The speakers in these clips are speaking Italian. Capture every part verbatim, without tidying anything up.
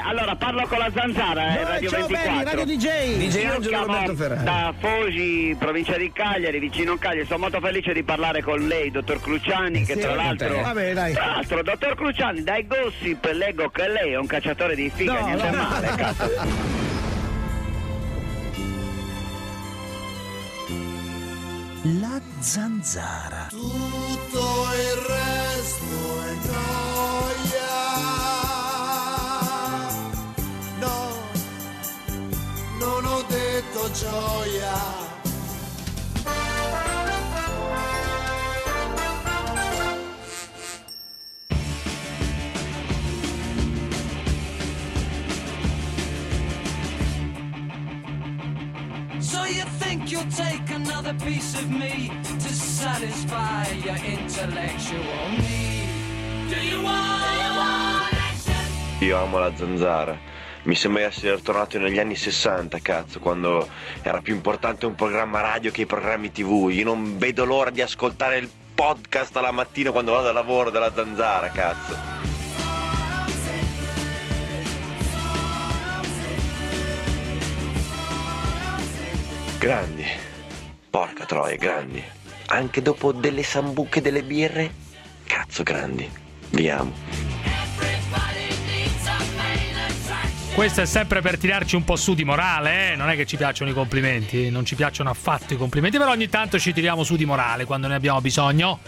allora parlo con la Zanzara, eh, No, Radio ciao ventiquattro. belli, Radio D J. D J Io Angelo chiamo Roberto Ferrari. da Fogi, provincia di Cagliari, vicino a Cagliari. Sono molto felice di parlare con lei, dottor Cruciani, che Sì, tra con l'altro... te. Vabbè, dai. Tra l'altro, dottor Cruciani, dai gossip leggo che lei è un cacciatore di figa, No, niente no. male, cazzo. La Zanzara. Tutto il resto è gioia. No, non ho detto gioia. So you think you'll take another piece of me to satisfy your intellectual need? Do you want action? Io amo la Zanzara. Mi sembra di essere tornato negli anni sessanta, cazzo, quando era più importante un programma radio che i programmi tivù. Io non vedo l'ora di ascoltare il podcast alla mattina quando vado al lavoro della Zanzara, cazzo. Grandi, porca troia, grandi. Anche dopo delle sambuche e delle birre, cazzo grandi, vi amo. Questo è sempre per tirarci un po' su di morale, eh? Non è che ci piacciono i complimenti, non ci piacciono affatto i complimenti, però ogni tanto ci tiriamo su di morale quando ne abbiamo bisogno.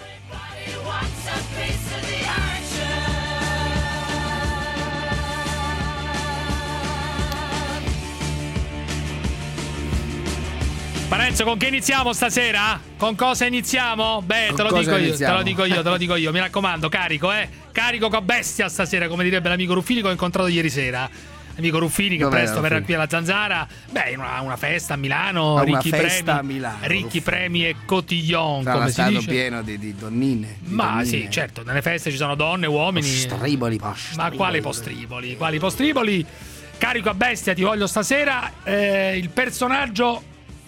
Parenzo, con che iniziamo stasera? Con cosa iniziamo? Beh, te lo dico io, te lo dico io, te lo dico io. Mi raccomando, carico, eh. Carico con bestia stasera, come direbbe l'amico Ruffini che ho incontrato ieri sera. Amico Ruffini che Dov'è presto verrà Ruffini? qui alla Zanzara. Beh, in una, una festa a Milano, Ah, una ricchi festa premi, a Milano, ricchi Ruffini. premi e cotillon, Sarà come si stato dice. pieno di, di donnine. di Ma donnine. sì, certo, nelle feste ci sono donne, uomini. Postriboli, postriboli. Ma quali postriboli? Quali postriboli? Carico a bestia, ti voglio stasera. Eh, il personaggio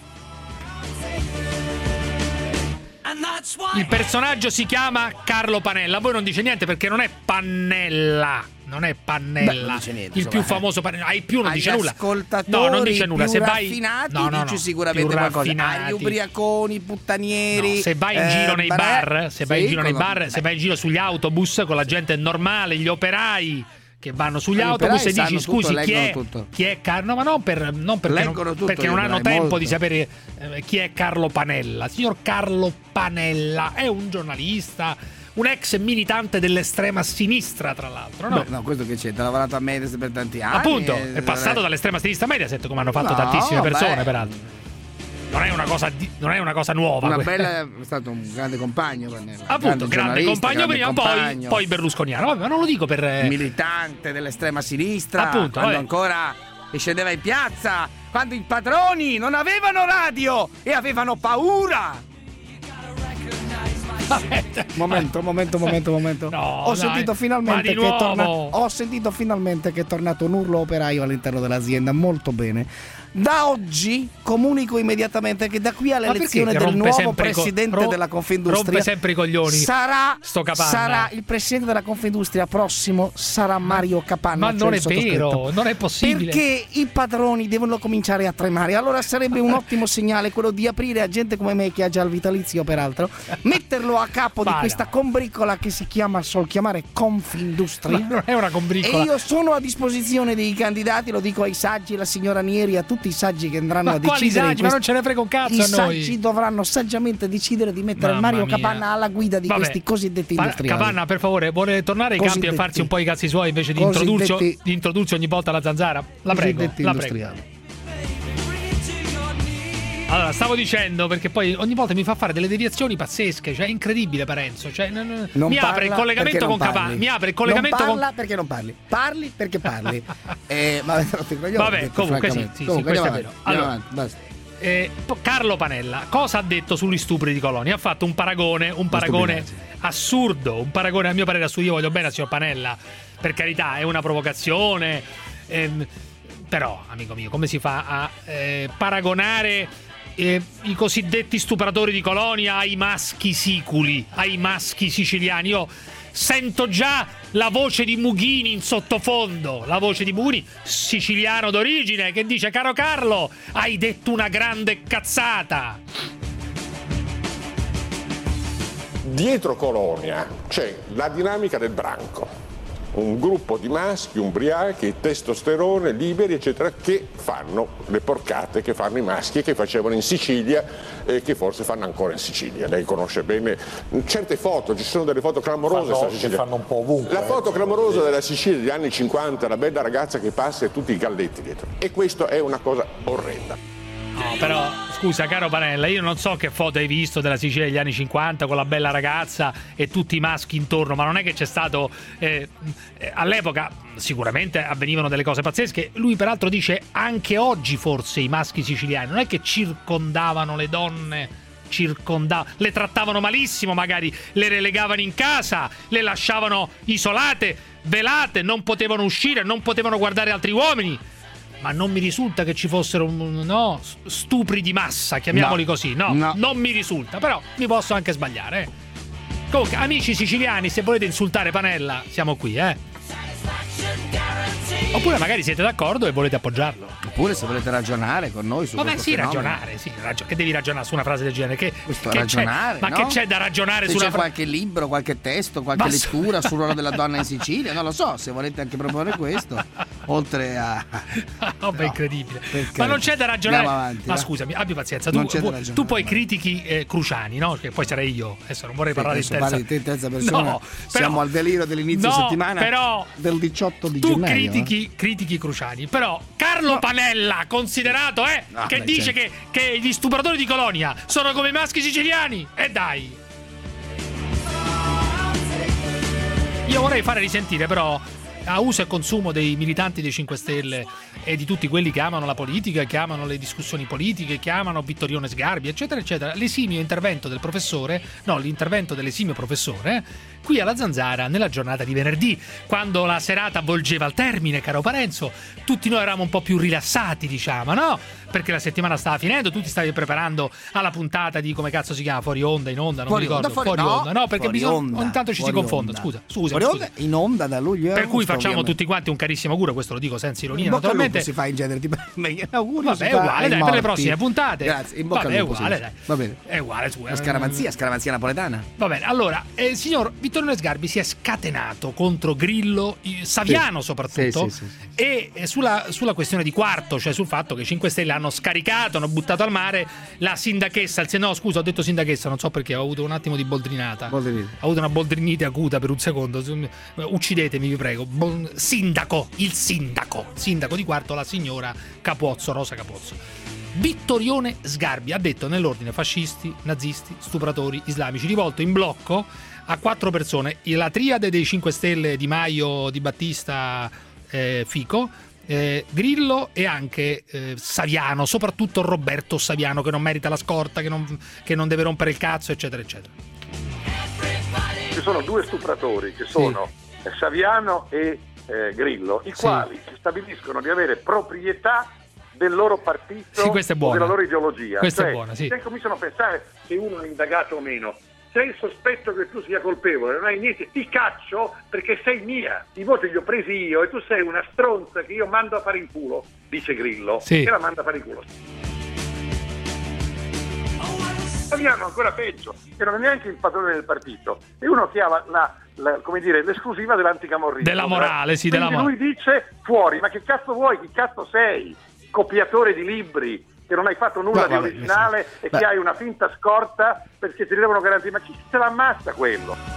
Il personaggio si chiama Carlo Panella. A voi non dice niente perché non è Pannella. Non è Pannella. Beh, non dice niente, il insomma, più eh. famoso Pannella. Ai più non Agli dice nulla. ascoltatori No, non dice nulla. più Se vai raffinati no, no, dice no, sicuramente più qualcosa. raffinati. Agli ubriaconi, puttanieri. No, se vai in giro eh, nei beh, bar, se vai in sì, giro nei cosa- bar, se vai in giro sugli autobus con la gente normale, gli operai che vanno sugli Gli autobus operai e dici sanno tutto, scusi chi leggono è, tutto. chi è Carlo, ma non, per, non perché, Leggono non, tutto perché gli non hanno operai, tempo molto. di sapere eh, chi è Carlo Panella. Signor Carlo Panella è un giornalista, un ex militante dell'estrema sinistra, tra l'altro, no? Beh, no, questo che c'è, ha lavorato a Mediaset per tanti anni. Appunto, e- è passato dall'estrema sinistra a Mediaset, come hanno fatto No, tantissime persone, beh. peraltro. Non è una cosa, di- non è una cosa nuova. Una que- bella, è stato un grande compagno. Panella. Appunto, grande, giornalista, compagno grande prima, compagno, poi, poi berlusconiano. Vabbè, ma non lo dico per. eh, militante dell'estrema sinistra. Appunto, quando vabbè. ancora scendeva in piazza, quando i padroni non avevano radio e avevano paura. vabbè, Momento, momento, momento, momento. No, ho dai, sentito ma finalmente di che è nuovo? torna- ho sentito finalmente che è tornato un urlo operaio all'interno dell'azienda, molto bene. Da oggi comunico immediatamente che da qui Ma perché all'elezione che del rompe nuovo sempre i co- presidente ro- della Confindustria rompe sempre i coglioni, sarà, sto Capanna. sarà il presidente della Confindustria prossimo sarà Mario Capanna. Ma cioè non il è vero, sottoscritto. non è possibile. Perché i padroni devono cominciare a tremare. Allora sarebbe un ottimo segnale quello di aprire a gente come me, che ha già il vitalizio peraltro, metterlo a capo Ma di no. questa combricola che si chiama, sol chiamare, Confindustria. Ma non è una E combricola. io sono a disposizione dei candidati, lo dico ai saggi, la signora Nieri, a tutti i saggi che andranno Ma a quali decidere. in saggi? Ma non questi- ce ne frega un cazzo I a noi. saggi dovranno saggiamente decidere di mettere Mamma Mario mia. Capanna alla guida di Vabbè. questi cosiddetti Pa- industriali. Capanna, per favore, vuole tornare ai campi e Cosiddetti. farsi un po' i cazzi suoi invece di Cosiddetti- introdurci, di introdurci ogni volta la Zanzara? La prego, Cosiddetti la prego. industriali. Allora, stavo dicendo, perché poi ogni volta mi fa fare delle deviazioni pazzesche, cioè è incredibile Parenzo, cioè, n- n- Non mi apre parla il collegamento perché con non Capanna, parli. mi apre il collegamento non con parla perché non parli, parli perché parli. eh, ma te lo dico io, Vabbè, ho detto, comunque sì, francamente. sì, sì, Comunque, questo è andiamo vero. avanti, andiamo Allora, avanti, basta. Eh, po- Carlo Panella cosa ha detto sugli stupri di Colonia? Ha fatto un paragone, un paragone assurdo, un paragone a mio parere assurdo. Io voglio bene al signor Panella, per carità, è una provocazione, ehm, però, amico mio, come si fa a eh, paragonare eh, i cosiddetti stupratori di Colonia ai maschi siculi, ai maschi siciliani? Io Sento già la voce di Mughini in sottofondo, la voce di Mughini, siciliano d'origine, che dice: caro Carlo, hai detto una grande cazzata. Dietro Colonia c'è la dinamica del branco. Un gruppo di maschi, ubriachi, testosterone, liberi, eccetera, che fanno le porcate che fanno i maschi e che facevano in Sicilia e che forse fanno ancora in Sicilia. Lei conosce bene certe foto, ci sono delle foto clamorose. Fanno, Sicilia. che fanno un po' ovunque. La foto clamorosa della Sicilia degli anni cinquanta, la bella ragazza che passa e tutti i galletti dietro. E questo è una cosa orrenda. No, però, scusa, caro Panella, io non so che foto hai visto della Sicilia degli anni cinquanta con la bella ragazza e tutti i maschi intorno, ma non è che c'è stato... Eh, eh, all'epoca sicuramente avvenivano delle cose pazzesche. Lui peraltro dice anche oggi forse i maschi siciliani non è che circondavano le donne, circondavano, le trattavano malissimo, magari le relegavano in casa, le lasciavano isolate, velate, non potevano uscire, non potevano guardare altri uomini. Ma non mi risulta che ci fossero no, stupri di massa, chiamiamoli no, così. No, no, non mi risulta, però mi posso anche sbagliare. Eh. Comunque, amici siciliani, se volete insultare Panella, siamo qui, eh. Oppure magari siete d'accordo e volete appoggiarlo. Oppure se volete ragionare con noi su Vabbè, questo sì, fenomeno. ragionare, sì, ragio- che devi ragionare su una frase del genere? Che, Questo che ragionare, c'è? Ma no? che c'è da ragionare se su c'è una frase? qualche libro, qualche testo, qualche Ma lettura sul ruolo della donna in Sicilia, non lo so, se volete anche proporre questo, oltre a... Vabbè, no, incredibile. perché? Ma non c'è da ragionare. Avanti, ma va. scusami, abbi pazienza. Tu, tu, tu poi critichi eh, Cruciani, no? Che poi sarei io. Adesso non vorrei parlare in terza. Parli te in terza persona. No, siamo però, al delirio dell'inizio no, settimana però, del diciotto di tu gennaio. critichi, eh? critichi Cruciani, però Carlo no. Panella, considerato, eh, no, che beh, dice certo. che, che gli stupratori di Colonia sono come i maschi siciliani. E dai. Io vorrei fare risentire però a uso e consumo dei militanti dei cinque Stelle e di tutti quelli che amano la politica, che amano le discussioni politiche, che amano Vittorione Sgarbi, eccetera, eccetera, l'esimio intervento del professore, no, l'intervento dell'esimio professore, qui alla Zanzara nella giornata di venerdì, quando la serata volgeva al termine, caro Parenzo, tutti noi eravamo un po' più rilassati, diciamo, no? Perché la settimana stava finendo, tu ti stavi preparando alla puntata di, come cazzo si chiama, Fuori Onda, in onda, non fuori mi ricordo, onda, fuori, fuori no, onda, no, perché fuori bisogna, onda, ogni tanto ci si confonde, onda. scusa, scusa, fuori scusa. Onda in onda da luglio. Per cui facciamo ovviamente. tutti quanti un carissimo auguro, questo lo dico senza ironia, in bocca naturalmente. Si fa in genere, tipo, auguri. Vabbè, è uguale, dai, per le prossime puntate. Grazie, in bocca Vabbè, al lupo. è uguale, sì, dai. Va bene. È uguale, su. La scaramanzia, scaramanzia napoletana. Va bene, allora, eh, il signor Vittorione Sgarbi si è scatenato contro Grillo, Saviano sì. soprattutto, sì, sì, sì. e eh, sulla, sulla questione di Quarto, cioè sul fatto che i cinque Stelle hanno scaricato, hanno buttato al mare la sindachessa, il, no scusa, ho detto sindachessa, non so perché, ho avuto un attimo di boldrinata. Boldrinite. Ho avuto una boldrinite acuta per un secondo. Uccidetemi, vi prego. Bo- sindaco, il sindaco, sindaco di Quarto, la signora Capozzo, Rosa Capozzo. Vittorione Sgarbi ha detto nell'ordine fascisti, nazisti, stupratori islamici, rivolto in blocco a quattro persone, la triade dei cinque Stelle Di Maio, Di Battista, eh, Fico, eh, Grillo e anche eh, Saviano, soprattutto Roberto Saviano, che non merita la scorta, che non, che non deve rompere il cazzo, eccetera, eccetera. Ci sono due stupratori che sono sì. Saviano e eh, Grillo, i sì. quali stabiliscono di avere proprietà del loro partito sì, questa è buona. o della loro ideologia. Questa cioè, è buona, sì. Se cominciano a pensare se uno è indagato o meno, se hai il sospetto che tu sia colpevole, non hai niente, ti caccio perché sei mia, i voti li ho presi io e tu sei una stronza che io mando a fare in culo, dice Grillo, sì. e la manda a fare in culo. Saviano ancora peggio, che non è neanche il padrone del partito, è uno che ha la, la, la, come dire, l'esclusiva dell'anticamorrismo. Della morale, sì, Quindi della morale. lui dice fuori, ma che cazzo vuoi, chi cazzo sei? Copiatore di libri, che non hai fatto nulla no, di vabbè, originale sì. e Beh. che hai una finta scorta perché ti devono garantire, ma chi se l'ammazza quello?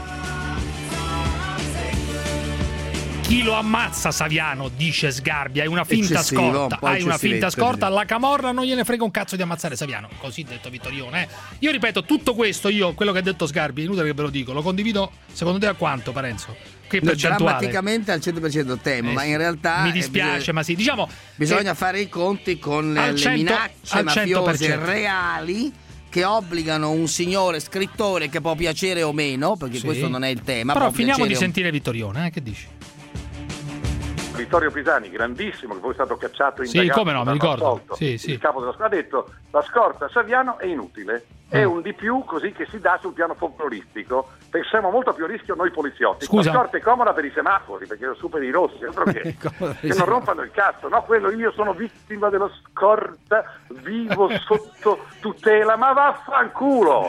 Chi lo ammazza Saviano, dice Sgarbi, hai una finta Eccessivo, scorta, un hai una finta scorta, sì. alla camorra non gliene frega un cazzo di ammazzare Saviano, così detto Vittorione. Eh. Io ripeto, tutto questo, io, quello che ha detto Sgarbi, è inutile che ve lo dico, lo condivido, secondo te a quanto, Parenzo? Che no, percentuale? Drammaticamente al cento per cento temo, eh, ma in realtà mi dispiace, bisogna, ma sì, diciamo bisogna fare i conti con le, le minacce mafiose reali che obbligano un signore scrittore che può piacere o meno, perché sì. questo non è il tema. Però finiamo di un... sentire Vittorione, eh? Che dici? Vittorio Pisani, grandissimo, che poi è stato cacciato in sì, come no, mi ricordo. Sì, sì. Il capo della squadra ha detto la scorta a Saviano è inutile. è un di più così che si dà sul piano folcloristico, perché siamo molto più a rischio noi poliziotti. Scusa. La scorta è comoda per i semafori, perché superi i rossi, altro che, che non rompano il cazzo, no? Quello, io sono vittima della scorta, vivo sotto tutela, ma vaffanculo!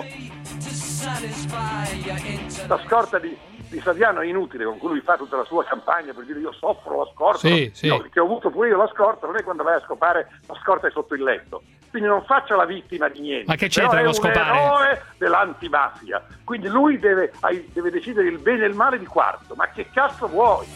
La scorta di, di Saviano è inutile, con cui lui fa tutta la sua campagna per dire io soffro la scorta, sì, sì. No, che ho avuto pure io la scorta, non è quando vai a scopare la scorta è sotto il letto. Quindi non faccia la vittima di niente. Ma che c'entra con scopare? È un eroe dell'antimafia. Quindi lui deve, deve decidere il bene e il male di Quarto. Ma che cazzo vuoi?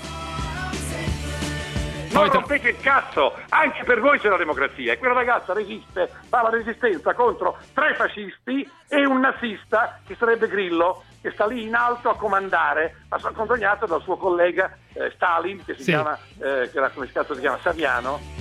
Non rompete il cazzo, anche per voi c'è la democrazia. E quella ragazza resiste, fa la resistenza contro tre fascisti e un nazista, che sarebbe Grillo, che sta lì in alto a comandare, accompagnato dal suo collega eh, Stalin, che si sì. chiama, eh, che era, come cazzo si chiama, Saviano.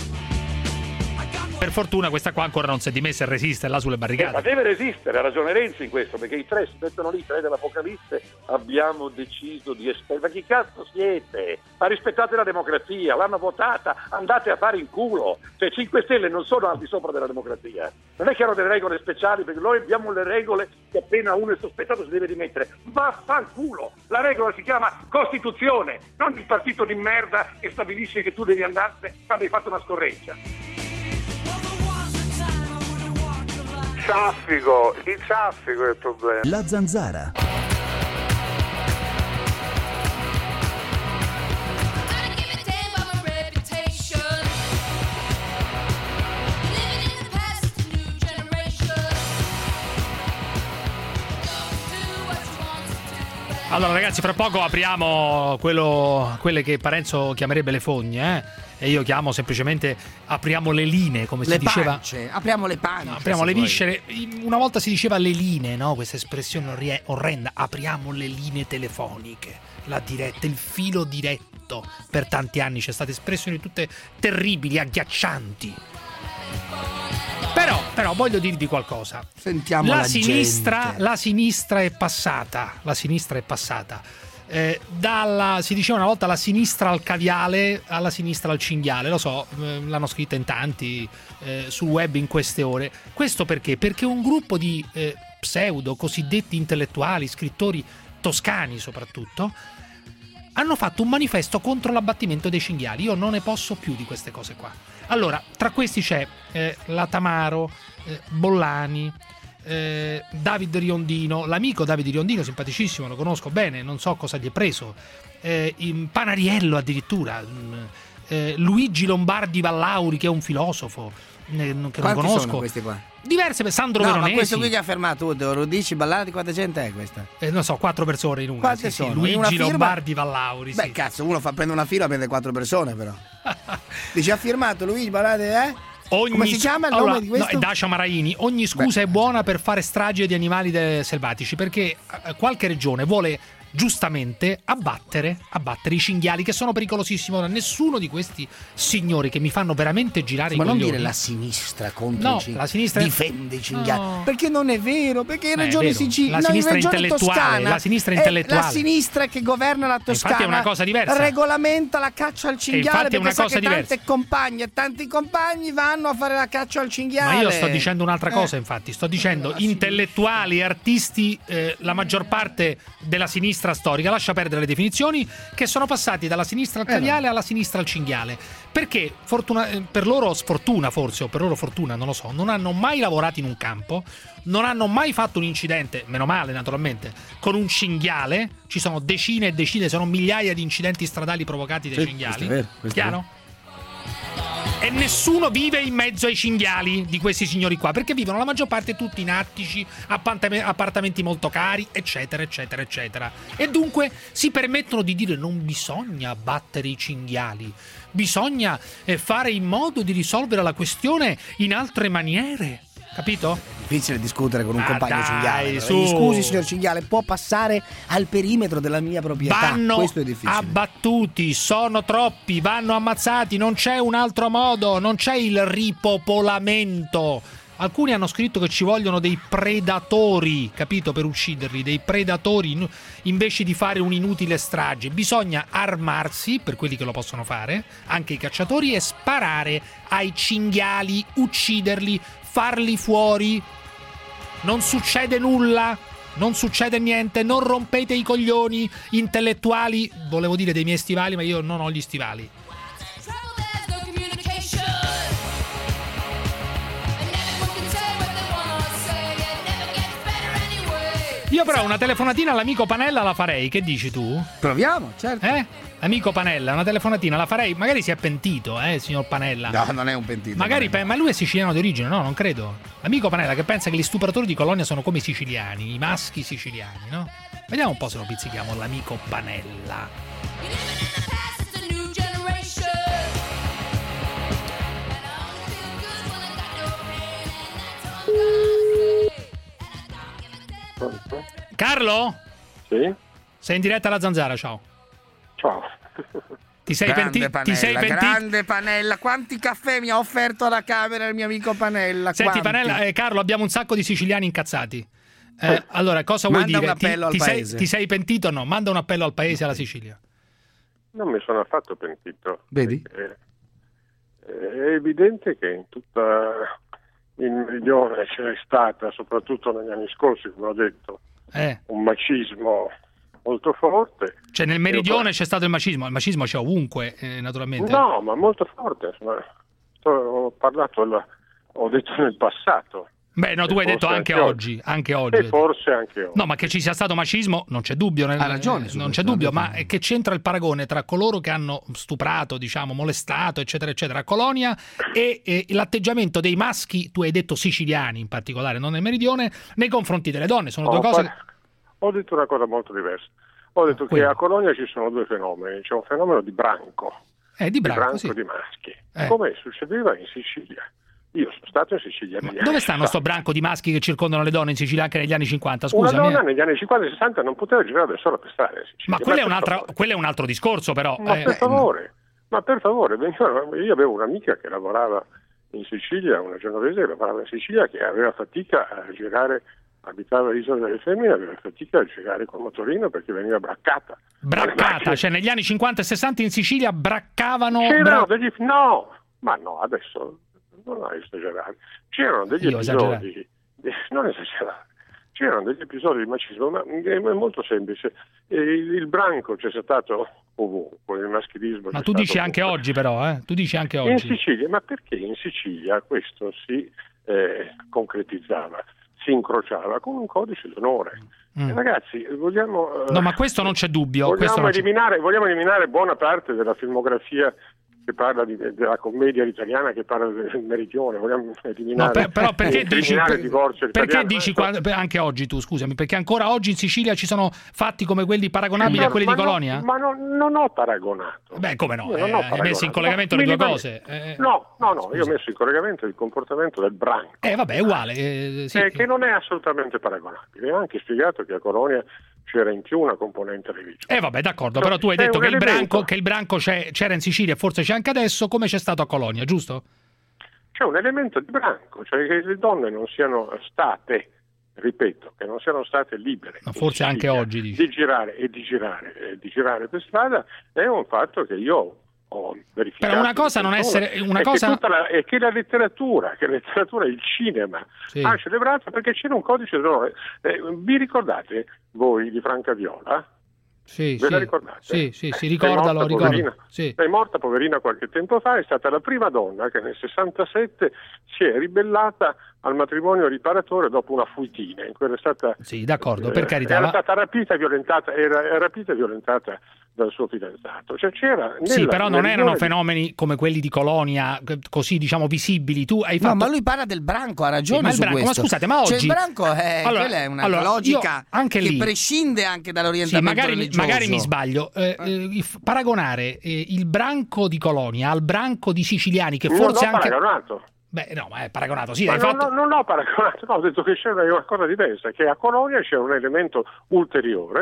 Per fortuna questa qua ancora non si è dimessa e resiste là sulle barricate. Eh, ma deve resistere, ha ragione Renzi in questo, perché i tre si mettono lì, tre dell'Apocalisse, abbiamo deciso di espellere. Ma chi cazzo siete? Ma rispettate la democrazia, l'hanno votata, andate a fare in culo. Cioè cinque Stelle non sono al di sopra della democrazia. Non è che hanno delle regole speciali, perché noi abbiamo le regole che appena uno è sospettato si deve dimettere. Vaffanculo! La regola si chiama Costituzione, non il partito di merda che stabilisce che tu devi andarsene quando hai fatto una scorreggia. Traffico, il traffico è il problema. La Zanzara. Allora ragazzi, fra poco apriamo quello, quelle che Parenzo chiamerebbe le fogne, eh? E io chiamo semplicemente apriamo le linee, come le si diceva. Pance. Apriamo le pance. No, apriamo le viscere. Una volta si diceva le linee, no? Questa espressione orrenda. Apriamo le linee telefoniche, la diretta, il filo diretto. Per tanti anni c'è state espressioni tutte terribili, agghiaccianti. Però, però voglio dirvi qualcosa. Sentiamo la la sinistra, gente. la sinistra è passata. La sinistra è passata. Eh, dalla, si diceva una volta la sinistra al caviale alla sinistra al cinghiale, lo so, eh, l'hanno scritta in tanti eh, sul web in queste ore. Questo perché? Perché un gruppo di eh, pseudo cosiddetti intellettuali, scrittori toscani soprattutto, hanno fatto un manifesto contro l'abbattimento dei cinghiali. Io non ne posso più di queste cose qua. Allora, tra questi c'è eh, la Tamaro, eh, Bollani, Eh, David Riondino, l'amico David Riondino, simpaticissimo, lo conosco bene, non so cosa gli è preso, eh, in Panariello addirittura, eh, Luigi Lombardi Vallauri, che è un filosofo, eh, che non conosco. Sono questi qua? Diverse, Sandro no, Veronesi. Ma questo qui che ha fermato, lo dici, Ballati, quanta gente è questa? Eh, non so, quattro persone in una. Quante sì, sono? sì. Luigi in una firma... Lombardi Vallauri. Beh, sì. cazzo, uno fa prende una fila, prende quattro persone, però. Dici, ha firmato Luigi Ballati, eh? Ogni, come si chiama il nome allora, di questo? No, è Dacia Maraini. Ogni scusa Beh. è buona per fare strage di animali de- selvatici, perché qualche regione vuole giustamente abbattere, abbattere i cinghiali, che sono pericolosissimi. Ora, nessuno di questi signori che mi fanno veramente girare ma i coglioni. Ma non dire la sinistra contro no, i cinghiali, la sinistra difende i cinghiali, no. perché non è vero, perché in Beh, regione Sicilia, la no, sinistra in regione intellettuale, Toscana, la sinistra intellettuale, la sinistra che governa la Toscana, infatti è una cosa diversa, regolamenta la caccia al cinghiale, perché è una sa cosa che diversa. tante compagne e tanti compagni vanno a fare la caccia al cinghiale. Ma io sto dicendo un'altra cosa, eh. infatti sto dicendo eh, intellettuali, artisti, eh, la maggior parte della sinistra storica, lascia perdere le definizioni, che sono passati dalla sinistra al caviale eh no. alla sinistra al cinghiale, perché fortuna, per loro sfortuna forse, o per loro fortuna, non lo so, non hanno mai lavorato in un campo, non hanno mai fatto un incidente, meno male naturalmente, con un cinghiale. Ci sono decine e decine, sono migliaia di incidenti stradali provocati dai sì, cinghiali, questo è vero, questo chiaro? È vero. E nessuno vive in mezzo ai cinghiali di questi signori qua, perché vivono la maggior parte tutti in attici, appartamenti molto cari, eccetera eccetera eccetera, e dunque si permettono di dire non bisogna abbattere i cinghiali, bisogna fare in modo di risolvere la questione in altre maniere. Capito? Difficile discutere con un ah, compagno dai, cinghiale. Su. Scusi, signor cinghiale, può passare al perimetro della mia proprietà? Vanno Questo è difficile. abbattuti, sono troppi, vanno ammazzati, non c'è un altro modo, non c'è il ripopolamento. Alcuni hanno scritto che ci vogliono dei predatori, capito, per ucciderli, dei predatori invece di fare un'inutile strage. Bisogna armarsi, per quelli che lo possono fare, anche i cacciatori, e sparare ai cinghiali, ucciderli, farli fuori. non succede nulla, non succede niente, non rompete i coglioni intellettuali, volevo dire dei miei stivali, ma io non ho gli stivali. Io però una telefonatina all'amico Panella la farei, che dici tu? Proviamo, certo. Eh? Amico Panella, una telefonatina la farei, magari si è pentito, eh, signor Panella. No, non è un pentito. Magari, pe- ma lui è siciliano di origine, no? Non credo. Amico Panella che pensa che gli stupratori di Colonia sono come i siciliani, i maschi siciliani, no? Vediamo un po' se lo pizzichiamo l'amico Panella. Carlo? Sì? Sei in diretta alla Zanzara, ciao. Ciao. Ti sei pentito? Ti sei pentito? Grande Panella, quanti caffè mi ha offerto alla Camera il mio amico Panella? Senti quanti? Panella, eh, Carlo, abbiamo un sacco di siciliani incazzati. Eh, eh, allora, cosa vuoi manda dire? Un appello ti, al ti, paese. sei, ti sei pentito o no? Manda un appello al paese, alla Sicilia. Non mi sono affatto pentito. Vedi? È evidente che in tutta il meridione c'è stata, soprattutto negli anni scorsi, come ho detto, eh. un macismo molto forte. Cioè nel meridione c'è stato il macismo, il macismo c'è ovunque, eh, naturalmente. No, ma molto forte. Insomma, ho parlato, ho detto nel passato. Beh, no, tu hai detto anche, anche oggi, anche oggi. E forse anche oggi. No, ma che ci sia stato macismo non c'è dubbio. Nel, ha ragione. Non c'è dubbio, ma che c'entra il paragone tra coloro che hanno stuprato, diciamo, molestato, eccetera, eccetera, a Colonia e, e l'atteggiamento dei maschi, tu hai detto siciliani in particolare, non nel meridione, nei confronti delle donne. Sono due ho cose... Par- ho detto una cosa molto diversa. Ho detto Quello. che a Colonia ci sono due fenomeni. C'è un fenomeno di branco, eh, di branco, di, branco sì. di maschi, eh. come succedeva in Sicilia. Io sono stato in Sicilia. Dove stanno sto branco di maschi che circondano le donne in Sicilia anche negli anni cinquanta? Scusa, una donna negli anni cinquanta e sessanta non poteva girare da sola per stare in Sicilia. Ma quello, ma è, un quello è un altro discorso, però. Ma eh, per favore, no. ma per favore, io avevo un'amica che lavorava in Sicilia, una genovese che lavorava in Sicilia, che aveva fatica a girare, abitava all'Isola delle Femmine, aveva fatica a girare col motorino perché veniva braccata. Braccata, cioè negli anni cinquanta e sessanta in Sicilia braccavano... C'erano bra... degli... No, ma no, adesso... non è esagerare, c'erano degli Io episodi, non esagerare, c'erano degli episodi di macismo, ma è molto semplice. Il, il branco c'è stato ovunque, il maschilismo. Ma tu dici anche ovunque. Oggi, però, eh? Tu dici anche oggi. In Sicilia, ma perché in Sicilia questo si eh, concretizzava, si incrociava con un codice d'onore. Mm. Ragazzi, vogliamo. No, ma questo non c'è dubbio. Vogliamo, questo eliminare, vogliamo eliminare buona parte della filmografia che parla di, della commedia italiana, che parla del meridione, vogliamo eliminare, no, per, però perché dici, il divorzio perché italiano, dici eh? Anche oggi tu, scusami, perché ancora oggi in Sicilia ci sono fatti come quelli paragonabili no, a quelli di no, Colonia? Ma non, non ho paragonato. Beh, come no? Eh, non ho hai messo in collegamento no, le due cose. Eh, no, no, no, scusa. Io ho messo in collegamento il comportamento del branco. Eh, vabbè, è uguale. Eh, sì. eh, che non è assolutamente paragonabile. Ho anche spiegato che a Colonia c'era in più una componente religiosa. Eh vabbè, d'accordo, però tu hai detto che il, branco, che il branco c'è, c'era in Sicilia e forse c'è anche adesso, come c'è stato a Colonia, giusto? C'è un elemento di branco, cioè che le donne non siano state, ripeto, che non siano state libere. Ma forse anche oggi dici. Di girare e di girare e di girare per strada è un fatto che io ho verificato. Però una cosa non essere una è cosa che la, è che la letteratura, che la letteratura, il cinema sì. ha celebrato perché c'era un codice d'onore. Eh, vi ricordate voi di Franca Viola? Sì, Ve sì, la ricordate? Sì, sì, sì, ricordalo, è morta, ricordo. Sì. È morta poverina qualche tempo fa, è stata la prima donna che nel sessantasette si è ribellata al matrimonio riparatore dopo una fuitina, in cui era stata Sì, d'accordo, per eh, carità. Era stata rapita e violentata, era, era rapita e violentata dal suo fidanzato. Cioè c'era nella, sì, però non erano di... fenomeni come quelli di Colonia, così diciamo visibili. Tu hai fatto... No, ma lui parla del branco, ha ragione sì, ma il su branco, questo. Ma scusate, ma oggi... Cioè il branco è, allora, quella è una allora, logica anche che lì... prescinde anche dall'orientamento sì, magari, religioso. magari mi sbaglio. Eh, eh, paragonare eh, il branco di Colonia al branco di siciliani, che forse non l'ho anche... paragonato. Beh, no, ma è paragonato, sì. Ma hai non, fatto... non, non l'ho paragonato, no, ho detto che c'era una cosa diversa, che a Colonia c'era un elemento ulteriore,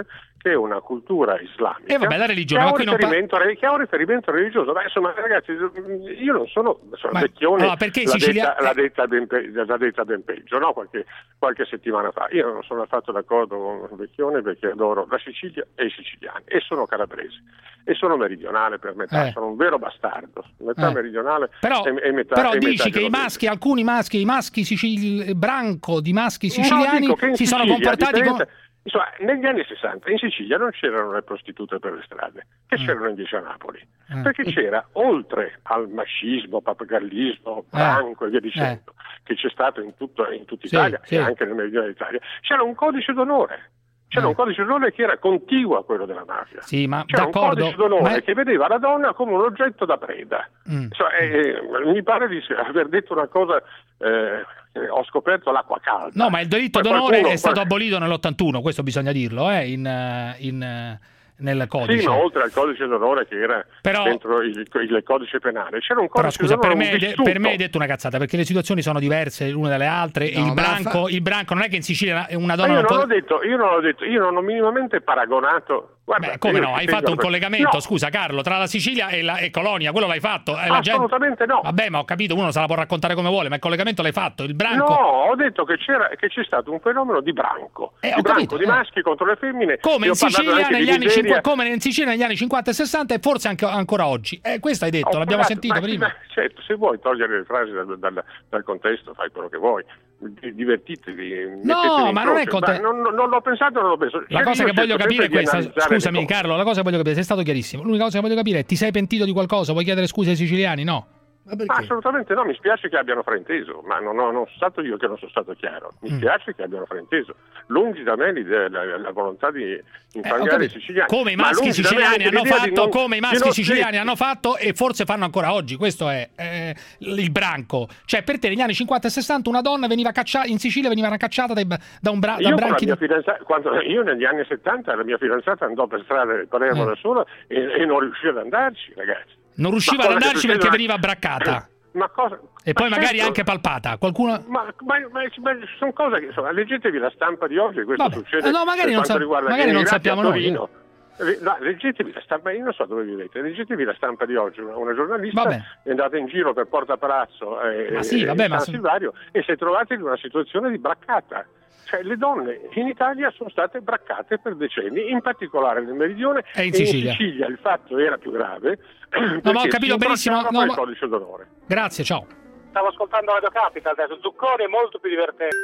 che è una cultura islamica e eh vabbè, la religione, che, ha ma qui non riferimento, pa- che ha un riferimento religioso. Beh, insomma, ragazzi, io non sono, sono ma, vecchione, no, perché in l'ha, Sicilia... detta, l'ha, detta ben pe- l'ha detta ben peggio, no? qualche, qualche settimana fa. Io non sono affatto d'accordo con Vecchione perché adoro la Sicilia e i siciliani, e sono calabrese, e sono meridionale per metà, eh. sono un vero bastardo, metà eh. meridionale però, e, e metà però e dici metà che i maschi, alcuni maschi, i maschi sicili, il branco di maschi siciliani no, si Sicilia, sono comportati come... Insomma, negli anni sessanta in Sicilia non c'erano le prostitute per le strade, che mm. c'erano invece a Napoli, mm. perché c'era, oltre al mascismo, papagallismo, branco eh. e via dicendo, eh. che c'è stato in, tutto, in tutta sì, Italia sì. e anche nel meridione d'Italia, c'era un codice d'onore. C'era eh. un codice d'onore che era contiguo a quello della mafia. Sì, ma c'era d'accordo, un codice d'onore ma... che vedeva la donna come un oggetto da preda. Mm. Cioè, eh, mi pare di aver detto una cosa... Eh, ho scoperto l'acqua calda. No, ma il delitto Poi d'onore qualcuno, è stato qual... abolito nell'ottantuno, questo bisogna dirlo, eh, in, in, nel codice. Sì, ma oltre al codice d'onore che era però, dentro il, il codice penale, c'era un codice però, scusa, d'onore per me, vissuto. per me hai detto una cazzata, perché le situazioni sono diverse l'una dalle altre, no, e il branco, fa... il branco non è che in Sicilia una donna... Ma io non non può... l'ho detto, io non l'ho detto, io non ho minimamente paragonato. Guarda, Beh, come no? Hai fatto un per... collegamento, no. scusa Carlo, tra la Sicilia e, la, e Colonia, quello l'hai fatto? Eh, la Assolutamente gente... no. Vabbè, ma ho capito, uno se la può raccontare come vuole, ma il collegamento l'hai fatto, il branco... No, ho detto che c'era che c'è stato un fenomeno di branco, eh, di branco, capito, di eh. maschi contro le femmine. Come in, Sicilia negli anni cinquanta, come in Sicilia negli anni cinquanta e sessanta e forse anche ancora oggi. Eh, questo hai detto, ho l'abbiamo parlato, sentito ma, prima. Ma, certo, se vuoi togliere le frasi dal, dal, dal contesto, fai quello che vuoi. Divertitevi. No, ma non è conte... non, non l'ho pensato, non l'ho pensato. La cioè, cosa che voglio capire è questa. Scusami, Carlo, la cosa che voglio capire, sei stato chiarissimo. L'unica cosa che voglio capire è: ti sei pentito di qualcosa? Vuoi chiedere scusa ai siciliani? No. Ma assolutamente no, mi spiace che abbiano frainteso, ma non, ho, non sono stato io che non sono stato chiaro. Mi mm. spiace che abbiano frainteso. Lungi da me l'idea, la, la volontà di infangare eh, i siciliani. Come i maschi siciliani hanno fatto, non, come i maschi siciliani sì. hanno fatto e forse fanno ancora oggi. Questo è eh, il branco. Cioè, per te negli anni cinquanta e sessanta una donna veniva cacciata in Sicilia, veniva cacciata dai, da un bra- io da branchi. Di... Quando io negli anni settanta la mia fidanzata andò per strada del Palermo da eh. sola e, e non riuscì ad andarci, ragazzi. Non riusciva ad andarci perché veniva abbraccata. Ma cosa? E poi ma magari certo, anche palpata. Qualcuno... Ma, ma, ma, ma sono cose che insomma, leggetevi la stampa di oggi, questo Vabbè. succede. No, magari non, sa- magari non sappiamo noi. No, leggetevi la stampa, io non so dove vivete, leggetevi la stampa di oggi, una, una giornalista vabbè. è andata in giro per Porta Palazzo e, ma sì, vabbè, e ma... San Silvario e si è trovata in una situazione di braccata. Cioè, le donne in Italia sono state braccate per decenni, in particolare nel Meridione e in e Sicilia. in Sicilia il fatto era più grave. No, ma ho capito benissimo. No, il ma... codice d'onore. Grazie, ciao. Stavo ascoltando Radio Capital, adesso Zucconi è molto più divertente.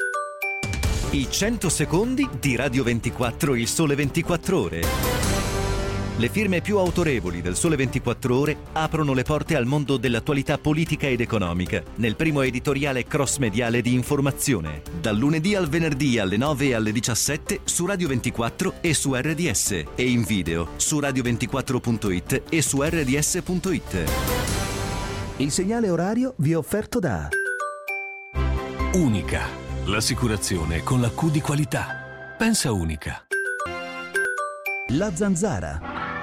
I cento secondi di Radio ventiquattro, il Sole ventiquattro Ore. Le firme più autorevoli del Sole ventiquattro Ore aprono le porte al mondo dell'attualità politica ed economica nel primo editoriale cross-mediale di informazione, dal lunedì al venerdì alle nove e alle diciassette su Radio ventiquattro e su R D S e in video su radio ventiquattro punto it e su R D S punto it. Il segnale orario vi è offerto da Unica, l'assicurazione con la Q di qualità. Pensa Unica. La Zanzara.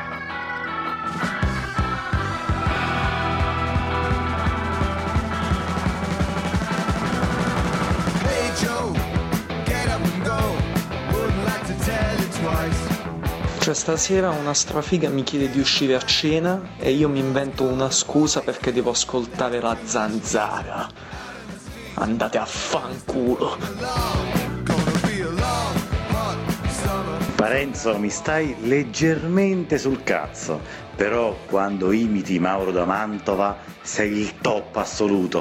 Hey Joe, get up and go. Wouldn't like to tell you twice. Cioè stasera una strafiga mi chiede di uscire a cena e io mi invento una scusa perché devo ascoltare la Zanzara. Andate a fanculo. Parenzo, mi stai leggermente sul cazzo, però quando imiti Mauro da Mantova sei il top assoluto.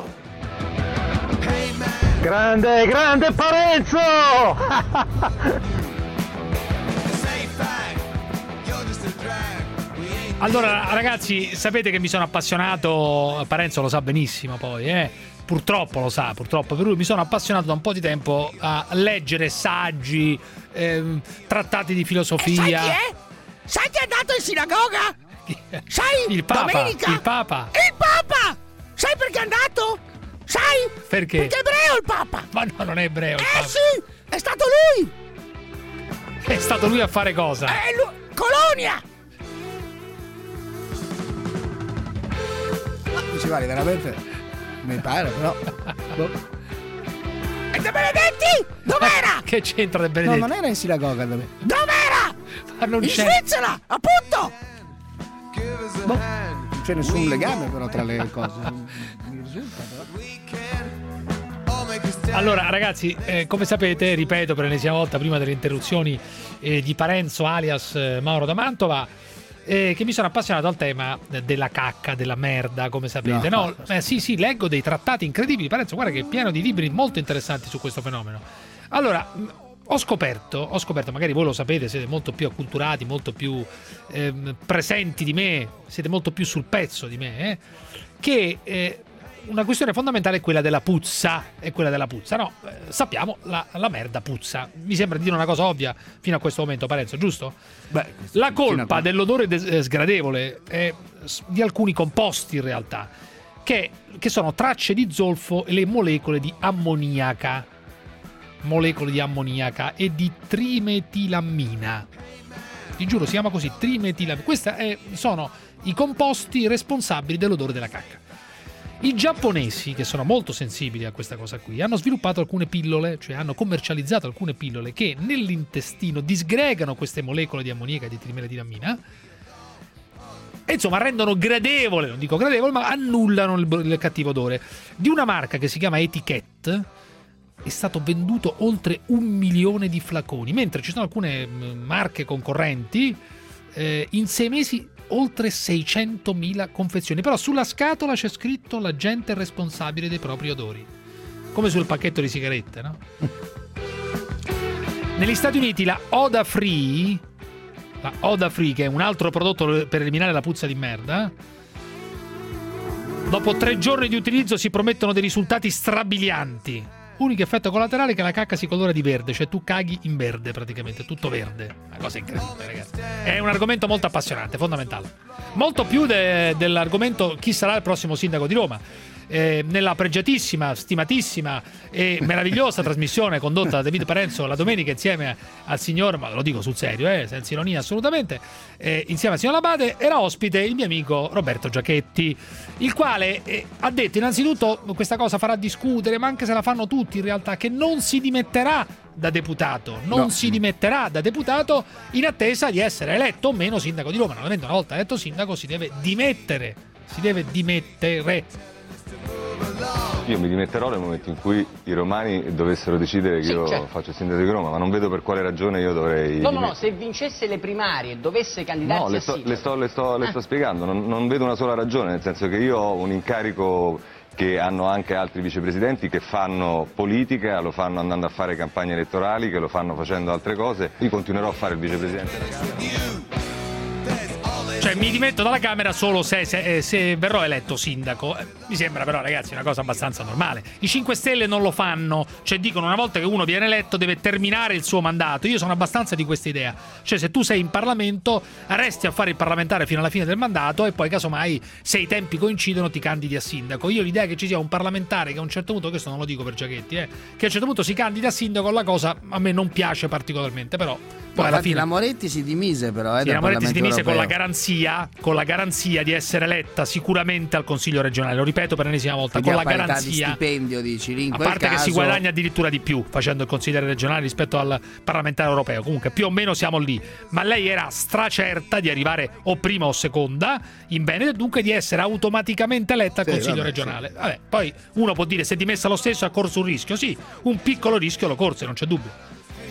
Grande, grande Parenzo! Allora ragazzi, sapete che mi sono appassionato, Parenzo lo sa benissimo poi, eh? Purtroppo lo sa, purtroppo per lui mi sono appassionato da un po' di tempo a leggere saggi, eh, trattati di filosofia. E sai chi è? Sai chi è andato in sinagoga? Sai? Il Papa, Domenica? il Papa. Il Papa! Sai perché è andato? Sai? Perché? Perché è ebreo il Papa! Ma no, non è ebreo il Eh Papa. sì, è stato lui! È stato lui a fare cosa? È lui, Colonia! Ci pare veramente? Mi pare, però. E De Benedetti? Dov'era? Che c'entra De Benedetti? No, non era in sinagoga da me. Dov'era? non in c'è. Svizzera, appunto! Boh, non c'è nessun legame però tra le cose. Mi risulta, però. Allora ragazzi, eh, come sapete, ripeto per l'ennesima volta prima delle interruzioni eh, di Parenzo alias eh, Mauro da Mantova, eh, che mi sono appassionato al tema della cacca, della merda, come sapete, no? no? Eh, sì, sì, leggo dei trattati incredibili. Parenzo, guarda che è pieno di libri molto interessanti su questo fenomeno. Allora, ho scoperto, ho scoperto, magari voi lo sapete, siete molto più acculturati, molto più eh, presenti di me, siete molto più sul pezzo di me, eh, che eh, una questione fondamentale è quella della puzza, è quella della puzza, no? Eh, sappiamo, la, la merda puzza. Mi sembra di dire una cosa ovvia fino a questo momento, Parenzo, giusto? Beh, la colpa dell'odore des- sgradevole è di alcuni composti in realtà, che, che sono tracce di zolfo e le molecole di ammoniaca. molecole di ammoniaca e di trimetilammina. Ti giuro, si chiama così, trimetilammina. Questi sono i composti responsabili dell'odore della cacca. I giapponesi, che sono molto sensibili a questa cosa qui, hanno sviluppato alcune pillole, cioè hanno commercializzato alcune pillole che nell'intestino disgregano queste molecole di ammoniaca e di trimetilammina e insomma rendono gradevole, non dico gradevole, ma annullano il, il cattivo odore. Di una marca che si chiama Etiquette è stato venduto oltre un milione di flaconi, mentre ci sono alcune marche concorrenti, eh, in sei mesi oltre seicentomila confezioni. Però sulla scatola c'è scritto l'agente responsabile dei propri odori, come sul pacchetto di sigarette, no? Negli Stati Uniti la Oda Free, la Oda Free, che è un altro prodotto per eliminare la puzza di merda, dopo tre giorni di utilizzo si promettono dei risultati strabilianti. Unico effetto collaterale è che la cacca si colora di verde, cioè tu caghi in verde praticamente, tutto verde. Una cosa incredibile, ragazzi. È un argomento molto appassionante, fondamentale. Molto più de- dell'argomento chi sarà il prossimo sindaco di Roma. Eh, nella pregiatissima, stimatissima e meravigliosa trasmissione condotta da David Parenzo la domenica insieme al signor, ma lo dico sul serio, eh, senza ironia assolutamente, eh, insieme al signor Labate, era ospite il mio amico Roberto Giachetti, il quale eh, ha detto innanzitutto questa cosa farà discutere, ma anche se la fanno tutti in realtà, che non si dimetterà da deputato, non no. si dimetterà da deputato in attesa di essere eletto o meno sindaco di Roma. Naturalmente una volta eletto sindaco si deve dimettere, si deve dimettere. Io mi dimetterò nel momento in cui i romani dovessero decidere che sì, io certo. faccio il sindaco di Roma, ma non vedo per quale ragione io dovrei... No, no, no, se vincesse le primarie e dovesse candidarsi no, le sto, a sindaco... le sto, le sto, le sto ah. spiegando, non, non vedo una sola ragione, nel senso che io ho un incarico che hanno anche altri vicepresidenti che fanno politica, lo fanno andando a fare campagne elettorali, che lo fanno facendo altre cose. Io continuerò a fare il vicepresidente della Camera. Cioè mi dimetto dalla Camera solo se, se, se verrò eletto sindaco. Eh, mi sembra però, ragazzi, una cosa abbastanza normale. I cinque Stelle non lo fanno, cioè dicono una volta che uno viene eletto deve terminare il suo mandato. Io sono abbastanza di questa idea, cioè se tu sei in Parlamento resti a fare il parlamentare fino alla fine del mandato e poi casomai se i tempi coincidono ti candidi a sindaco. Io l'idea che ci sia un parlamentare che a un certo punto, questo non lo dico per Giachetti, eh, che a un certo punto si candidi a sindaco, la cosa a me non piace particolarmente, però poi alla fine la Moretti si dimise però eh, sì, la Moretti si dimise europeo. con la garanzia con la garanzia di essere eletta sicuramente al Consiglio regionale, lo ripeto per l'ennesima volta. Quindi con la garanzia di stipendio, dici, in a quel parte caso... che si guadagna addirittura di più facendo il consigliere regionale rispetto al parlamentare europeo, comunque più o meno siamo lì, ma lei era stracerta di arrivare o prima o seconda in bene, dunque di essere automaticamente eletta al sì, Consiglio vabbè, regionale. Sì. Vabbè, poi uno può dire se è dimessa lo stesso ha corso un rischio, sì, un piccolo rischio lo corse, non c'è dubbio.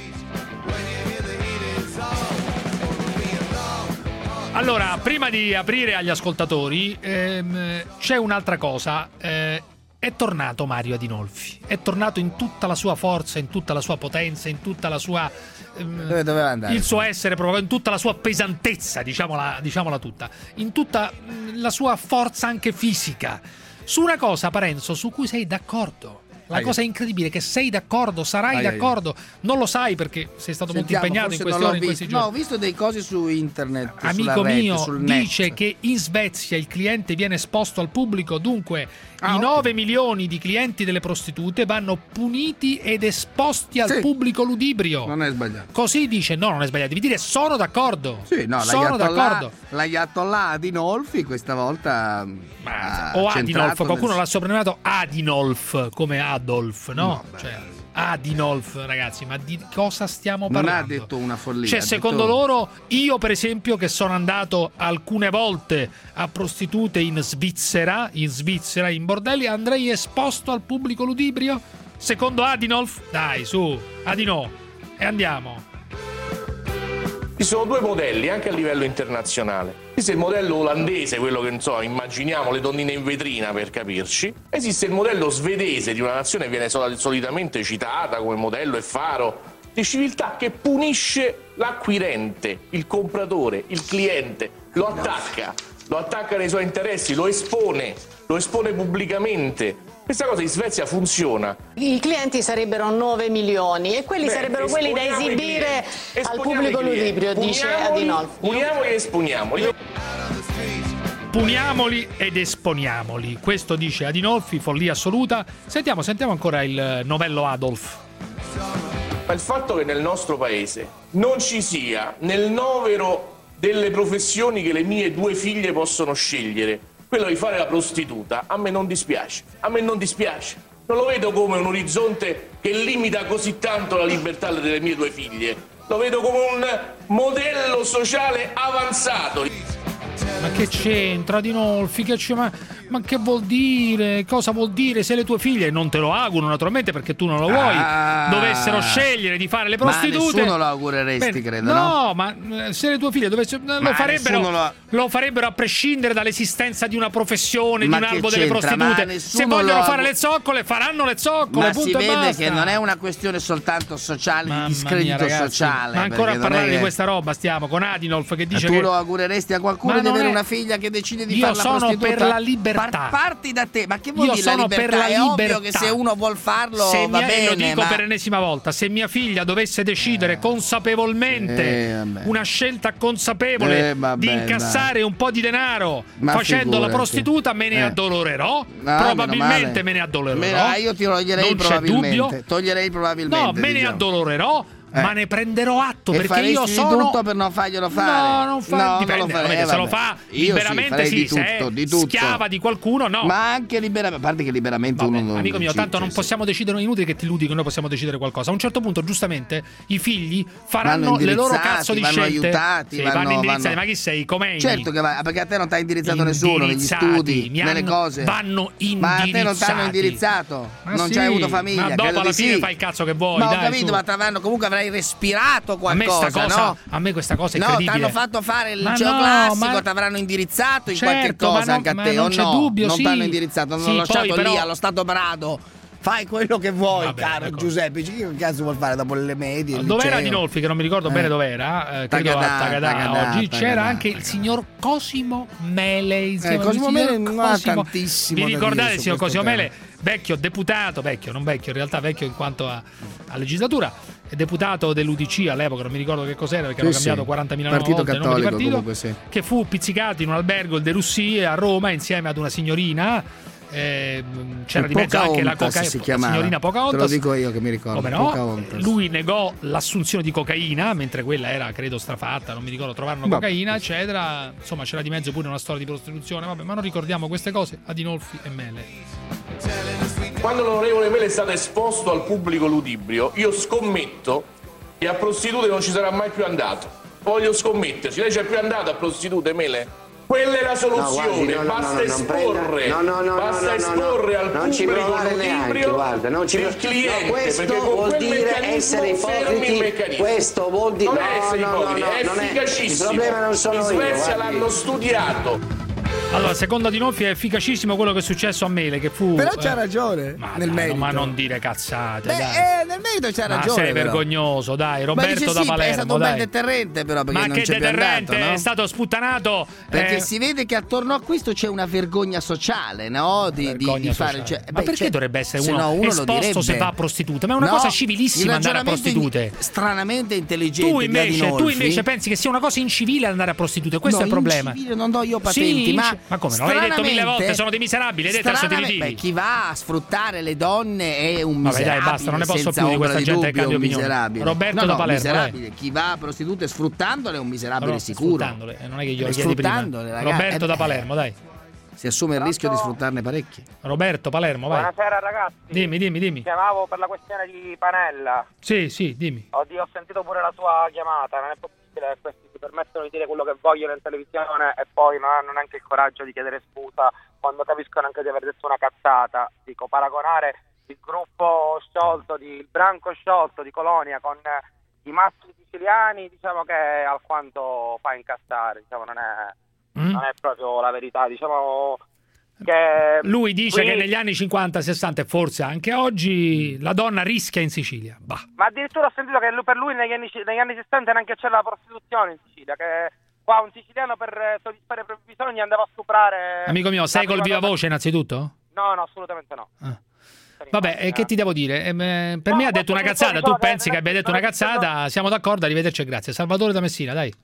Allora, prima di aprire agli ascoltatori, ehm, c'è un'altra cosa. Eh, è tornato Mario Adinolfi. È tornato in tutta la sua forza, in tutta la sua potenza, in tutta la sua... Ehm, Dove doveva andare? Il suo essere, proprio in tutta la sua pesantezza, diciamola, diciamola tutta. In tutta la sua forza anche fisica. Su una cosa, Parenzo, su cui sei d'accordo. La cosa incredibile è che sei d'accordo, sarai Aia. d'accordo, non lo sai perché sei stato Sentiamo, molto impegnato in questi ore, in questi giorni. No, ho visto dei cose su internet. Amico rete, mio, sul dice net. che in Svezia il cliente viene esposto al pubblico, dunque ah, i nove milioni di clienti delle prostitute vanno puniti ed esposti al sì. pubblico ludibrio. Non è sbagliato. Così dice, no, non è sbagliato, devi dire sono d'accordo. Sì, no, sono d'accordo. L'Ayatollah Adinolfi questa volta Ma, o Adinolf, qualcuno nel... l'ha soprannominato Adinolf come Adolf, no? no cioè, Adinolf, ragazzi, ma di cosa stiamo parlando? Non ha detto una follia. Cioè, secondo detto... loro, io per esempio che sono andato alcune volte a prostitute in Svizzera, in Svizzera, in bordelli, andrei esposto al pubblico ludibrio? Secondo Adinolf? Dai, su, Adino, e andiamo. Ci sono due modelli anche a livello internazionale. Esiste il modello olandese, quello che non so, immaginiamo le donnine in vetrina per capirci. Esiste il modello svedese di una nazione che viene sol- solitamente citata come modello e faro di civiltà, che punisce l'acquirente, il compratore, il cliente, lo attacca, lo attacca nei suoi interessi, lo espone, lo espone pubblicamente. Questa cosa in Svezia funziona. I clienti sarebbero nove milioni e quelli Beh, sarebbero quelli da esibire al pubblico ludibrio, dice Adinolf. Puniamoli e esponiamoli. Puniamoli ed esponiamoli. Questo dice Adinolfi, follia assoluta. Sentiamo, sentiamo ancora il novello Adolf. Ma il fatto che nel nostro paese non ci sia nel novero delle professioni che le mie due figlie possono scegliere quello di fare la prostituta, a me non dispiace, a me non dispiace. Non lo vedo come un orizzonte che limita così tanto la libertà delle mie due figlie, lo vedo come un modello sociale avanzato. Ma che c'entra Adinolfi? Che c'è, ma, ma che vuol dire? Cosa vuol dire se le tue figlie, non te lo auguro naturalmente perché tu non lo vuoi, ah, dovessero scegliere di fare le prostitute? Ma nessuno lo augureresti, Beh, credo, no? No, ma se le tue figlie dovessero, lo farebbero, lo... lo farebbero a prescindere dall'esistenza di una professione, ma di un albo delle c'entra? prostitute. Se vogliono lo... fare le zoccole, faranno le zoccole. Ma punto si e vede basta. che non è una questione soltanto sociale, Mamma di discredito mia, sociale. Ma ancora a parlare che... di questa roba stiamo con Adinolf che dice tu che lo augureresti a qualcuno ma di avere è... una figlia che decide di io fare la sono prostituta? Per la libertà. Par- parti da te, ma che vuol io dire la sono libertà? Per la è libertà. Ovvio che se uno vuol farlo se va mia, bene, e lo dico ma... per l'ennesima volta, se mia figlia dovesse decidere consapevolmente eh, una scelta consapevole eh, vabbè, di incassare dai. un po' di denaro ma facendo figurati. la prostituta, me ne eh. addolorerò, no, probabilmente me ne addolorerò. Me, ah, io ti toglierei non probabilmente. C'è dubbio. Toglierei probabilmente. No, me diciamo. ne addolorerò. Eh. Ma ne prenderò atto e perché io sono tutto per non farglielo fare. No, non fa... no, dipende, non lo farei, se vabbè. lo fa io liberamente sì, sì, di tutto, se di tutto. schiava di qualcuno no. Ma anche liberamente, a parte che liberamente vabbè, uno non amico mio, decide, tanto non sì. possiamo decidere, inutile che ti illudi che noi possiamo decidere qualcosa. A un certo punto, giustamente, i figli faranno le loro cazzo di vanno scelte. Aiutati, sì, vanno, vanno indirizzati, vanno... ma chi sei? Com'è? Certo che va, perché a te non ti ha indirizzato nessuno negli studi, nelle hanno, cose. Vanno indirizzati. Ma a te non ti hanno indirizzato, ma non sì, c'hai avuto famiglia. Ma dopo alla fine sì. fai il cazzo che vuoi. Ma dai, ho capito, su. ma ti avranno comunque avrai respirato qualcosa. A me sta cosa, no? a me questa cosa è no, credibile. No, ti hanno fatto fare il ma liceo no, classico, ma... ti avranno indirizzato in certo, qualche cosa non, anche a te, non o c'è no? dubbio, non sì. ti hanno indirizzato, non sì, hanno lasciato poi, però... lì allo Stato Brado. Fai quello che vuoi, Vabbè, caro ecco. Giuseppe. Che cazzo vuol fare dopo le medie? Dov'era Adinolfi, che non mi ricordo eh. bene dov'era, eh, credo Tagadà, a Tagadà, Tagadà, oggi. Tagadà, C'era Tagadà. anche il signor Cosimo Mele. Eh, Cosimo Mele non ha tantissimo. Vi da ricordate dire il signor Cosimo tema. Mele? Vecchio deputato, vecchio, non vecchio, in realtà vecchio in quanto a, a legislatura. Deputato dell'U D C all'epoca, non mi ricordo che cos'era perché sì, hanno cambiato sì. quarantamila partito volte il nome di cattolico, partito, comunque, sì. che fu pizzicato in un albergo, il De Russie, a Roma, insieme ad una signorina. Eh, c'era il di mezzo anche la Pocahontas si chiamava. signorina Pocahontas. Te lo dico io che mi ricordo. Come no? Pocahontas. Lui negò l'assunzione di cocaina, mentre quella era credo strafatta, non mi ricordo, trovarono Vabbè. cocaina, eccetera. Insomma, c'era di mezzo pure una storia di prostituzione, vabbè, ma non ricordiamo queste cose. Adinolfi e Mele. Quando l'onorevole Mele è stato esposto al pubblico ludibrio, io scommetto che a prostitute non ci sarà mai più andato. Voglio scommetterci. Lei c'è più andato a prostitute, Mele? Quella è la soluzione, no, guardi, no, basta no, no, esporre, no, no, no, basta no, no, esporre no, al non ci pubblico provare neanche, ludibrio guarda, non ci il cliente, no, questo perché con vuol quel dire meccanismo essere fermi il ipocriti, meccanismo. questo vuol dire non no, è essere no, ipocriti, no, no, è non è- efficacissimo. il problema non sono in io, Svezia guardi. l'hanno studiato. Allora, secondo Adinolfi è efficacissimo quello che è successo a Mele, che fu Però c'ha eh, ragione ma nel dai, merito. Ma non dire cazzate, Beh, dai. eh, nel merito c'ha Ma ragione. sei però. vergognoso, dai, Ma Roberto dice da sì, Palermo, è stato un dai. bel deterrente però perché Ma non che c'è più deterrente? andato, no? È stato sputtanato. Perché eh, si vede che attorno a questo c'è una vergogna sociale, no? Di, di, vergogna di fare. sociale. Cioè, ma beh, perché cioè, dovrebbe essere se uno no, uno esposto lo direbbe. se va a prostituta? Ma è una No, cosa il civilissima andare a ragionamento prostitute. in- stranamente intelligente. Tu di invece, tu Adinolfi. invece pensi che sia una cosa incivile andare a prostitute? Questo No, è il problema. incivile non do io patenti, Sì, ma, inci- ma come? Non l'hai detto mille volte, stranamente- sono dei miserabili, hai detto adesso te li stranamente- dici. Beh, chi va a sfruttare le donne è un Vabbè, dai, miserabile. basta, non ne posso senza più di ombra questa gente che dubbio, cambia un opinione. miserabile. Roberto no, da no, Palermo, miserabile. Chi va a prostitute sfruttandole è un miserabile Però, sicuro. sfruttandole, eh, non è che glielo Eh, chiedi prima. sfruttandole, ragazzi. Roberto Eh, da Palermo, dai. si assume il rischio di sfruttarne parecchi. Roberto, Palermo, vai. Buonasera ragazzi. Dimmi, dimmi, dimmi. Chiamavo per la questione di Panella. Sì, sì, dimmi. Oddio, ho sentito pure la sua chiamata, non è possibile che questi si permettono di dire quello che vogliono in televisione e poi non hanno neanche il coraggio di chiedere scusa quando capiscono anche di aver detto una cazzata. Dico, paragonare il gruppo sciolto, di, il branco sciolto di Colonia con i maschi siciliani, diciamo che alquanto fa incazzare, diciamo non è, mm. non è proprio la verità, diciamo che lui dice qui... che negli anni cinquanta, sessanta e forse anche oggi la donna rischia in Sicilia. Bah. Ma addirittura ho sentito che per lui negli anni, negli anni sessanta neanche c'era la prostituzione in Sicilia, che qua un siciliano per soddisfare i propri bisogni andava a stuprare. Amico mio, sei col viva voce innanzitutto? No, no, assolutamente no. Ah. Vabbè, e che ti devo dire? Eh, per no, me ha detto una cazzata, tu pensi che abbia detto una cazzata, siamo d'accordo, arrivederci e grazie. Salvatore da Messina, dai.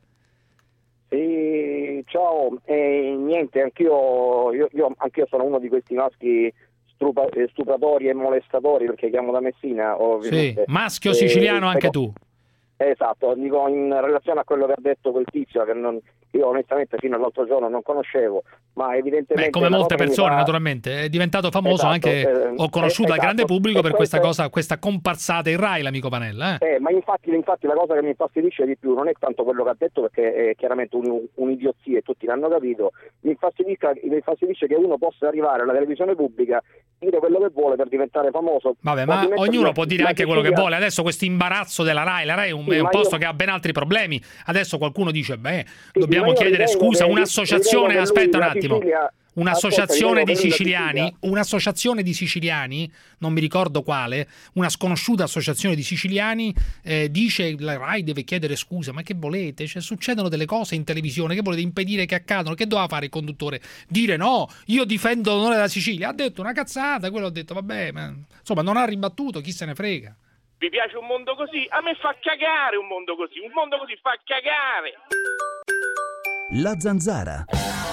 Sì, ciao, eh, niente, anch'io, io, io, anch'io sono uno di questi maschi stupa, stupratori e molestatori, perché chiamo da Messina, ovviamente. Sì, maschio siciliano eh, anche ecco, tu. Esatto, dico in relazione a quello che ha detto quel tizio, che non, io onestamente fino all'altro giorno non conoscevo, ma evidentemente... Beh, come molte persone fa... naturalmente, è diventato famoso, esatto, anche eh, ho conosciuto eh, al grande pubblico per questa cosa, questa comparsata in Rai, l'amico Panella. Eh. Eh, ma infatti, infatti la cosa che mi infastidisce di più non è tanto quello che ha detto, perché è chiaramente un, un'idiozia e tutti l'hanno capito, mi infastidisce, mi infastidisce che uno possa arrivare alla televisione pubblica, dire quello che vuole per diventare famoso. Vabbè, ma ognuno può dire anche quello che vuole. Adesso questo imbarazzo della Rai, la Rai è un, sì, è un posto io... che ha ben altri problemi. Adesso qualcuno dice, beh, sì, dobbiamo chiedere scusa, un'associazione, aspetta un attimo. Sicilia... Un'associazione di siciliani, un'associazione di siciliani, non mi ricordo quale, una sconosciuta associazione di siciliani eh, dice la Rai deve chiedere scusa. Ma che volete? Cioè, succedono delle cose in televisione che volete impedire che accadano. Che doveva fare il conduttore? Dire no, io difendo l'onore della Sicilia. Ha detto una cazzata, quello ha detto vabbè, ma insomma non ha ribattuto, chi se ne frega. Vi piace un mondo così? A me fa cagare un mondo così, un mondo così fa cagare. La Zanzara.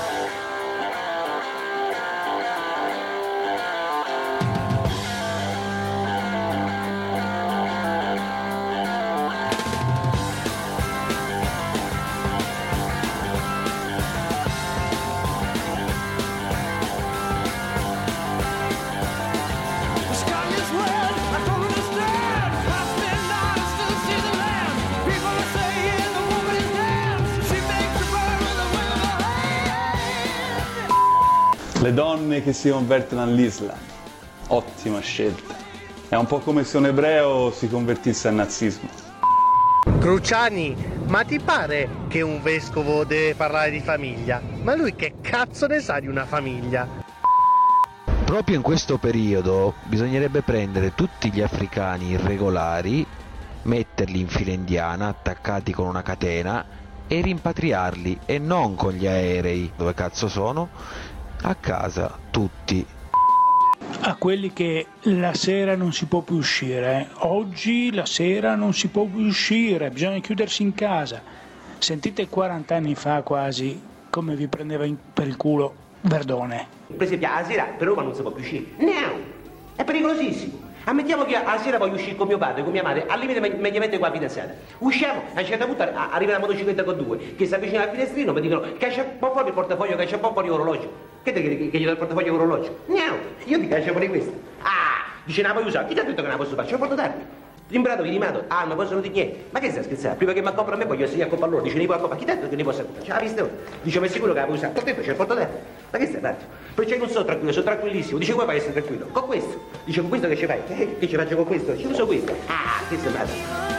Le donne che si convertono all'Islam, ottima scelta. È un po' come se un ebreo si convertisse al nazismo. Cruciani, ma ti pare che un vescovo deve parlare di famiglia? Ma lui che cazzo ne sa di una famiglia? Proprio in questo periodo bisognerebbe prendere tutti gli africani irregolari, metterli in fila indiana, attaccati con una catena e rimpatriarli, e non con gli aerei, dove cazzo sono? A casa, tutti. A quelli che la sera non si può più uscire, oggi la sera non si può più uscire, bisogna chiudersi in casa. Sentite quaranta anni fa quasi come vi prendeva in, per il culo Verdone. Per esempio a sera per Roma non si può più uscire, no, è pericolosissimo. Ammettiamo che a sera voglio uscire con mio padre, con mia madre, al limite mediamente con la fidanzata. Usciamo, a un certo punto arriva la motocicletta con due, che si avvicina al finestrino, mi dicono caccia un po' fuori il portafoglio, caccia un po' fuori l'orologio. Che te che, che gli do il portafoglio con l'orologio? No, io ti caccio fuori questo. Ah, dice non la voglio usare, chi ti ha detto che non la posso fare? Ce la porto tardi. L'imbrato vi rimato, ah, ma possono dire niente. Ma che stai scherzando? Prima che mi accoppa a me voglio essere a coppa a loro, dice ne può accoppare, chi ti ha detto che ne posso accoppare? Ce la vista? Dice ma è sicuro che la puoi usare? Tanto ce la porto tardi. Ma che stai tanto? Perché non sono tranquillo, sono tranquillissimo. Dice come fai a essere tranquillo? Con questo. Dice con questo che ci fai? Eh, che ci faccio con questo? Ci uso questo. Ah, che sei bravo.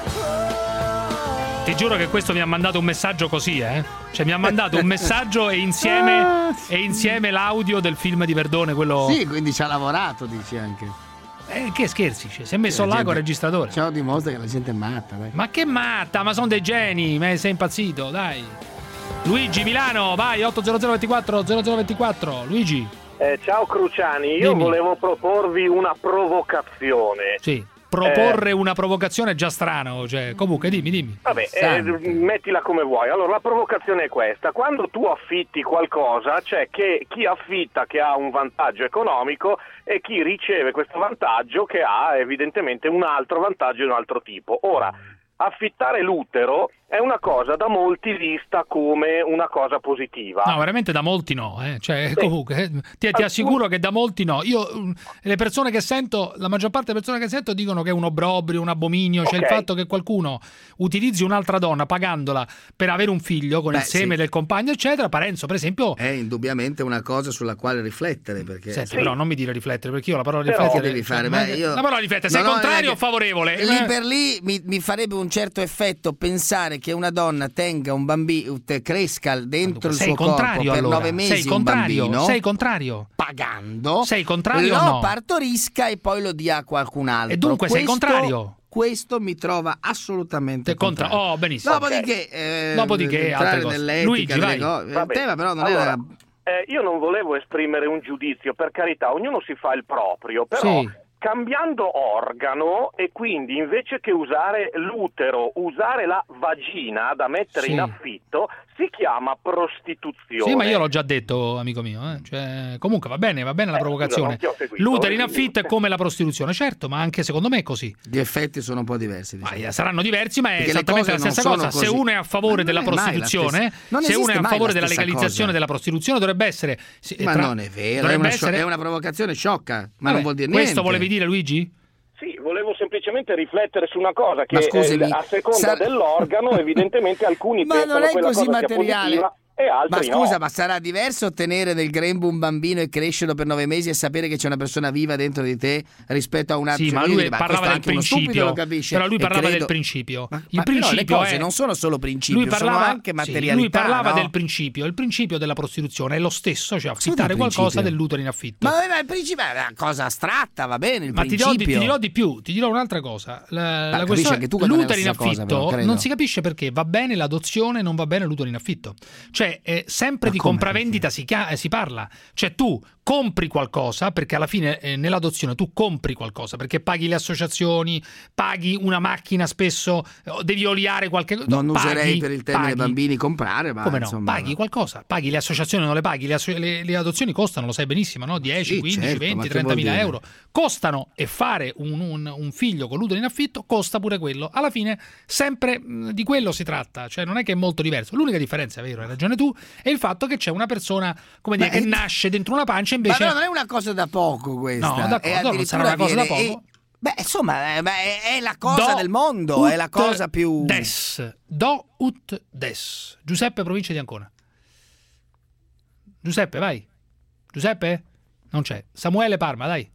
Ti giuro che questo mi ha mandato un messaggio così, eh? Cioè mi ha mandato un messaggio e insieme, e insieme l'audio del film di Verdone, quello... Sì, quindi ci ha lavorato, dici anche. Eh, che scherzi, cioè, si è messo là con il registratore. Ciò dimostra che la gente è matta, dai. Ma che matta, ma sono dei geni, ma sei impazzito, dai. Luigi, Milano, vai, otto zero zero ventiquattro zero zero ventiquattro, Luigi. Eh, ciao Cruciani, io Dimmi. volevo proporvi una provocazione. Sì, proporre eh, una provocazione è già strano, cioè, comunque dimmi, dimmi. Vabbè, eh, mettila come vuoi. Allora, la provocazione è questa: quando tu affitti qualcosa, c'è che chi affitta che ha un vantaggio economico e chi riceve questo vantaggio che ha evidentemente un altro vantaggio di un altro tipo. Ora, affittare l'utero è una cosa da molti vista come una cosa positiva. No, veramente da molti no, eh. Cioè, comunque, eh, ti, ti assicuro che da molti no. Io, le persone che sento, la maggior parte delle persone che sento dicono che è un obbrobrio, un abominio, cioè okay. il fatto che qualcuno utilizzi un'altra donna pagandola per avere un figlio con Beh, il seme sì. del compagno, eccetera. Parenzo, per esempio, è indubbiamente una cosa sulla quale riflettere. Perché Senti, sì. però non mi dire riflettere, perché io la parola riflettere però devi fare. Beh, io... La parola riflettere, sei no, contrario no, o favorevole? Lì per lì mi, mi farebbe un certo effetto pensare che una donna tenga un bambino, cresca dentro sei il suo corpo per allora. nove mesi sei un bambino, sei contrario pagando, sei contrario lo o no? partorisca e poi lo dia a qualcun altro. E dunque questo, sei contrario? Questo mi trova assolutamente contra. Oh, benissimo. Dopodiché, eh, Dopodiché altre cose. Luigi, vai. Cose. Il tema però non allora, era... eh, io non volevo esprimere un giudizio, per carità, ognuno si fa il proprio, però... Sì. Cambiando organo e quindi invece che usare l'utero, usare la vagina da mettere sì. in affitto, si chiama prostituzione. Sì, ma io l'ho già detto, amico mio. Eh? Cioè, comunque va bene, va bene la eh, provocazione. Scusa, l'utero in affitto è come la prostituzione, certo, ma anche secondo me è così. Gli effetti sono un po' diversi. Diciamo. Ma saranno diversi, ma è Perché esattamente la stessa cosa. Così. Se uno è a favore della prostituzione, se uno è a favore della legalizzazione cosa. della prostituzione, dovrebbe essere. Ma tra, non è vero, è una, essere... è una provocazione sciocca, ma Vabbè, non vuol dire niente. Questo volevi dire, Luigi? Sì, volevo semplicemente riflettere su una cosa che scusami, eh, a seconda sar... dell'organo evidentemente alcuni ma pensano non è quella così cosa materiale. Sia positiva e altri ma scusa, no. ma sarà diverso ottenere nel grembo un bambino e crescerlo per nove mesi e sapere che c'è una persona viva dentro di te rispetto a un altro? Sì, ma lui dire, parlava ma del principio, lo capisce, però lui parlava credo... del principio. Ma, il ma principio le cose è... non sono solo principi, parlava... sono anche materialità. Sì, lui parlava no? del principio, il principio della prostituzione è lo stesso, cioè affittare qualcosa dell'utero in affitto. Ma, ma il principio è una cosa astratta, va bene, il ma principio. Ti dirò, ti dirò di più, ti dirò un'altra cosa. La, la questione che tu l'utero in affitto cosa, però, non si capisce perché va bene l'adozione, non va bene l'utero in affitto. Cioè, è sempre ma di compravendita si, chia- si parla, cioè tu compri qualcosa perché alla fine eh, nell'adozione tu compri qualcosa perché paghi le associazioni, paghi una macchina spesso, devi oliare qualche cosa. Non paghi, userei per il termine paghi. bambini comprare, ma come no? Insomma, paghi qualcosa, paghi le associazioni, non le paghi, le, asso- le, le adozioni costano, lo sai benissimo, no? dieci, sì, quindici, certo, venti, trentamila euro costano e fare un, un, un figlio con l'utero in affitto costa pure quello. Alla fine sempre mh, di quello si tratta, cioè non è che è molto diverso. L'unica differenza, è vero, hai ragione tu, è il fatto che c'è una persona, come dire, Beh, che nasce dentro una pancia invece. Ma no, non è una cosa da poco questa. No, d'accordo, non sarà una cosa da poco. E... Beh, insomma, è, è la cosa do del mondo, è la cosa più... Des. Do ut des. Giuseppe, provincia di Ancona. Giuseppe, vai. Giuseppe? Non c'è. Samuele Parma, dai.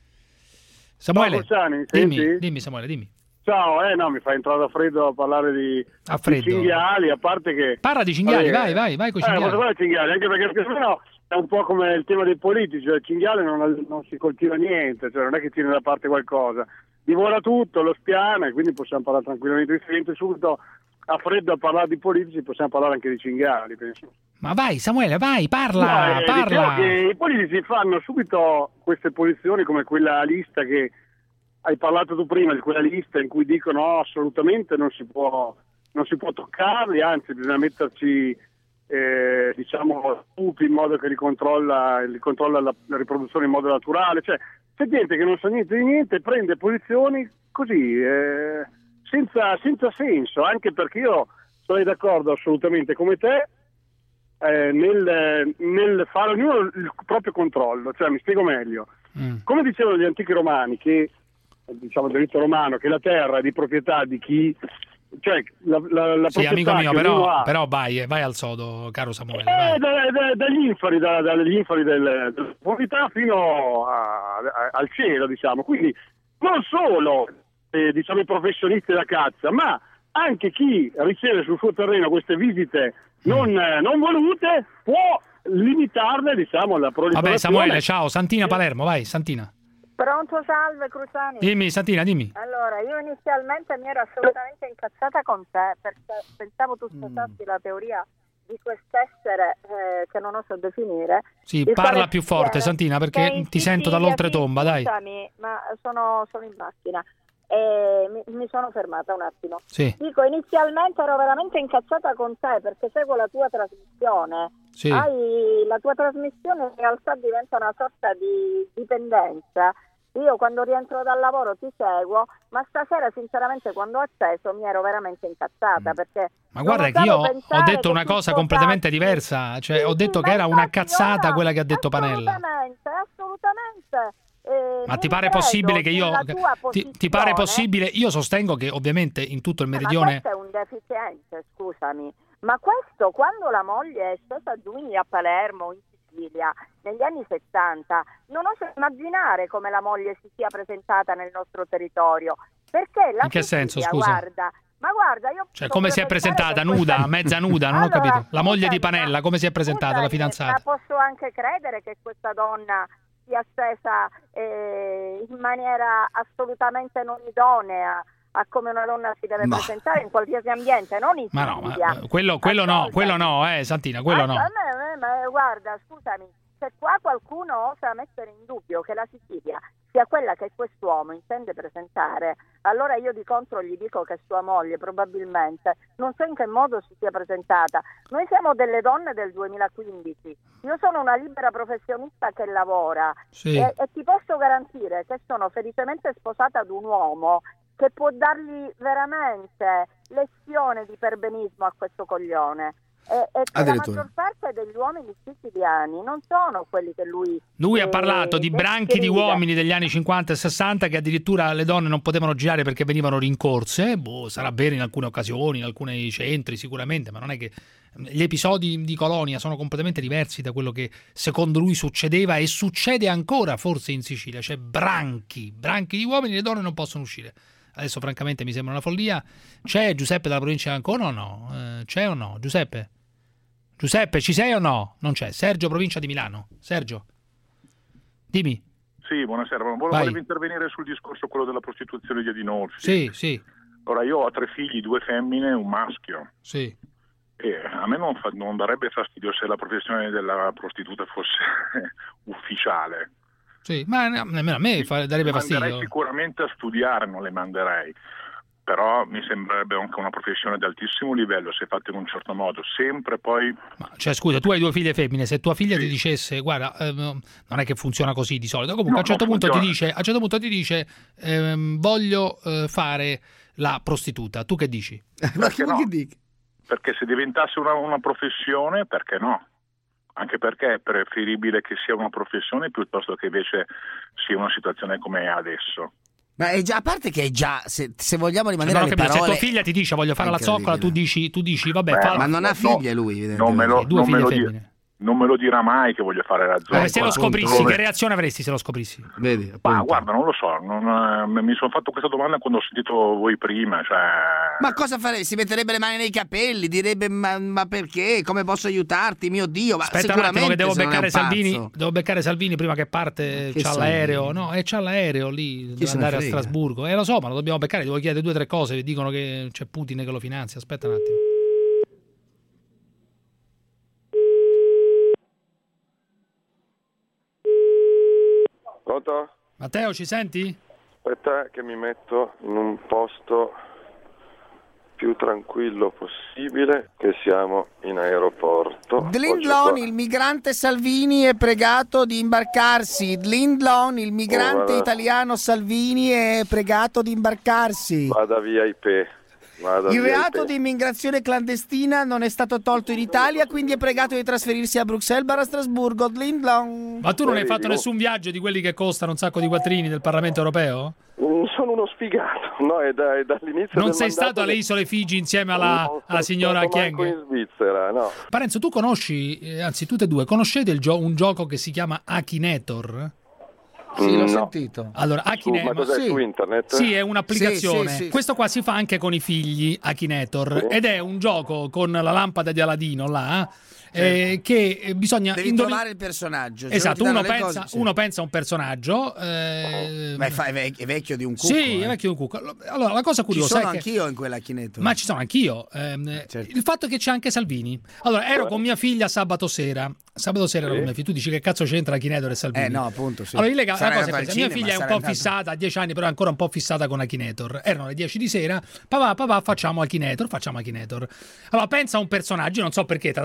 Samuele, Ciao, Luciani, dimmi, senti? dimmi Samuele, dimmi. Ciao, eh no, mi fa entrare a freddo a parlare di, a freddo. di cinghiali, a parte che... Parla di cinghiali, vai, vai, vai con i cinghiali. Eh, posso parlare di cinghiali, anche perché sennò è un po' come il tema dei politici, cioè il cinghiale non, non si coltiva niente, cioè non è che tiene da parte qualcosa, divora tutto, lo spiana e quindi possiamo parlare tranquillamente, se entra subito a freddo a parlare di politici possiamo parlare anche di cinghiali, penso. Ma vai Samuele, vai, parla, no, eh, parla. Che i politici fanno subito queste posizioni come quella lista che hai parlato tu prima, di quella lista in cui dicono no, assolutamente non si può, non si può toccarli, anzi bisogna metterci eh, diciamo tutti in modo che li controlla, li controlla la, la riproduzione in modo naturale, cioè c'è gente che non sa niente di niente, prende posizioni così eh, senza, senza senso, anche perché io sono d'accordo assolutamente come te eh, nel, nel fare ognuno il proprio controllo, cioè mi spiego meglio. Mm. Come dicevano gli antichi romani, che diciamo il diritto romano, che la terra è di proprietà di chi, cioè la, la, la sì, amico mio, però, ha... però vai, vai al sodo, caro Samuele. Eh, da, da, dagli inferi, da, dagli inferi del, della proprietà fino a, a, al cielo, diciamo. Quindi non solo eh, diciamo i professionisti della caccia, ma anche chi riceve sul suo terreno queste visite non, mm. eh, non volute può limitarne, diciamo, la proliferazione. Vabbè, Samuele, ciao, Santina Palermo, vai, Santina. Pronto, salve Cruciani. Dimmi, Santina, dimmi. Allora, io inizialmente mi ero assolutamente incazzata con te perché pensavo tu sposassi mm. la teoria di quest'essere eh, che non oso definire. Sì, parla più forte, Santina, perché ti sento dall'oltretomba, dai. Scusami, ma sono, sono in macchina e mi, mi sono fermata un attimo. Sì. Dico, inizialmente ero veramente incazzata con te perché seguo la tua trasmissione. Sì. Hai, la tua trasmissione in realtà diventa una sorta di dipendenza io quando rientro dal lavoro ti seguo, ma stasera sinceramente quando ho acceso mi ero veramente incazzata, perché ma guarda che io ho detto una cosa completamente cazzo... diversa, cioè sì, ho detto sì, che era una cazzata quella che ha detto Panella. Assolutamente, assolutamente. Eh, ma ti pare possibile che io ti, ti pare possibile? Io sostengo che ovviamente in tutto il meridione ma questo è un deficiente, scusami, ma questo quando la moglie è stata giù a Palermo in Sicilia negli anni settanta, non oso immaginare come la moglie si sia presentata nel nostro territorio, perché la in che Sicilia, senso, scusa? Guarda, ma guarda, io cioè come si è presentata? Nuda, questa... mezza nuda, non allora, ho capito. La moglie di Panella, come si è presentata, scusami, la fidanzata? Ma posso anche credere che questa donna sia stesa eh, in maniera assolutamente non idonea a come una donna si deve no. presentare in qualsiasi ambiente, non in ma Sicilia. No, ma quello, quello no, quello no, eh, Santina, quello ah, no. A me, a me, ma guarda, scusami, se qua qualcuno osa mettere in dubbio che la Sicilia sia quella che quest'uomo intende presentare, allora io di contro gli dico che sua moglie probabilmente non so in che modo si sia presentata. Noi siamo delle donne del duemilaquindici, io sono una libera professionista che lavora sì. e, e ti posso garantire che sono felicemente sposata ad un uomo che può dargli veramente lezione di perbenismo a questo coglione. E, e che la maggior parte degli uomini siciliani non sono quelli che lui lui eh, ha parlato di branchi di uomini degli anni cinquanta e sessanta che addirittura le donne non potevano girare perché venivano rincorse. Boh, sarà vero in alcune occasioni, in alcuni centri sicuramente, ma non è che gli episodi di Colonia sono completamente diversi da quello che secondo lui succedeva e succede ancora forse in Sicilia. Cioè branchi branchi di uomini, le donne non possono uscire. Adesso francamente mi sembra una follia. C'è Giuseppe dalla provincia di Ancona o no? Eh, c'è o no? Giuseppe? Giuseppe, ci sei o no? Non c'è. Sergio, provincia di Milano. Sergio, dimmi. Sì, buonasera. Volevo, volevo intervenire sul discorso quello della prostituzione di Adinolfi. Sì, sì. Ora, io ho tre figli, due femmine e un maschio. Sì. E a me non, fa, non darebbe fastidio se la professione della prostituta fosse ufficiale. Sì, ma nemmeno a me fa, darebbe fastidio. Le manderei sicuramente a studiare, non le manderei. Però mi sembrerebbe anche una professione di altissimo livello se fatta in un certo modo, sempre poi... Ma, cioè scusa, tu hai due figlie femmine, se tua figlia sì. ti dicesse, guarda, eh, non è che funziona così di solito, comunque no, a, un certo punto ti dice, a un certo punto ti dice, ehm, voglio eh, fare la prostituta, tu che dici? Ma che no? Perché se diventasse una, una professione, perché no? Anche perché è preferibile che sia una professione piuttosto che invece sia una situazione come è adesso. Ma è già, a parte che è già, se, se vogliamo rimanere cioè, alle parole... Se tua figlia ti dice voglio fare la zoccola, tu dici, tu dici vabbè... Beh, fa... Ma non ha figlie no, lui, non me lo, due non figlie me lo femmine. Di, non me lo dirà mai che voglio fare la zoccola. Ma se lo scoprissi, come... che reazione avresti se lo scoprissi? Vedi, ma guarda, non lo so, non, mi sono fatto questa domanda quando ho sentito voi prima, cioè... Ma cosa farei? Si metterebbe le mani nei capelli, direbbe ma, ma perché? Come posso aiutarti? Mio Dio, ma aspetta un attimo che devo beccare Salvini, devo beccare Salvini prima che parte, che c'ha so l'aereo, no? E c'ha l'aereo lì, deve andare a Strasburgo. Eh lo so, ma lo dobbiamo beccare, devo chiedere due o tre cose, dicono che c'è Putin che lo finanzia, aspetta un attimo. Pronto? Matteo, ci senti? Aspetta che mi metto in un posto più tranquillo possibile, che siamo in aeroporto. Dlindlon, il migrante Salvini è pregato di imbarcarsi. Dlindlon, il migrante oh, italiano Salvini è pregato di imbarcarsi. Vada via I P. Vada il via reato di immigrazione clandestina non è stato tolto in Italia, quindi è pregato di trasferirsi a Bruxelles barra Strasburgo. Dlindlon. Ma tu non hai fatto nessun viaggio di quelli che costano un sacco di quattrini del Parlamento europeo? Sono uno sfigato, no, è, da, è dall'inizio non del sei stato alle isole Figi insieme alla, alla signora Chieng? in Svizzera, no. Parenzo, tu conosci, eh, anzi tutte e due, conoscete il gio- un gioco che si chiama Akinator? Sì, l'ho no. sentito. Allora, Akinator, ma cos'è, sì. su internet? Sì, è un'applicazione. Sì, sì, sì. Questo qua si fa anche con i figli, Akinator, sì. Ed è un gioco con la lampada di Aladino là, eh, che bisogna devi indovin- trovare il personaggio. Esatto, uno pensa, cose, sì. uno pensa a un personaggio. Eh, Ma è, fa- è, vec- è vecchio di un cucco. Sì, eh. è vecchio di un cucco. Allora, la cosa curiosa ci sono è che... anch'io in quella Akinator. Ma ci sono anch'io. Ehm, certo. Il fatto è che c'è anche Salvini. Allora, ero con mia figlia sabato sera. Sabato sera ero sì. con mia figlia. Tu dici che cazzo c'entra Akinator e Salvini? Eh no, appunto, sì. Allora, illega- la cosa è andato questa. al Mia cinema, figlia è un po' andato... fissata, a dieci anni, però è ancora un po' fissata con Akinator. Erano le dieci di sera. Papà, papà, facciamo Akinator, facciamo Akinator. Allora, pensa a un personaggio, io non so perché, tra tanti personaggi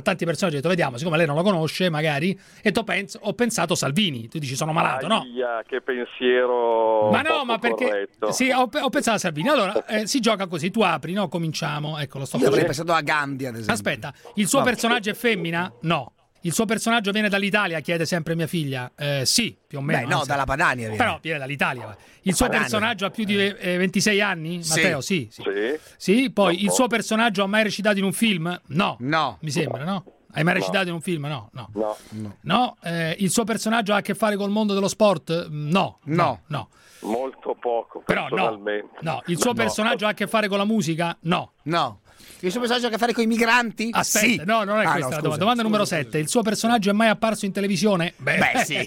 personaggio, ho detto vediamo, siccome lei non lo conosce magari, e tu penso, ho pensato Salvini, tu dici sono malato, no? Aia, che pensiero ma no, ma perché corretto. sì, ho, ho pensato a Salvini. Allora eh, si gioca così, tu apri, no? Cominciamo, ecco, lo sto Io avrei pensato a Gandhi, ad esempio. Aspetta, il suo no. personaggio è femmina? No. Il suo personaggio viene dall'Italia? Chiede sempre mia figlia. Eh, sì, più o meno. Beh, no, anzi. dalla Padania viene. Però viene dall'Italia. Il suo Padania. personaggio ha più di eh, ventisei anni? Sì. Matteo, sì. Sì, sì. sì poi no, il no. suo personaggio ha mai recitato in un film? No. No. Mi sembra, no? Hai mai recitato no. in un film? No. No. No. No. no. Eh, il suo personaggio ha a che fare col mondo dello sport? No. No. No. Molto poco, Però no. personalmente. No. Il suo no. personaggio ha a che fare con la musica? No. No. Il suo personaggio ha a che fare con i migranti? Aspetta, sì. no, non è ah, questa no, la scusa, domanda. Domanda numero sette. Il suo personaggio è mai apparso in televisione? Beh, Beh sì.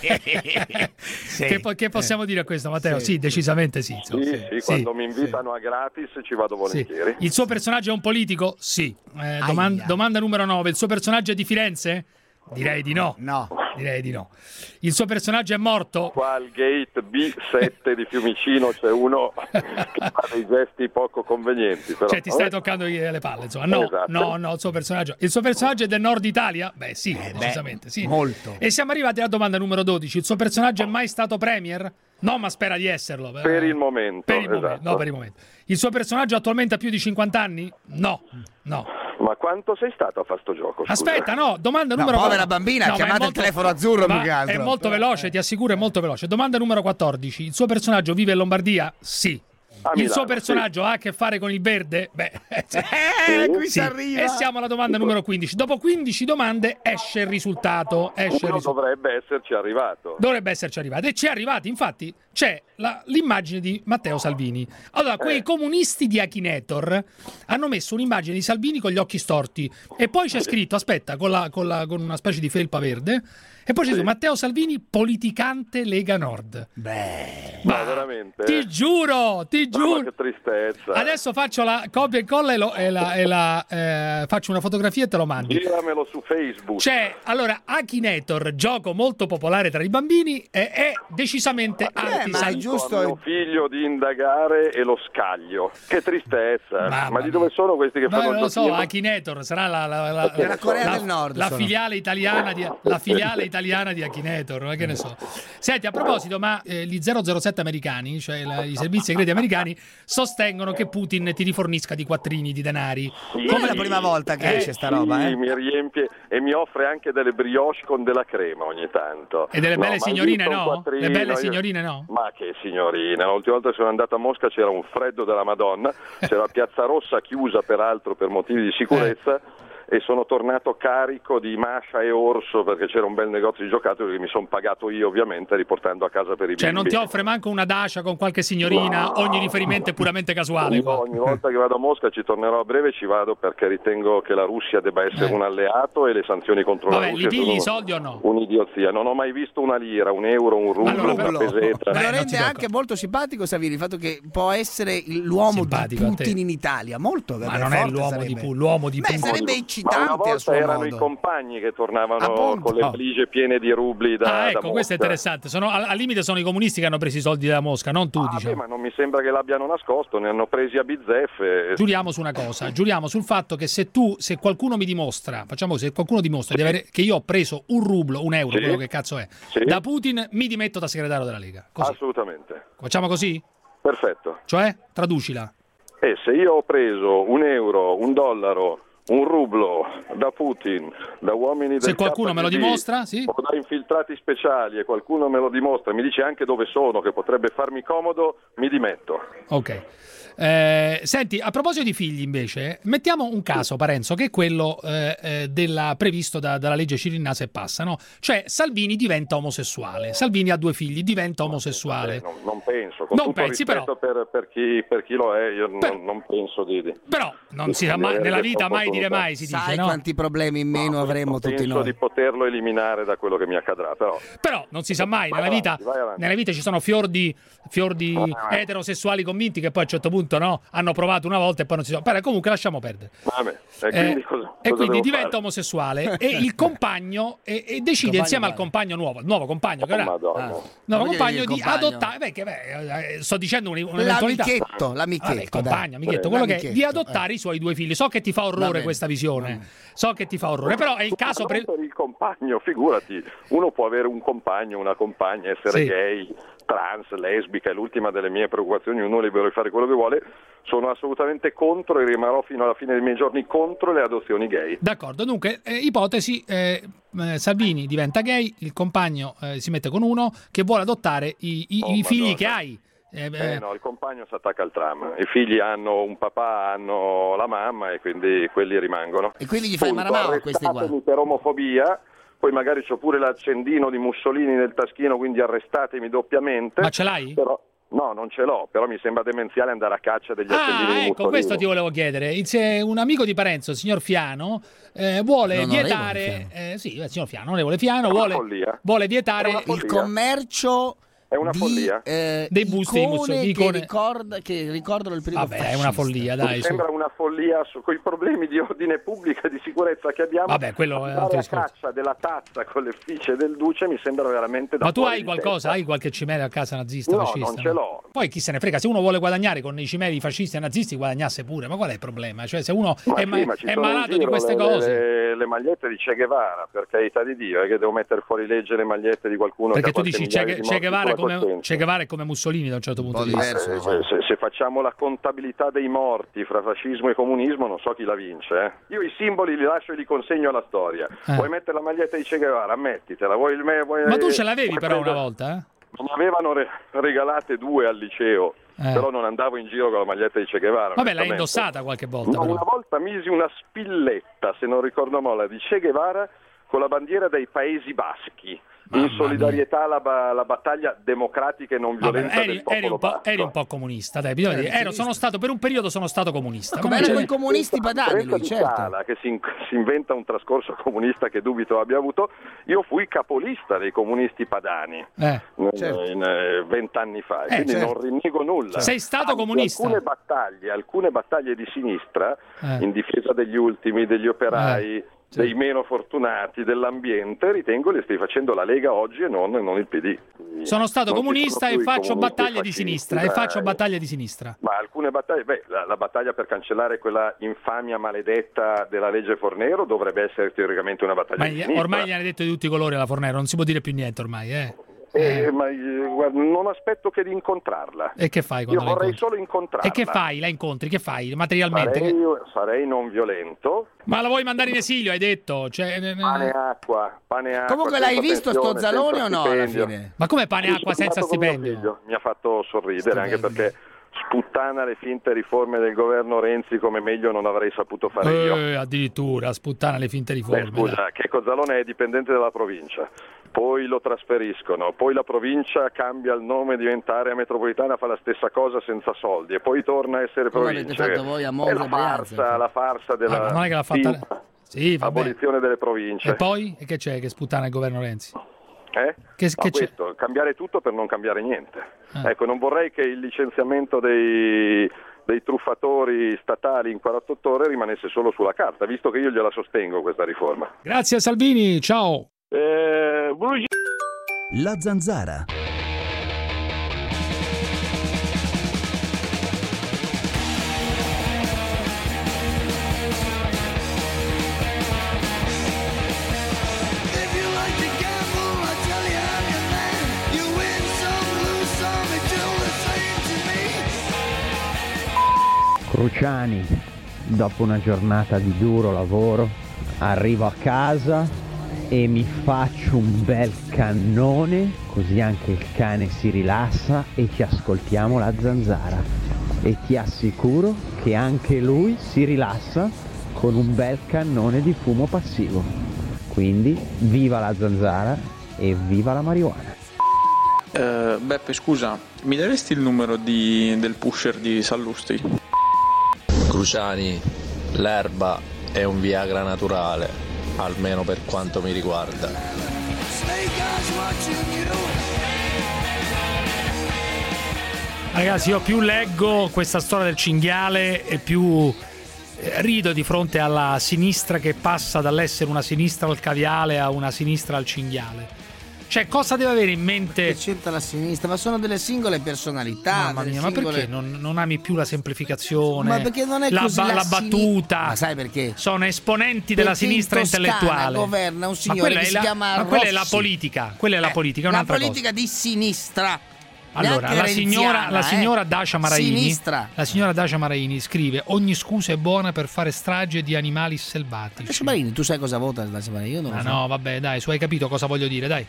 sì. Che, che possiamo dire a questo, Matteo? Sì, Sì. decisamente sì. Sì, sì, sì, quando mi invitano sì. a gratis ci vado volentieri. Sì. Il suo personaggio è un politico? Sì. Eh, domanda, domanda numero nove. Il suo personaggio è di Firenze? Direi di no. No. Direi di no. Il suo personaggio è morto? Qua al gate B sette di Fiumicino c'è uno che fa dei gesti poco convenienti. Però. Cioè ti stai toccando le palle, insomma. No, esatto. no, no, il suo personaggio. Il suo personaggio è del nord Italia? Beh, sì, eh, decisamente, sì. Molto. E siamo arrivati alla domanda numero dodici. Il suo personaggio è mai stato premier? No, ma spera di esserlo. Per il momento. Per il esatto. momento. No, per il momento. Il suo personaggio attualmente ha più di cinquanta anni? No, no. Ma quanto sei stato a fare sto gioco? Scusa? Aspetta, no, domanda numero no, povera bambina, no, ha chiamato molto... il telefono azzurro ma più che altro. È molto veloce, ti assicuro, è molto veloce. Domanda numero quattordici. Il suo personaggio vive in Lombardia? Sì. A il Milano, suo personaggio sì. ha a che fare con il verde? Beh, eh, qui sì. si arriva. E siamo alla domanda numero quindici. Dopo quindici domande esce il risultato. Esce il risultato. Dovrebbe esserci arrivato. Dovrebbe esserci arrivato. E ci è arrivato, infatti, c'è la, l'immagine di Matteo Salvini. Allora, quei eh. comunisti di Akinator hanno messo un'immagine di Salvini con gli occhi storti. E poi c'è scritto, aspetta, con, la, con, la, con una specie di felpa verde. E poi c'è scritto Matteo Salvini, politicante Lega Nord. Beh, ma no, veramente? Ti giuro, ti giuro. Ma che tristezza. Adesso faccio la copia e incolla e, lo, e la, e la eh, faccio una fotografia e te lo mandi. Giramelo su Facebook. C'è, allora, Akinator, gioco molto popolare tra i bambini, è, è decisamente anti-Salvini. giusto a mio figlio di indagare e lo scaglio. Che tristezza. Mamma ma di dove sono questi che Ma fanno non lo so, giochino? Akinator sarà la, la, la, Della la, Corea la, del Nord la sono. filiale italiana di la filiale italiana di Akinator, ma che ne so. Senti, a proposito, ma eh, gli zero zero sette americani, cioè la, i servizi segreti americani, sostengono che Putin ti rifornisca di quattrini di denari. Sì, come la prima volta che eh, esce sta sì, roba, eh? mi riempie e mi offre anche delle brioche con della crema ogni tanto. E delle No, belle ma signorine visto un no? quattrino, Le belle io- signorine no? Ma che signorina, l'ultima volta che sono andato a Mosca c'era un freddo della Madonna, c'era Piazza Rossa chiusa peraltro per motivi di sicurezza. E sono tornato carico di Masha e Orso perché c'era un bel negozio di giocattoli che mi sono pagato io ovviamente riportando a casa per i Cioè bimbi. non ti offre manco una Dacia con qualche signorina, No. ogni riferimento è puramente casuale. Io qua. ogni volta che vado a Mosca ci tornerò a breve, ci vado perché ritengo che la Russia debba essere Eh. un alleato e le sanzioni contro Vabbè, la li Russia pigli sono i soldi o no? un'idiozia. Non ho mai visto una lira, un euro, un rublo, Allora, una però- peseta. Me lo Beh, non rende si tocca. anche molto simpatico Savini il fatto che può essere il- l'uomo Simpatico di a te. Putin in Italia, molto Ma beh, non è forte l'uomo sarebbe. di Putin, l'uomo di Beh, Putin. sarebbe Ma una eccitante a volta suo erano modo. i compagni che tornavano Appunto. con le valigie piene di rubli da, Ah, da ecco, questo è Mosca. interessante. Sono, al, al limite sono i comunisti che hanno preso i soldi da Mosca, non tu, Ah, beh, diciamo. ma non mi sembra che l'abbiano nascosto, ne hanno presi a bizzeffe. Giuriamo su una cosa, giuriamo sul fatto che se tu, se qualcuno mi dimostra, facciamo così, se qualcuno dimostra di avere, che io ho preso un rublo, un euro, Sì. quello che cazzo è, Sì. da Putin, mi dimetto da segretario della Lega. Così. Assolutamente. Facciamo così? Perfetto. Cioè? Traducila. E se io ho preso un euro, un dollaro, un rublo da Putin, da uomini del Se qualcuno me lo K G B, dimostra, sì. o da infiltrati speciali e qualcuno me lo dimostra, mi dice anche dove sono, che potrebbe farmi comodo, mi dimetto. Ok. Eh, senti, a proposito di figli invece, mettiamo un caso, Parenzo, che è quello eh, eh, della, previsto da- dalla legge Cirinnà se passa, no? Cioè Salvini diventa omosessuale, Salvini ha due figli, diventa omosessuale. Eh, non, non penso, con Non tutto pensi, rispetto per, per, chi, per chi lo è, io Per- non, non penso di... di Però non di si sa mai, avere nella questa vita mai dire opportunità. mai, si dice, Sai no? quanti problemi in meno avremmo tutti Penso noi. di poterlo eliminare da quello che mi accadrà, però... Però non si sa mai, Vai nella vita, avanti, vai avanti. nella vita ci sono fior di, fior di eterosessuali convinti che poi a un certo punto no, hanno provato una volta e poi non si sono. Però comunque lasciamo perdere. Vabbè, e Eh, quindi, cosa, e cosa quindi devo diventa fare? omosessuale e il compagno e, e decide Compagno insieme al quale? compagno nuovo, il nuovo compagno che Oh, ora Madonna. Ah. nuovo Ma perché compagno devi di il compagno? adottare, beh, che, beh, eh, sto dicendo un- un'eventualità. L'amichetto, l'amichetto, Vabbè, il compagno, dai. amichetto, quello che è di L'amichetto, adottare i suoi due figli. So che ti fa orrore Vabbè. orrore questa visione. So che ti fa orrore, però è il caso pre- per il compagno, figurati, uno può avere un compagno, una compagna, essere sì. gay, trans, lesbica, è l'ultima delle mie preoccupazioni, uno è libero di fare quello che vuole. Sono assolutamente contro e rimarrò fino alla fine dei miei giorni contro le adozioni gay. D'accordo, dunque, eh, ipotesi, eh, eh, Salvini diventa gay, il compagno eh, si mette con uno che vuole adottare i, i, oh, i figli che hai. Eh, eh no, il compagno si attacca al tram, i figli hanno un papà, hanno la mamma e quindi quelli rimangono. E quindi gli fai maramao a questi qua? Per omofobia, poi magari c'ho pure l'accendino di Mussolini nel taschino, quindi arrestatemi doppiamente. Ma ce l'hai? Però... No, non ce l'ho, però mi sembra demenziale andare a caccia degli ah, accendini di ecco, Mussolini. Questo ti volevo chiedere. Se un amico di Parenzo, il signor Fiano, eh, vuole l'onorevole vietare... Eh, sì, il signor Fiano, onorevole Fiano, vuole, vuole vietare il commercio... È una di, follia. Eh, dei busti di Mussolini che, ricorda, che ricordano il periodo Vabbè, fascista. È una follia, dai. Mi sembra una follia su, con i problemi di ordine pubblico e di sicurezza che abbiamo. Vabbè, quello è la caccia della tazza con le fiche del duce mi sembra veramente da Ma tu hai qualcosa? Hai qualche cimere a casa nazista, no, fascista? Non ce l'ho. Poi chi se ne frega, se uno vuole guadagnare con i cimeri fascisti e nazisti guadagnasse pure, ma qual è il problema? Cioè se uno ma è, sì, ma ma è malato di queste le, cose. Le, le magliette di Che Guevara, per carità di Dio, è che devo mettere fuori legge le magliette di qualcuno. Perché che tu dici Che, che Guevara come Che Guevara è come Mussolini da un certo punto un di vista. diverso, se, se, se facciamo la contabilità dei morti fra fascismo e comunismo non so chi la vince. Eh. Io i simboli li lascio e li consegno alla storia. Eh. Vuoi mettere la maglietta di Che Guevara? Ammettitela. Vuoi il me, vuoi, Ma tu ce l'avevi però prendere... una volta? Eh? Me ne avevano re- regalate due al liceo. Eh. Però non andavo in giro con la maglietta di Che Guevara. Vabbè, l'hai indossata qualche volta. No, una volta misi una spilletta, se non ricordo male, di Che Guevara con la bandiera dei Paesi Baschi. In solidarietà alla, alla battaglia democratica e non violenta Vabbè, eri, del popolo eri, un po', basco. eri un po' comunista, dai, bisogna dire. Ero, sono stato, per un periodo sono stato comunista. Come erano i comunisti padani lui, certo. Sala, che si, si inventa un trascorso comunista che dubito abbia avuto. Io fui capolista dei comunisti padani eh, certo. vent'anni eh, fa, eh, quindi certo. non rinnego nulla. Sei stato Anzi, comunista? Alcune battaglie, alcune battaglie di sinistra, eh. in difesa degli ultimi, degli operai, eh. dei meno fortunati, dell'ambiente, ritengo li stai facendo la Lega oggi e non, non il P D. Sono stato non comunista sono e faccio battaglie fascisti, di sinistra dai. e faccio battaglie di sinistra. Ma alcune battaglie, beh, la, la battaglia per cancellare quella infamia maledetta della legge Fornero dovrebbe essere teoricamente una battaglia Ma di sinistra. Ormai gli hanno detto di tutti i colori alla Fornero, non si può dire più niente ormai, eh. Eh, ma guarda, non aspetto che di incontrarla. E che fai quando Io la vorrei incontri? solo incontrarla. E che fai? La incontri? Che fai materialmente? Sarei, sarei non violento. Ma la vuoi mandare in esilio, hai detto? Cioè... Pane e acqua, pane e acqua. Comunque l'hai visto sto Zalone o no alla fine? Ma come pane e acqua senza stipendio? Mi ha fatto sorridere anche perché sputtana le finte riforme del governo Renzi come meglio non avrei saputo fare eh, io. Addirittura, sputtana le finte riforme. Beh, scusa, Checco Zalone è dipendente dalla provincia. Poi lo trasferiscono, poi la provincia cambia il nome, diventa area metropolitana, fa la stessa cosa senza soldi e poi torna a essere Come provincia. avete fatto voi a Monza è la farsa, la farsa della ah, non è che l'ha fatta... sì, abolizione delle province. E poi? E che c'è che sputtana il governo Renzi? Eh? Che, no, che questo, c'è? Cambiare tutto per non cambiare niente. Ah. Ecco, non vorrei che il licenziamento dei... dei truffatori statali in quarantotto ore rimanesse solo sulla carta, visto che io gliela sostengo questa riforma. Grazie Salvini, ciao. Eh, La Zanzara. Cruciani, dopo una giornata di duro lavoro, arrivo a casa e mi faccio un bel cannone, così anche il cane si rilassa e ci ascoltiamo la Zanzara. E ti assicuro che anche lui si rilassa con un bel cannone di fumo passivo. Quindi viva la Zanzara e viva la marijuana. Uh, Beppe, scusa, mi daresti il numero di, del pusher di Sallusti? Cruciani, l'erba è un Viagra naturale, almeno per quanto mi riguarda. Ragazzi, io più leggo questa storia del cinghiale e più rido di fronte alla sinistra che passa dall'essere una sinistra al caviale a una sinistra al cinghiale. Cioè, cosa deve avere in mente? Che c'entra la sinistra? Ma sono delle singole personalità. Mamma mia, singole... ma perché non, non ami più la semplificazione? Ma perché non è la, così ba- la, la battuta. Sin... Ma sai perché? Sono esponenti perché della sinistra in Toscana intellettuale. Governa un signore che si la, chiama Ma quella Rossi. è la politica. Quella è la eh, politica, è la un'altra politica cosa. di sinistra. Allora, la signora, la signora eh? Dacia Maraini, sinistra. la signora Dacia Maraini scrive: ogni scusa è buona per fare strage di animali selvatici. Dacia Maraini, tu sai cosa vota Dacia Maraini? Io non Ma lo so. no, vabbè, dai, su hai capito cosa voglio dire, dai.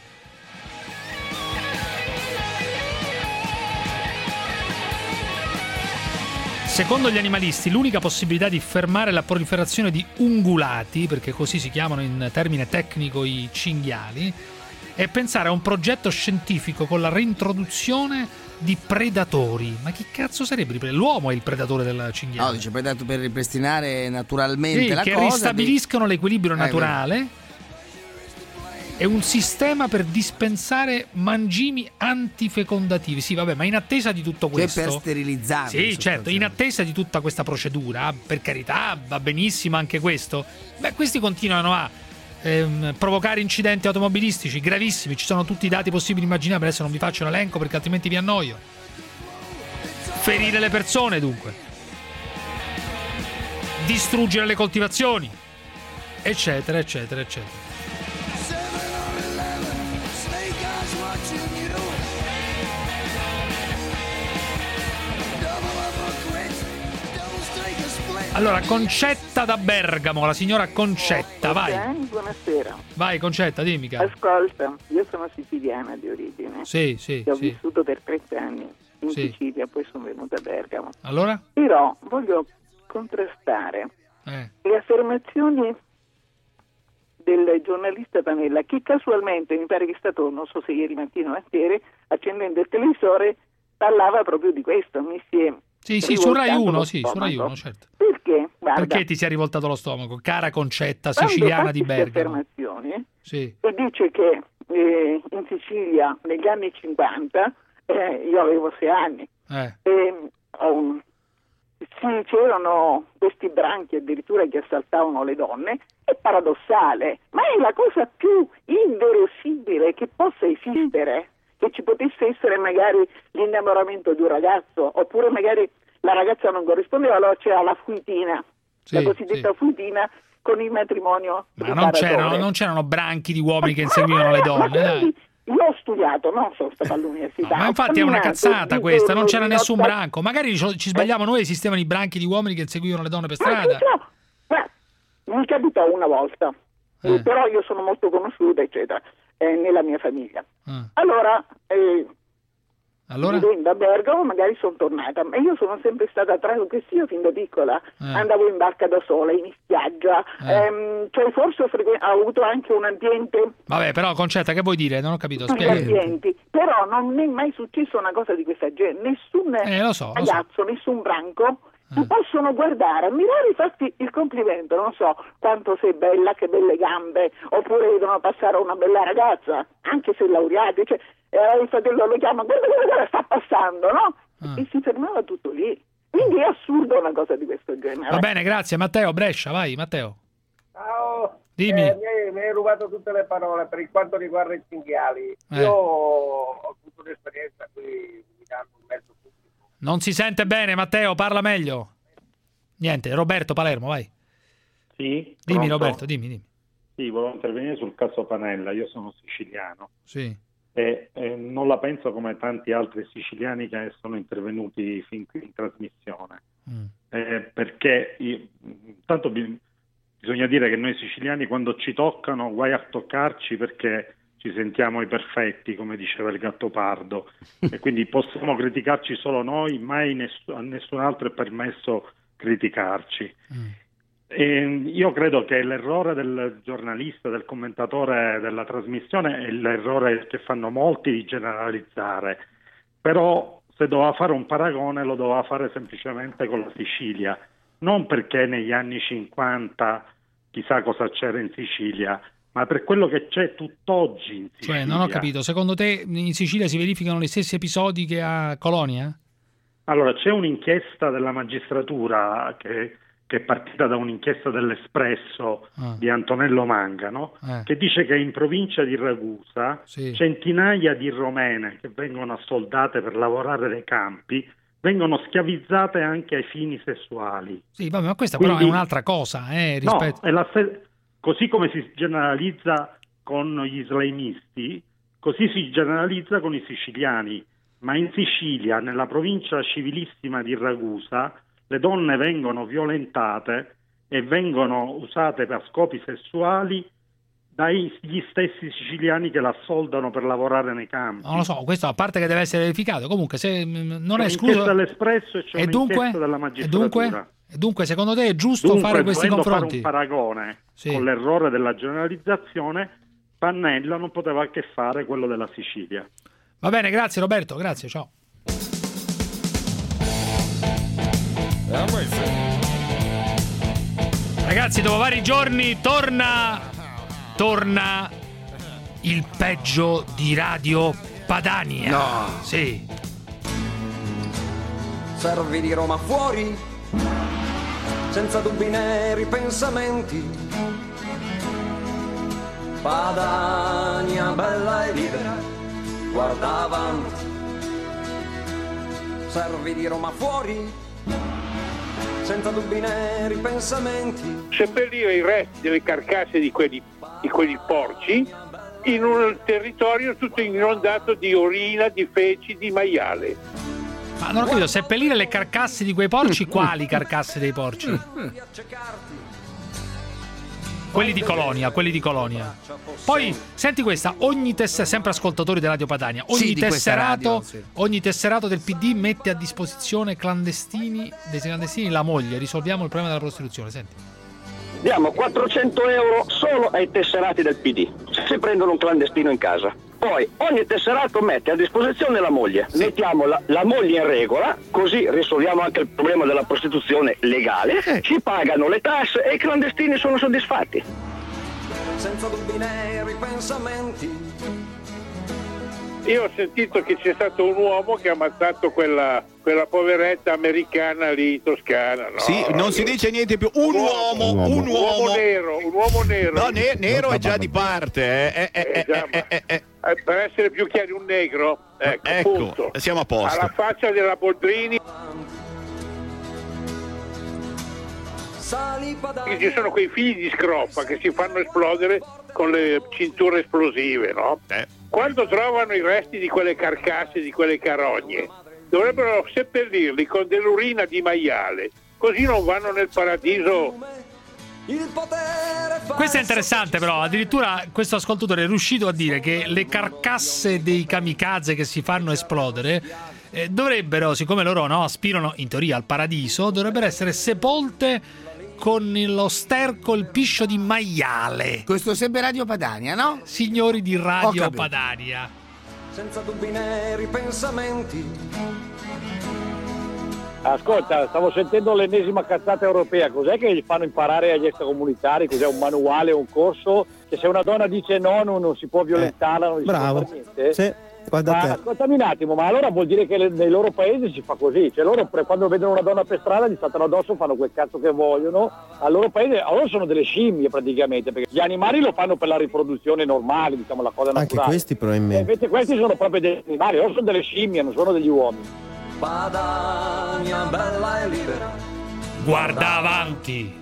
Secondo gli animalisti, l'unica possibilità di fermare la proliferazione di ungulati, perché così si chiamano in termine tecnico i cinghiali, è pensare a un progetto scientifico con la reintroduzione di predatori. Ma chi cazzo sarebbe? L'uomo è il predatore del cinghiale. No, dice predato per ripristinare naturalmente sì, la che cosa. Che ristabiliscono di... l'equilibrio eh, naturale. È un sistema per dispensare mangimi antifecondativi. Sì, vabbè, ma in attesa di tutto questo. Che per sterilizzare. Sì, certo, in attesa di tutta questa procedura, per carità, va benissimo anche questo. Beh, questi continuano a ehm, provocare incidenti automobilistici gravissimi. Ci sono tutti i dati possibili e immaginabili. Adesso non vi faccio l'elenco perché altrimenti vi annoio. Ferire le persone, dunque. Distruggere le coltivazioni. Eccetera, eccetera, eccetera. Allora, Concetta da Bergamo, la signora Concetta, oh, vai. Okay, buonasera. Vai, Concetta, dimmi. Cara. Ascolta, io sono siciliana di origine. Sì, sì, ho sì. vissuto per trenta anni in sì. Sicilia, poi sono venuta a Bergamo. Allora? Però voglio contrastare eh. le affermazioni del giornalista Panella, che casualmente, mi pare che è stato, non so se ieri mattina o ieri, accendendo il televisore, parlava proprio di questo, mi si è Sì, sì, su Rai uno, sì, su Rai uno, certo. Perché? Guarda, perché ti si è rivoltato lo stomaco, cara Concetta, siciliana di Bergamo. Affermazioni, sì. E dice che eh, in Sicilia negli anni cinquanta, eh, io avevo sei anni, eh. eh, um, sì, c'erano questi branchi addirittura che assaltavano le donne. È paradossale, ma è la cosa più inverosimile che possa esistere. Che ci potesse essere magari l'innamoramento di un ragazzo, oppure magari la ragazza non corrispondeva, allora c'era la fuitina, sì, la cosiddetta sì. fuitina con il matrimonio. Ma non c'erano, non c'erano branchi di uomini che inseguivano le donne, dai. Io ho studiato, non sono stata all'università. No, ma infatti è una cazzata questa, non c'era nessun branco. Magari ci sbagliamo noi, esistevano i branchi di uomini che inseguivano le donne per strada. No, ma mi capita una volta, eh. però io sono molto conosciuta, eccetera. Nella mia famiglia. Ah. Allora, eh, allora? vivendo a Bergamo magari sono tornata, ma io sono sempre stata tranquilla, io fin da piccola eh. andavo in barca da sola, in spiaggia, eh. ehm, cioè forse ho, frequ- ho avuto anche un ambiente. Vabbè, però Concetta, che vuoi dire? Non ho capito. Ambienti, però non è mai successo una cosa di questa gente, nessun eh, lo so, ragazzo, lo so. nessun branco. Ti possono guardare, ammirare e farti il complimento, non so quanto sei bella, che belle gambe, oppure vedono passare una bella ragazza, anche se laureati, cioè eh, il fratello lo chiama, guarda guarda sta passando, no? Ah. E si fermava tutto lì. Quindi è assurdo una cosa di questo genere. Va bene, grazie. Matteo, Brescia, vai, Matteo. Ciao. Dimmi. Eh, mi, mi hai rubato tutte le parole per quanto riguarda i cinghiali. Eh. Io ho avuto un'esperienza qui guidando un mezzo pubblico. Non si sente bene, Matteo, parla meglio. Niente, Roberto Palermo, vai. Sì? Dimmi Pronto? Roberto, dimmi, dimmi. Sì, volevo intervenire sul caso Panella, io sono siciliano. Sì. E eh, non la penso come tanti altri siciliani che sono intervenuti fin qui in trasmissione. Mm. Eh, perché io, intanto bi- bisogna dire che noi siciliani quando ci toccano, guai a toccarci perché ci sentiamo i perfetti, come diceva il Gattopardo, e quindi possiamo criticarci solo noi, mai ness- a nessun altro è permesso criticarci. Mm. E io credo che l'errore del giornalista, del commentatore della trasmissione è l'errore che fanno molti di generalizzare, però se doveva fare un paragone lo doveva fare semplicemente con la Sicilia, non perché negli anni cinquanta chissà cosa c'era in Sicilia, ma per quello che c'è tutt'oggi in Sicilia. Cioè, non ho capito, secondo te in Sicilia si verificano gli stessi episodi che a Colonia? Allora, c'è un'inchiesta della magistratura che che è partita da un'inchiesta dell'Espresso ah. di Antonello Mangano, eh. che dice che in provincia di Ragusa sì. centinaia di romene che vengono assoldate per lavorare nei campi vengono schiavizzate anche ai fini sessuali. Sì, vabbè, ma questa Quindi, però è un'altra cosa. Eh, rispetto... No, è la se- così come si generalizza con gli islamisti, così si generalizza con i siciliani. Ma in Sicilia, nella provincia civilissima di Ragusa, le donne vengono violentate e vengono usate per scopi sessuali dagli stessi siciliani che la assoldano per lavorare nei campi. Non lo so, questo a parte che deve essere verificato, comunque se non c'è è escluso dell'Espresso e c'è e dunque, della e magistratura. dunque, e dunque secondo te è giusto dunque, fare questi confronti? Fare un paragone sì. con l'errore della generalizzazione, Pannella non poteva che fare quello della Sicilia. Va bene, grazie Roberto, grazie, ciao. Ragazzi, dopo vari giorni torna torna il peggio di Radio Padania. No. Sì. Servi di Roma fuori, senza dubbi né ripensamenti. Padania bella e libera, guarda avanti. Servi di Roma fuori, senza dubbi né ripensamenti. Seppellire i resti delle carcasse di quelli, di quelli porci in un territorio tutto inondato di urina, di feci, di maiale. Ma non ho capito, seppellire le carcasse di quei porci, quali carcasse dei porci? Quelli di Colonia, quelli di Colonia. Poi, senti questa, ogni tesserato, sempre ascoltatori di Radio Padania, ogni sì, tesserato radio, sì. ogni tesserato del P D mette a disposizione clandestini, dei clandestini la moglie, risolviamo il problema della prostituzione, senti. Diamo quattrocento euro solo ai tesserati del P D, se prendono un clandestino in casa. Poi ogni tesserato mette a disposizione la moglie, sì. Mettiamo la, la moglie in regola, così risolviamo anche il problema della prostituzione legale, eh. Ci pagano le tasse e i clandestini sono soddisfatti. Senza dubbi né ripensamenti. Io ho sentito che c'è stato un uomo che ha ammazzato quella, quella poveretta americana lì in Toscana. No? Sì, non si dice niente più. Un uomo, un uomo. Un uomo nero, un uomo nero. No, ne- nero è già di parte. Eh, eh, eh, già, eh, eh, eh. Per essere più chiari, un negro. Ecco, ecco punto. Siamo a posto. Alla faccia della Boldrini. Ci sono quei figli di scroffa che si fanno esplodere con le cinture esplosive, no? Eh. Quando trovano i resti di quelle carcasse, di quelle carogne, dovrebbero seppellirli con dell'urina di maiale, così non vanno nel paradiso. Questo è interessante, però addirittura questo ascoltatore è riuscito a dire che le carcasse dei kamikaze che si fanno esplodere eh, dovrebbero, siccome loro no, aspirano in teoria al paradiso, dovrebbero essere sepolte con lo sterco, il piscio di maiale. Questo sempre Radio Padania, no? Signori di Radio Padania. Senza dubbi né ripensamenti. Ascolta, stavo sentendo l'ennesima cazzata europea. Cos'è che gli fanno imparare agli extracomunitari? Cos'è, un manuale, un corso? Che se una donna dice no, non, non si può violentarla, non gli Bravo. si può fare niente? Sì, guarda ma te. ascoltami un attimo, ma allora vuol dire che le, nei loro paesi si fa così? Cioè loro pre, quando vedono una donna per strada gli saltano addosso, fanno quel cazzo che vogliono. Al loro paese, loro sono delle scimmie praticamente, perché gli animali lo fanno per la riproduzione normale, diciamo la cosa naturale. Anche questi probabilmente. E invece questi sono proprio degli animali, loro sono delle scimmie, non sono degli uomini. Padania bella e libera, guarda avanti.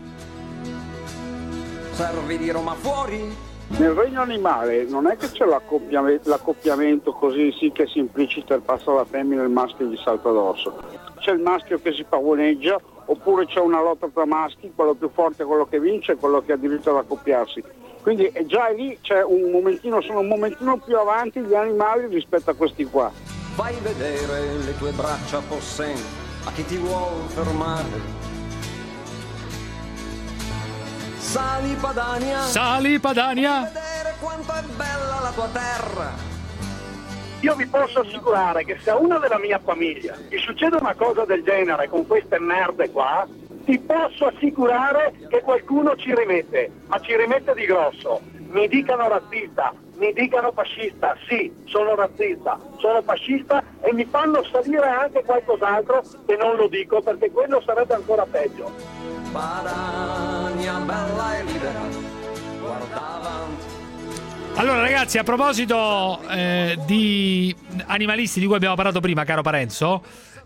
Servi di Roma fuori. Nel regno animale non è che c'è l'accoppiamento, l'accoppiamento così sì che si implicita il passo alla femmina e il maschio gli salta addosso. C'è il maschio che si pavoneggia, oppure c'è una lotta tra maschi, quello più forte è quello che vince e quello che ha diritto ad accoppiarsi. Quindi è già lì c'è un momentino, sono un momentino più avanti gli animali rispetto a questi qua. Fai vedere le tue braccia possenti a chi ti vuol fermare. Sali Padania, Sali Padania, fai vedere quanto è bella la tua terra. Io vi posso assicurare che se a una della mia famiglia gli succede una cosa del genere con queste merde qua, ti posso assicurare che qualcuno ci rimette, ma ci rimette di grosso. Mi dicano razzista, mi dicano fascista, sì, sono razzista, sono fascista e mi fanno salire anche qualcos'altro che non lo dico perché quello sarebbe ancora peggio. Padania bella e libera, guarda avanti. Allora ragazzi, a proposito eh, di animalisti di cui abbiamo parlato prima, caro Parenzo,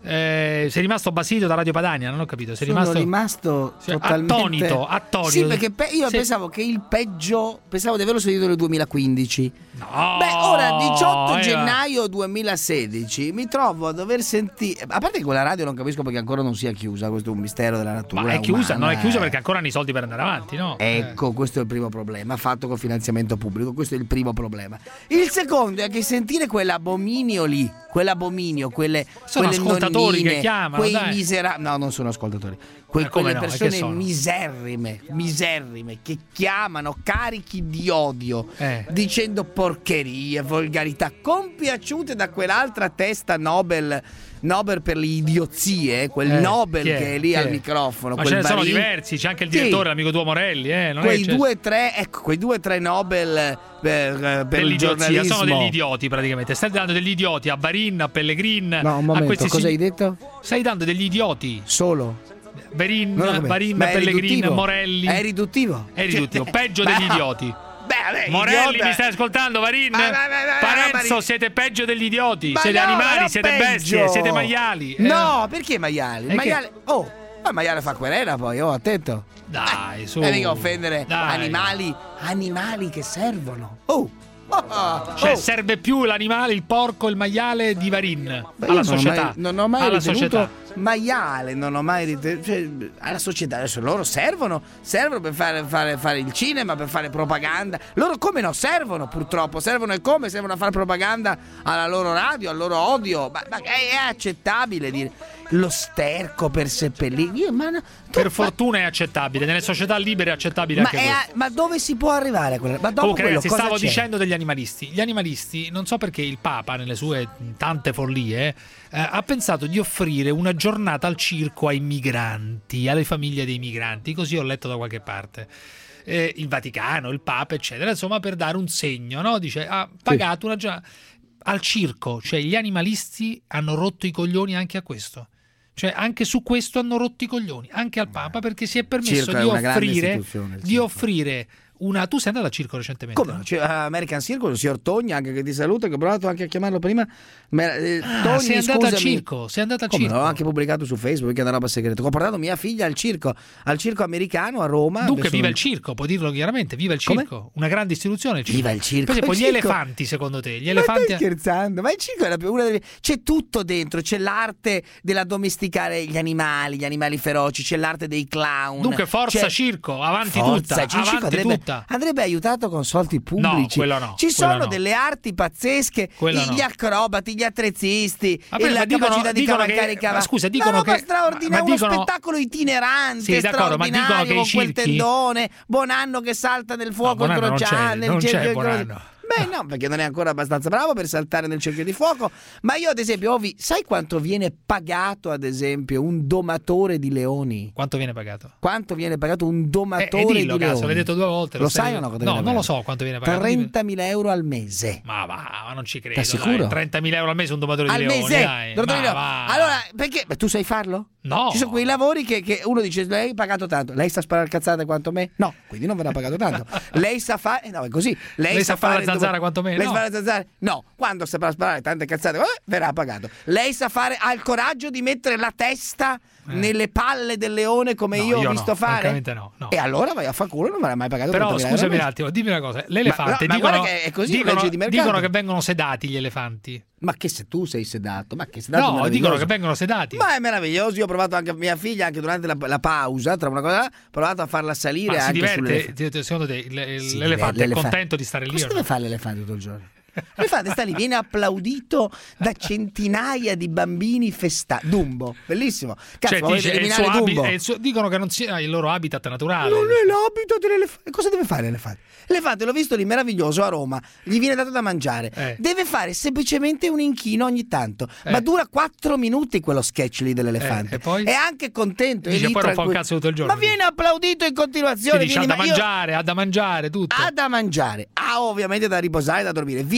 eh, sei rimasto basito da Radio Padania? Non ho capito. Sei Sono rimasto, rimasto sì, totalmente attonito, attonito. Sì, perché pe- io sì. pensavo che il peggio, pensavo di averlo sentito nel duemilaquindici. No, Beh, ora diciotto eh, gennaio duemilasedici mi trovo a dover sentire. A parte che quella radio non capisco perché ancora non sia chiusa, questo è un mistero della natura. Ma è chiusa, umana, non è chiusa eh. perché ancora hanno i soldi per andare avanti, no? Ecco, questo è il primo problema, fatto con finanziamento pubblico, questo è il primo problema. Il secondo è che sentire quell'abominio lì, quell'abominio, quelle, sono quelle ascoltatori nonnine, che chiamano, quei dai. miserabili, no, non sono ascoltatori, que- Eh, come quelle no? E persone che sono? miserrime, miserrime, che chiamano carichi di odio, Eh. dicendo porcherie, volgarità, compiaciute da quell'altra testa Nobel. Nobel per le idiozie, quel Eh, Nobel chi è? che è lì Chi al è? microfono. Ma quel ce ne sono Barin. diversi, c'è anche il Sì. direttore, l'amico tuo Morelli, eh? Non Quei è, c'è- due tre, ecco, quei due tre Nobel per, per il dell'idiozia, giornalismo. sono degli idioti praticamente. Stai dando degli idioti a Barin, a Pellegrin. No, un a momento, questi cosa sig- hai detto? Stai dando degli idioti. Solo. Barin, Non ho capito. Barin Ma è Pellegrin, riduttivo? Morelli. È riduttivo. È riduttivo, Cioè, peggio ma- degli idioti. Beh, vabbè, Morelli, idiota. mi stai ascoltando, Varin? Ma- ma- ma- ma- Parenzo, ma- siete peggio degli idioti. Ma siete no, animali, no, siete peggio. bestie, siete maiali. Eh. No, perché maiali? Il E che- maiale. Oh, ma il maiale fa querela poi, oh, attento. Dai, su. E mica offendere Dai. animali, animali che servono. Oh. Oh, Cioè, oh. serve più l'animale, il porco, il maiale di Varin Beh, io alla non ho società. mai- Non ho mai alla ritenuto società. maiale, non ho mai ritenuto, cioè, alla società. Adesso loro servono, servono per fare, fare, fare il cinema, per fare propaganda. Loro come no? Servono purtroppo, servono e come? Servono a fare propaganda alla loro radio, al loro odio. Ma, ma è, è accettabile dire lo sterco per seppellire? Io, ma, no, tu- Per fortuna è accettabile, nelle società libere è accettabile ma, anche è questo. a- ma dove si può arrivare a quella? Ma dopo Comunque quello ragazzi, cosa stavo c'è? dicendo degli animalisti. Gli animalisti, non so perché il Papa nelle sue tante follie eh, ha pensato di offrire una giornata al circo ai migranti, alle famiglie dei migranti, così ho letto da qualche parte. Eh, il Vaticano, il Papa, eccetera, insomma, per dare un segno, no? Dice, ha pagato una giornata al circo, cioè gli animalisti hanno rotto i coglioni anche a questo. Cioè anche su questo hanno rotto i coglioni, anche al Papa, perché si è permesso Circo è di una grande offrire istituzione, il di circo. offrire una. Tu sei andato al circo recentemente? Come no? Cioè, American Circle, il signor Togni, anche che ti saluta, che ho provato anche a chiamarlo prima. Ma, eh, Ah, Togni, sei andato al scusami. circo, sei andato al Come circo. no? Ho anche pubblicato su Facebook, che è una roba segreta. Ho portato mia figlia al circo, al circo americano a Roma. Dunque Adesso viva non- il circo, puoi dirlo chiaramente, viva il Come? circo, una grande istituzione il circo. Viva il circo. Per esempio Il gli circo- elefanti, secondo te, gli Ma elefanti stai scherzando? Ma il circo è la più- una delle... C'è tutto dentro, c'è l'arte della domesticare gli animali, gli animali feroci, c'è l'arte dei clown. Dunque forza c'è... circo, avanti Forza, tutta, il circo avanti andrebbe, tutta. andrebbe aiutato con soldi pubblici. No, quello no, Ci quello sono no. delle arti pazzesche, Quello gli no. acrobati, gli attrezzisti, Ma e per- la ma dicono- capacità di dicono cavalcare che- i cavalli. ma scusa, Una dicono roba che- straordinaria, ma uno dicono- spettacolo itinerante, Sì, d'accordo, ma dicono straordinario, che i con quel circhi- tendone, Bonanno che salta nel fuoco Bonanno non c'è, incrociante, non nel c'è cerchio Bonanno. Beh no, perché non è ancora abbastanza bravo per saltare nel cerchio di fuoco. Ma io ad esempio, Ovi, sai quanto viene pagato ad esempio un domatore di leoni? Quanto viene pagato? Quanto viene pagato un Eh, domatore eh, dillo, di cazzo, leoni? l'hai detto due volte. Lo stai- sai o no? quanto No, viene non lo pagato? so quanto viene pagato. Dimmi. trentamila euro al mese. Ma va, ma non ci credo. T'è sicuro? Dai, trentamila euro al mese un domatore Al di leoni, mese? dai. Dottore Ma Leone. va. Allora, perché? Beh, tu sai farlo? No. Ci sono quei lavori che, che uno dice: lei ha pagato tanto, lei sa sparare cazzate quanto me? No, quindi non verrà pagato tanto. Lei sa fare. eh, No, è così. Lei, Lei sa fare la il zanzara dom- quanto me? Lei No. sa fare la zanzara? No, quando saprà sparare tante cazzate, eh, verrà pagato. Lei sa fare, ha il coraggio di mettere la testa nelle palle del leone come No, io ho io visto no, fare? francamente no, no. E allora vai a fa culo, non verrà mai pagato. Però trentamila euro scusami al un mese. attimo, dimmi una cosa. L'elefante Ma- ma dicono, guarda che è così, dicono, legge di mercato. dicono che vengono sedati gli elefanti. Ma che se tu sei sedato, ma che sedato No, meraviglioso. dicono che vengono sedati. Ma è meraviglioso, io ho provato anche a mia figlia, anche durante la, la pausa, tra una cosa, ho provato a farla salire Ma si anche sulle... diverte, secondo te il- Sì, l'elefante è l'elefante. contento di stare lì? Cosa o no? deve fare l'elefante tutto il giorno? L'elefante sta lì, viene applaudito da centinaia di bambini festati. Dumbo, bellissimo. Cazzo, Cioè, volete dice, è il eliminare suo habi- Dumbo? è il suo- dicono che non sia il loro habitat naturale. Non è l'abito dell'elefante. Cosa deve fare l'elefante? L'elefante l'ho visto lì meraviglioso a Roma, gli viene dato da mangiare. Eh. Deve fare semplicemente un inchino ogni tanto. Eh. Ma dura quattro minuti quello sketch lì dell'elefante. Eh, e poi? È anche contento. è Dice, lì poi non fa un tranquillo. cazzo tutto il giorno. Ma viene applaudito in Si continuazione. dice ha vieni- da ma io- mangiare, ha da mangiare, tutto. ha da mangiare, ha ovviamente da riposare, da dormire. Viene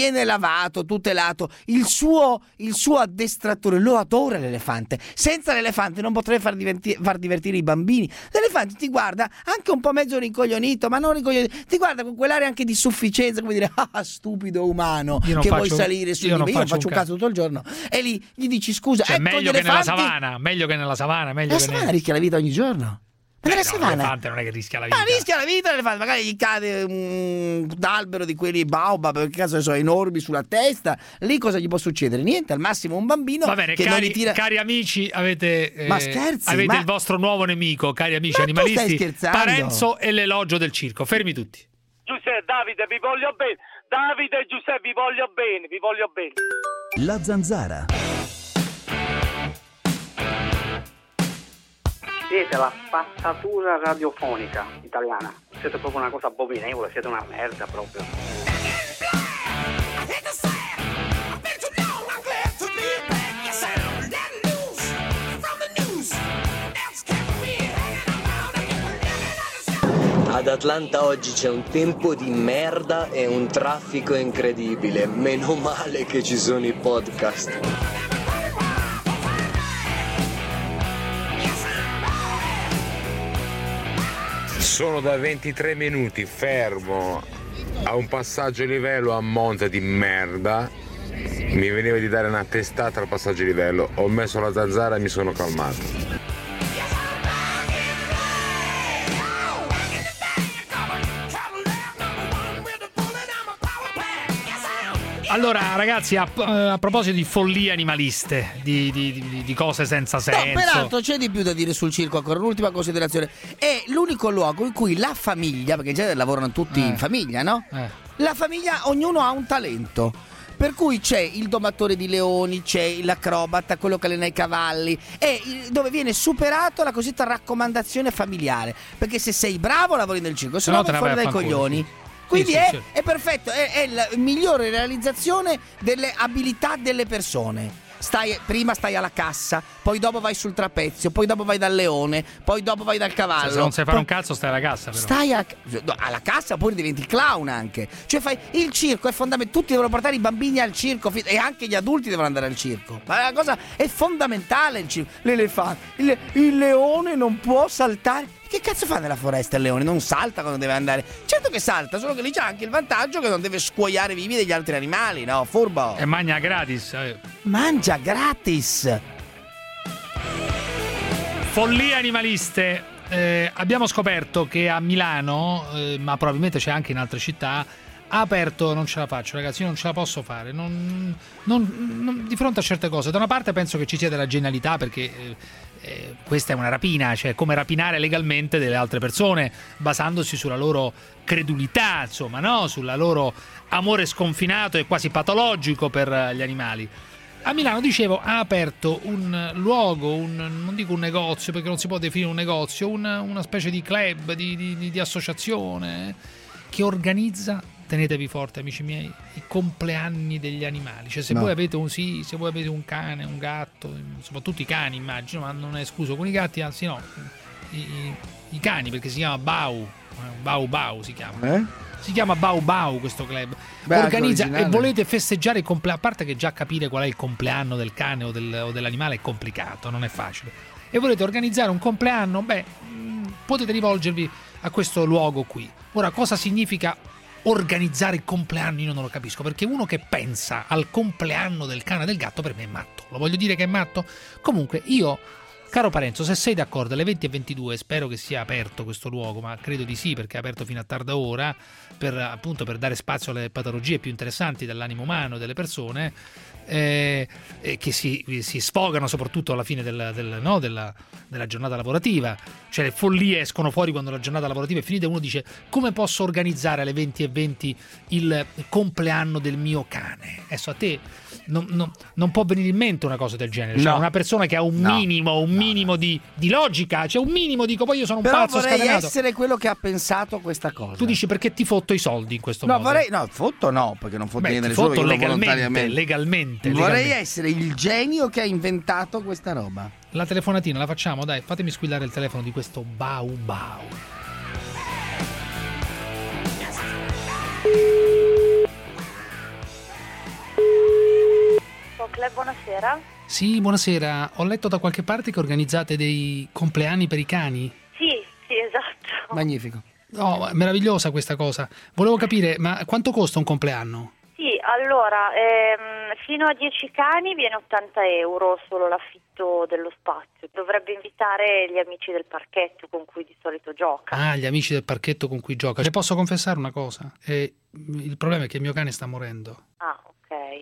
viene lavato, tutelato. Il suo, il suo addestratore lo adora l'elefante. Senza l'elefante non potrebbe far, diverti- far divertire i bambini. L'elefante ti guarda anche un po' mezzo rincoglionito, ma non rincoglionito, ti guarda con quell'area anche di sufficienza, come dire, ah, stupido umano, che faccio, vuoi salire su di me. Io non faccio un caso tutto il giorno. E lì gli dici scusa, cioè, ecco meglio gli che nella elefanti. savana, meglio che nella savana, meglio La che savana nel... rischia la vita ogni giorno. Ma Eh, la no, savana l'elefante non è che rischia la vita. Ah, rischia la vita l'elefante, magari gli cade un albero di quelli baobab, per caso sono enormi sulla testa. Lì cosa gli può succedere? Niente, al massimo un bambino Va bene, che cari, non gli tira. cari amici, avete, eh, Ma scherzi, avete ma- il vostro nuovo nemico, cari amici Ma tu animalisti, stai scherzando? Parenzo e l'elogio del circo. Fermi tutti. Giuseppe, Davide, vi voglio bene. Davide e Giuseppe, vi voglio bene, vi voglio bene. La zanzara. Siete la spazzatura radiofonica italiana. Siete proprio una cosa abominevole, siete una merda proprio. Ad Atlanta oggi c'è un tempo di merda e un traffico incredibile. Meno male che ci sono i podcast. Sono da ventitré minuti fermo a un passaggio livello a monte di merda. Mi veniva di dare una testata al passaggio livello. Ho messo la zanzara e mi sono calmato. Allora, ragazzi, a, a proposito di follie animaliste, di, di, di, di cose senza senso. No, peraltro c'è di più da dire sul circo, ancora un'ultima considerazione. È l'unico luogo in cui la famiglia, perché in genere lavorano tutti Eh. in famiglia, no? Eh. La famiglia, ognuno ha un talento. Per cui c'è il domatore di leoni, c'è l'acrobata, quello che allena i cavalli, e il- dove viene superato la cosiddetta raccomandazione familiare. Perché se sei bravo lavori nel circo, se Se no no te vai ne fuori vai dai a fanculo, coglioni. sì. Quindi Sì, sì, è, sì. è perfetto, è, è la migliore realizzazione delle abilità delle persone. Stai, prima stai alla cassa, poi dopo vai sul trapezio, poi dopo vai dal leone, poi dopo vai dal cavallo. Cioè, se non sai fare poi- un cazzo, stai alla cassa, però. Stai a- no, alla cassa, oppure diventi clown anche. Cioè fai il circo è fondamentale. Tutti devono portare i bambini al circo fi- e anche gli adulti devono andare al circo. Ma la cosa è fondamentale il circo. L'elefante, il, il leone non può saltare. Che cazzo fa nella foresta il leone? Non salta quando deve andare. Certo che salta, solo che lì c'è anche il vantaggio che non deve scuoiare vivi degli altri animali, no? Furbo. E magna gratis. eh. Mangia gratis. Follie animaliste. Eh, abbiamo scoperto che a Milano, eh, ma probabilmente c'è anche in altre città, ha aperto, non ce la faccio ragazzi, io non ce la posso fare, non, non- non- di fronte a certe cose. Da una parte penso che ci sia della genialità, perché eh, eh, questa è una rapina, cioè come rapinare legalmente delle altre persone, basandosi sulla loro credulità, insomma, no? Sulla loro amore sconfinato e quasi patologico per eh, gli animali. A Milano, dicevo, ha aperto un luogo, un, non dico un negozio perché non si può definire un negozio, una, una specie di club, di, di- di- di associazione che organizza, tenetevi forte amici miei, i compleanni degli animali. Cioè se No. voi avete un sì, se voi avete un cane, un gatto, soprattutto i cani immagino, ma non è escluso con i gatti, anzi no, i, i- i cani, perché si chiama Bau, eh, Bau Bau si chiama. Eh? Si chiama Bau Bau questo club. Beh, anche Organizza e originale. volete festeggiare il compleanno. A parte che già capire qual è il compleanno del cane o, del- o dell'animale è complicato, non è facile. E volete organizzare un compleanno? Beh, mh, potete rivolgervi a questo luogo qui. Ora, cosa significa organizzare il compleanno? Io non lo capisco, perché uno che pensa al compleanno del cane o del gatto per me è matto. Lo voglio dire che è matto? Comunque, io. Caro Parenzo, se sei d'accordo, alle venti e ventidue spero che sia aperto questo luogo, ma credo di sì, perché è aperto fino a tarda ora, per, appunto per dare spazio alle patologie più interessanti dell'animo umano e delle persone, eh, eh, che si, si sfogano soprattutto alla fine del, del- no, della, della giornata lavorativa. Cioè le follie escono fuori quando la giornata lavorativa è finita e uno dice: come posso organizzare alle venti e venti il compleanno del mio cane? Adesso a te non, non- non può venire in mente una cosa del genere. Cioè No. una persona che ha un No. minimo, un minimo di, di logica, cioè un minimo, dico, poi io sono un Però pazzo vorrei scatenato. essere quello che ha pensato questa cosa. Tu dici perché ti fotto i soldi in questo No, modo? vorrei. No, fotto no, perché non fotto Beh, niente ti nessuno, fotto io legalmente, volontariamente. legalmente, Vorrei legalmente. essere il genio che ha inventato questa roba. La telefonatina la facciamo, dai, fatemi squillare il telefono di questo Bau Bau. Club, buonasera. Sì, buonasera. Ho letto da qualche parte che organizzate dei compleanni per i cani. Sì, sì, esatto. Magnifico. Oh, meravigliosa questa cosa. Volevo capire, ma quanto costa un compleanno? Sì, allora, ehm, fino a dieci cani viene ottanta euro solo l'affitto dello spazio. Dovrebbe invitare gli amici del parchetto con cui di solito gioca. Ah, gli amici del parchetto con cui gioca. Le posso confessare una cosa? Eh, il problema è che il mio cane sta morendo. Ah, ok.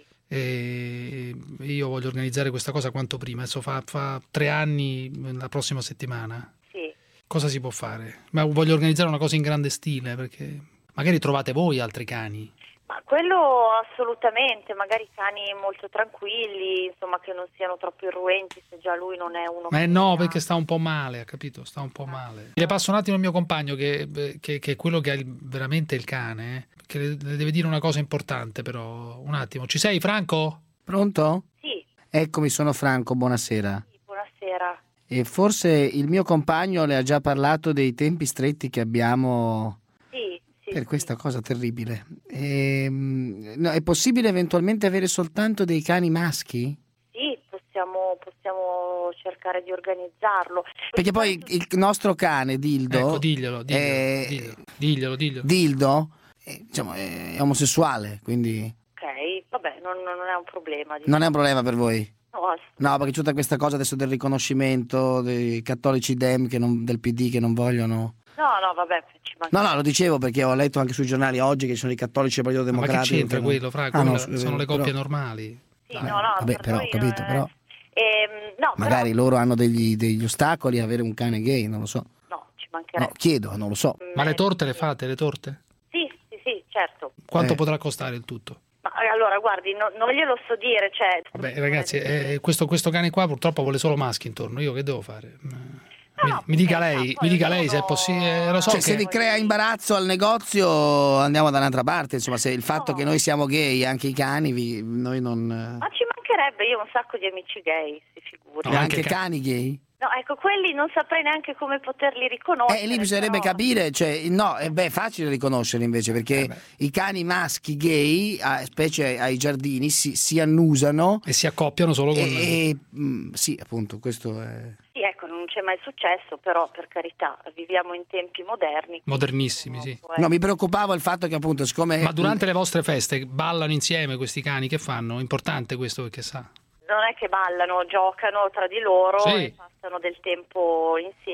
E io voglio organizzare questa cosa quanto prima. Adesso fa, fa tre anni la prossima settimana. Sì. Cosa si può fare? Ma voglio organizzare una cosa in grande stile, perché magari trovate voi altri cani. Ma quello assolutamente, magari cani molto tranquilli, insomma che non siano troppo irruenti, se già lui non è uno. Ma no, perché sta un po' male, ha capito? Sta un po' male. Le passo un attimo il mio compagno che, che, che è quello che ha il, veramente il cane, che le, le deve dire una cosa importante però. Un attimo, ci sei Franco? Pronto? Sì. Eccomi, sono Franco, buonasera. Sì, buonasera. E forse il mio compagno le ha già parlato dei tempi stretti che abbiamo... Sì. Per questa cosa terribile. E, no, è possibile eventualmente avere soltanto dei cani maschi? Sì, possiamo, possiamo cercare di organizzarlo. Perché poi il nostro cane, Dildo... Ecco, diglielo, diglielo, è, diglielo, diglielo, diglielo. Dildo, è, diciamo, è omosessuale, quindi... Ok, vabbè, non, non è un problema. Non è un problema per voi? No, no, perché c'è tutta questa cosa adesso del riconoscimento dei cattolici dem che non, del P D che non vogliono... No, no, vabbè, ci manca. No, no, lo dicevo perché ho letto anche sui giornali oggi che ci sono i cattolici del Partito Democratico. Ma che c'entra non... quello, Fra? Ah, Quello no, sono le coppie però... normali. Sì, no, no, vabbè, per però ho capito, non... però... Ehm, no, magari però... loro hanno degli, degli ostacoli a avere un cane gay, non lo so. No, ci mancherebbe. No, chiedo, non lo so. Ma le torte le fate, le torte? Sì, sì, sì, certo. Quanto Eh. potrà costare il tutto? Ma, allora, guardi, no, non glielo so dire, cioè... Vabbè, ragazzi, eh, questo, questo cane qua purtroppo vuole solo maschi intorno. Io che devo fare? Mi, no, mi dica lei, mi dica lei se è possibile. Lo so Cioè, che... se vi crea imbarazzo al negozio andiamo da un'altra parte, insomma, se il fatto che noi siamo gay, anche i cani, vi, noi non... Ma ci mancherebbe, io ho un sacco di amici gay, si figuri. No, anche cani gay? No, ecco, quelli non saprei neanche come poterli riconoscere. Eh, lì bisognerebbe però... capire, cioè, no, è beh, facile riconoscere invece, perché Eh i cani maschi gay, a, specie ai giardini, si, si annusano. E si accoppiano solo con... E, e, mh, sì, appunto, questo è... Sì, ecco, non c'è mai successo, però per carità, viviamo in tempi moderni. Modernissimi, sì. No, mi preoccupava il fatto che appunto, siccome... Ma durante le vostre feste ballano insieme questi cani, che fanno? Importante questo, perché sa... Non è che ballano, giocano tra di loro, Sì. e passano del tempo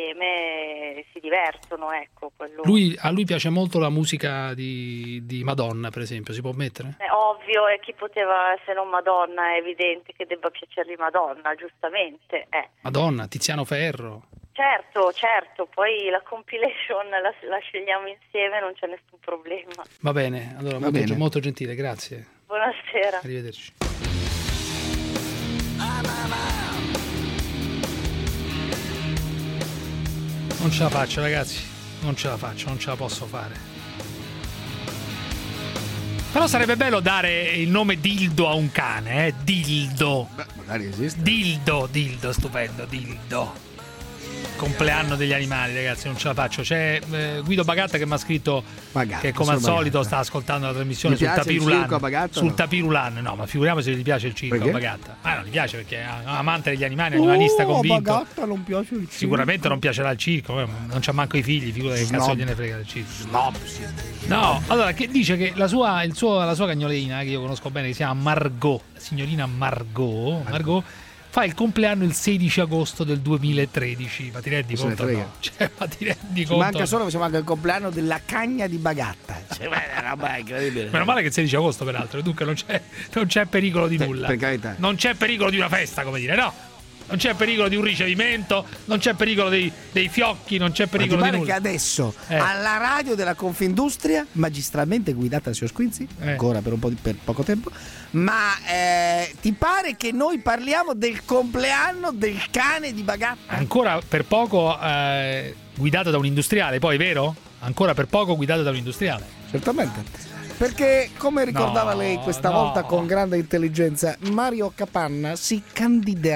insieme e si divertono, ecco. Quello... Lui, a lui piace molto la musica di, di Madonna, per esempio, si può mettere? È ovvio, e chi poteva, se non Madonna, è evidente che debba piacergli Madonna, giustamente. Eh. Madonna, Tiziano Ferro. Certo, certo, poi la compilation la, la scegliamo insieme, non c'è nessun problema. Va bene, allora Va molto, bene. molto gentile, grazie. Buonasera. Arrivederci. Non ce la faccio, ragazzi, non ce la faccio, non ce la posso fare. Però sarebbe bello dare il nome Dildo a un cane, eh? Dildo. Beh, magari esiste. Dildo, Dildo, stupendo, Dildo. Compleanno degli animali, ragazzi, non ce la faccio. C'è eh, Guido Bagatta che mi ha scritto Bagatta, che come al solo solito Bagatta. sta ascoltando la trasmissione Gli sul piace il Tapirulan. circo a Bagatta, Sul no? Tapirulan, no, ma figuriamoci se gli piace il circo a Perché? Bagatta. Ah, non gli piace perché è un amante degli animali, è un animalista convinto. Bagatta non piace il circo. Sicuramente non piacerà il circo, eh, non c'ha manco i figli, figura che cazzo Snob. gliene frega del circo. Snob. No, allora che dice che la sua, il suo, la sua cagnolina, che io conosco bene, che si chiama Margot, la signorina Margot, Margot fa il compleanno il sedici agosto del duemilatredici. Ma ti rendi Se ne conto? frega. No? Cioè, ma ti rendi Ci conto? manca solo che siamo anche il compleanno della cagna di Bagatta. Cioè, beh, è una roba incredibile. Meno male che è il sedici agosto, peraltro, e dunque non c'è, non c'è pericolo di Sì, nulla. per carità. Non c'è pericolo di una festa, come dire, no? Non c'è pericolo di un ricevimento, non c'è pericolo dei, dei fiocchi, non c'è Ma ti pericolo di pare nulla. che adesso Eh. alla radio della Confindustria, magistralmente guidata da signor Squinzi, Eh. ancora per un po' di, per poco tempo, ma eh, ti pare che noi parliamo del compleanno del cane di Bagatta? Ancora per poco eh, guidata da un industriale, poi vero? Ancora per poco guidata da un industriale. Certamente. Perché, come ricordava No, lei questa no. volta con grande intelligenza, Mario Capanna si candiderà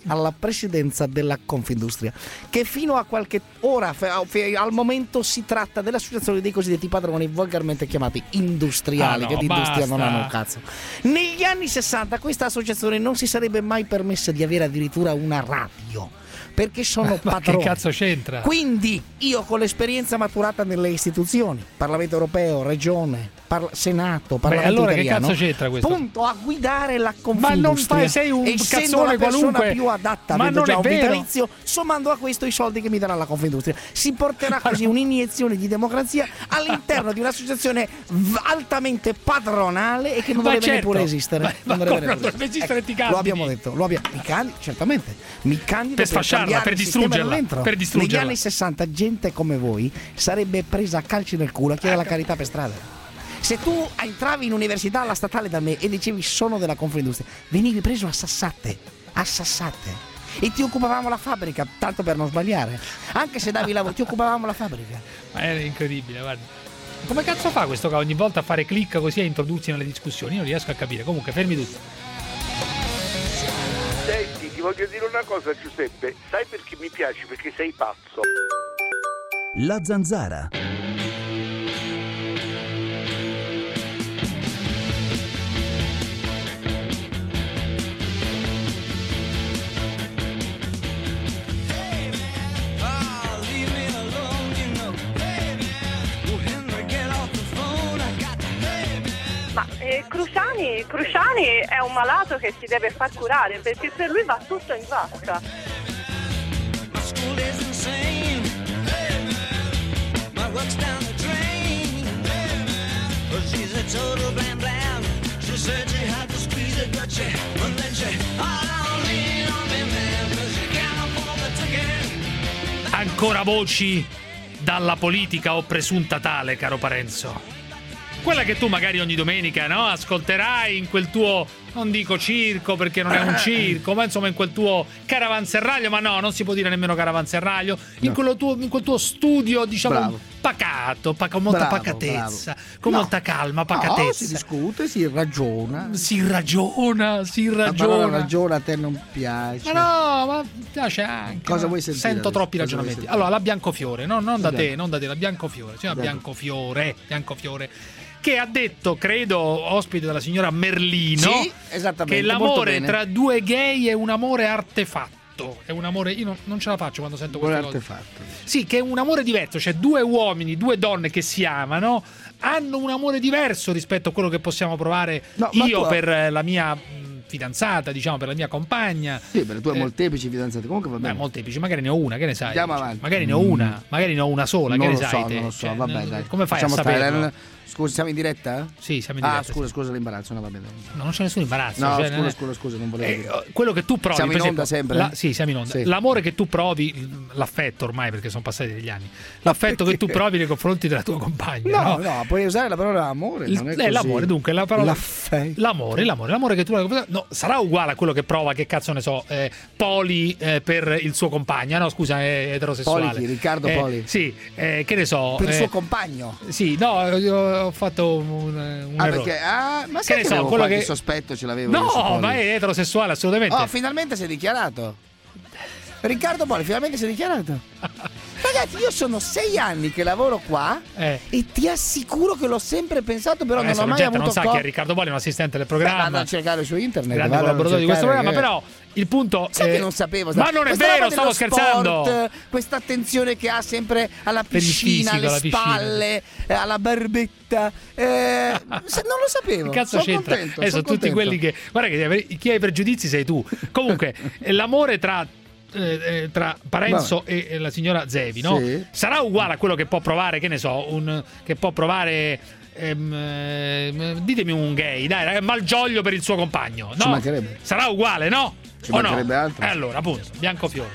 alla presidenza della Confindustria, che fino a qualche ora al momento si tratta dell'associazione dei cosiddetti padroni, volgarmente chiamati industriali, ah no, che di industria basta. non hanno un cazzo. Negli anni sessanta questa associazione non si sarebbe mai permessa di avere addirittura una radio, perché sono ma padroni. Che cazzo c'entra? Quindi io, con l'esperienza maturata nelle istituzioni, Parlamento europeo, Regione, Parla- Senato, Parlamento Beh, allora italiano, che cazzo c'entra questo? punto a guidare la Confindustria. Ma non fai, sei un essendo cazzone la persona qualunque. più adatta, Ma avendo non già è un vero. vitalizio, sommando a questo i soldi che mi darà la Confindustria. Si porterà così un'iniezione di democrazia all'interno di un'associazione v- altamente padronale e che non Ma dovrebbe certo. neppure esistere. Ma- non ma dovrebbe come neppure non dovrebbe esistere. esistere, ti Ecco, candidi? lo abbiamo detto, lo abbiamo, mi candidi, certamente. Mi candido Per sfasciarla, cambiare per il sistema distruggerla, dell'entro. per distruggerla. Negli anni sessanta gente come voi sarebbe presa a calci nel culo a chiedere la carità per strada. Se tu entravi in università alla statale da me e dicevi sono della Confindustria, venivi preso a sassate, a sassate. E ti occupavamo la fabbrica, tanto per non sbagliare. Anche se davi lavoro, ti occupavamo la fabbrica. Ma è incredibile, guarda. Come cazzo fa questo qua ogni volta a fare click così a introdursi nelle discussioni? Io non riesco a capire. Comunque, fermi tutti. Senti, ti voglio dire una cosa, Giuseppe. Sai perché mi piaci? Perché sei pazzo. La Zanzara. Ma eh, Cruciani, Cruciani è un malato che si deve far curare, perché per lui va tutto in vasca. Ancora voci dalla politica o presunta tale, caro Parenzo. Quella che tu magari ogni domenica, no, ascolterai in quel tuo, non dico circo perché non è un circo, ma insomma in quel tuo caravanserraglio, ma no, non si può dire nemmeno caravanserraglio, in, No. quello tuo, in quel tuo studio, diciamo, Bravo. pacato, pa- con molta Bravo, pacatezza, bravo. con No. molta calma, No, pacatezza. si discute, si ragiona. Si ragiona, si La parola ragiona. ragione a te non piace. Ma no, ma mi piace anche. Cosa ma vuoi sentire Sento adesso? troppi Cosa vuoi ragionamenti. sentire? Allora, la Biancofiore, no, non da Bianco. te, non da te, la Biancofiore, signora Bianco. Biancofiore, Biancofiore, che ha detto, credo, ospite della signora Merlino, Sì, esattamente, che molto l'amore bene. tra due gay è un amore artefatto. È un amore, io non, non ce la faccio quando sento queste Buon cose. artefatto. Sì, che è un amore diverso, cioè due uomini, due donne che si amano, hanno un amore diverso rispetto a quello che possiamo provare No, ma io tu- per eh, la mia mh, fidanzata, diciamo, per la mia compagna. Sì, per le tue Eh, molteplici fidanzate. Comunque va Beh, bene. molteplici, magari ne ho una, che ne sai? Andiamo avanti. Magari ne ho una, magari ne ho una sola, non che lo ne sai so, te? non lo so, Cioè, vabbè, n- dai. Come fai Lasciamo a saperlo? stare. Scusa, siamo in diretta? Sì, siamo in Ah, diretta. scusa, sì. scusa l'imbarazzo, no, va bene. No, non c'è nessun imbarazzo. No, cioè, scusa, non è- scusa, scusa, non volevo Eh, dire. quello che tu provi, Siamo in per onda esempio, sempre? la- sì, siamo in onda. Sì. L'amore che tu provi, l'affetto ormai, perché sono passati degli anni. L'affetto che tu provi nei confronti della tua compagna. No, no? no, puoi usare la parola amore. Il- non è eh, così. l'amore, dunque, la parola. L'affetto. L'amore, l'amore, l'amore che tu no, sarà uguale a quello che prova, che cazzo ne so, eh, Poli eh, per il suo compagno, no, scusa, è eterosessuale. Poli chi? Riccardo Eh, Poli? Sì, eh, che ne so. Per il eh, suo compagno. Sì, no, io ho fatto un, un Ah, errore. perché, ah, ma Che sai ne che, so, avevo quello qualche che- sospetto ce l'avevo io su No, Poli. ma è eterosessuale, assolutamente. Oh, finalmente si è dichiarato. Riccardo Poli finalmente si è dichiarato. Ragazzi, io sono sei anni che lavoro qua Eh. e ti assicuro che l'ho sempre pensato, però Adesso non ho la mai gente avuto non sa co- chi è Riccardo Poli, è un assistente del Beh, vado programma. a cercare su internet. Grande vado a collaboratore di questo cercare programma, che- però il punto Sai eh, che non sapevo. Ma non è questa vero, roba stavo dello scherzando. sport, questa attenzione che ha sempre alla Per il piscina, fisico, alle alla piscina. spalle, eh, alla barbetta. Eh, se- non lo sapevo. Che cazzo Sono c'entra? contento, Eh, sono sono tutti contento. quelli che. Guarda che chi ha i pregiudizi sei tu. Comunque, eh, l'amore tra. eh, eh, tra Parenzo e e la signora Zevi, no? Sì. Sarà uguale a quello che può provare, che ne so, un che può provare. ehm, ehm, ditemi un gay, dai, ragazzi, Malgioglio per il suo compagno, Ci no? mancherebbe. Sarà uguale, no? Ci o no? mancherebbe altro. E allora, appunto, Biancofiore.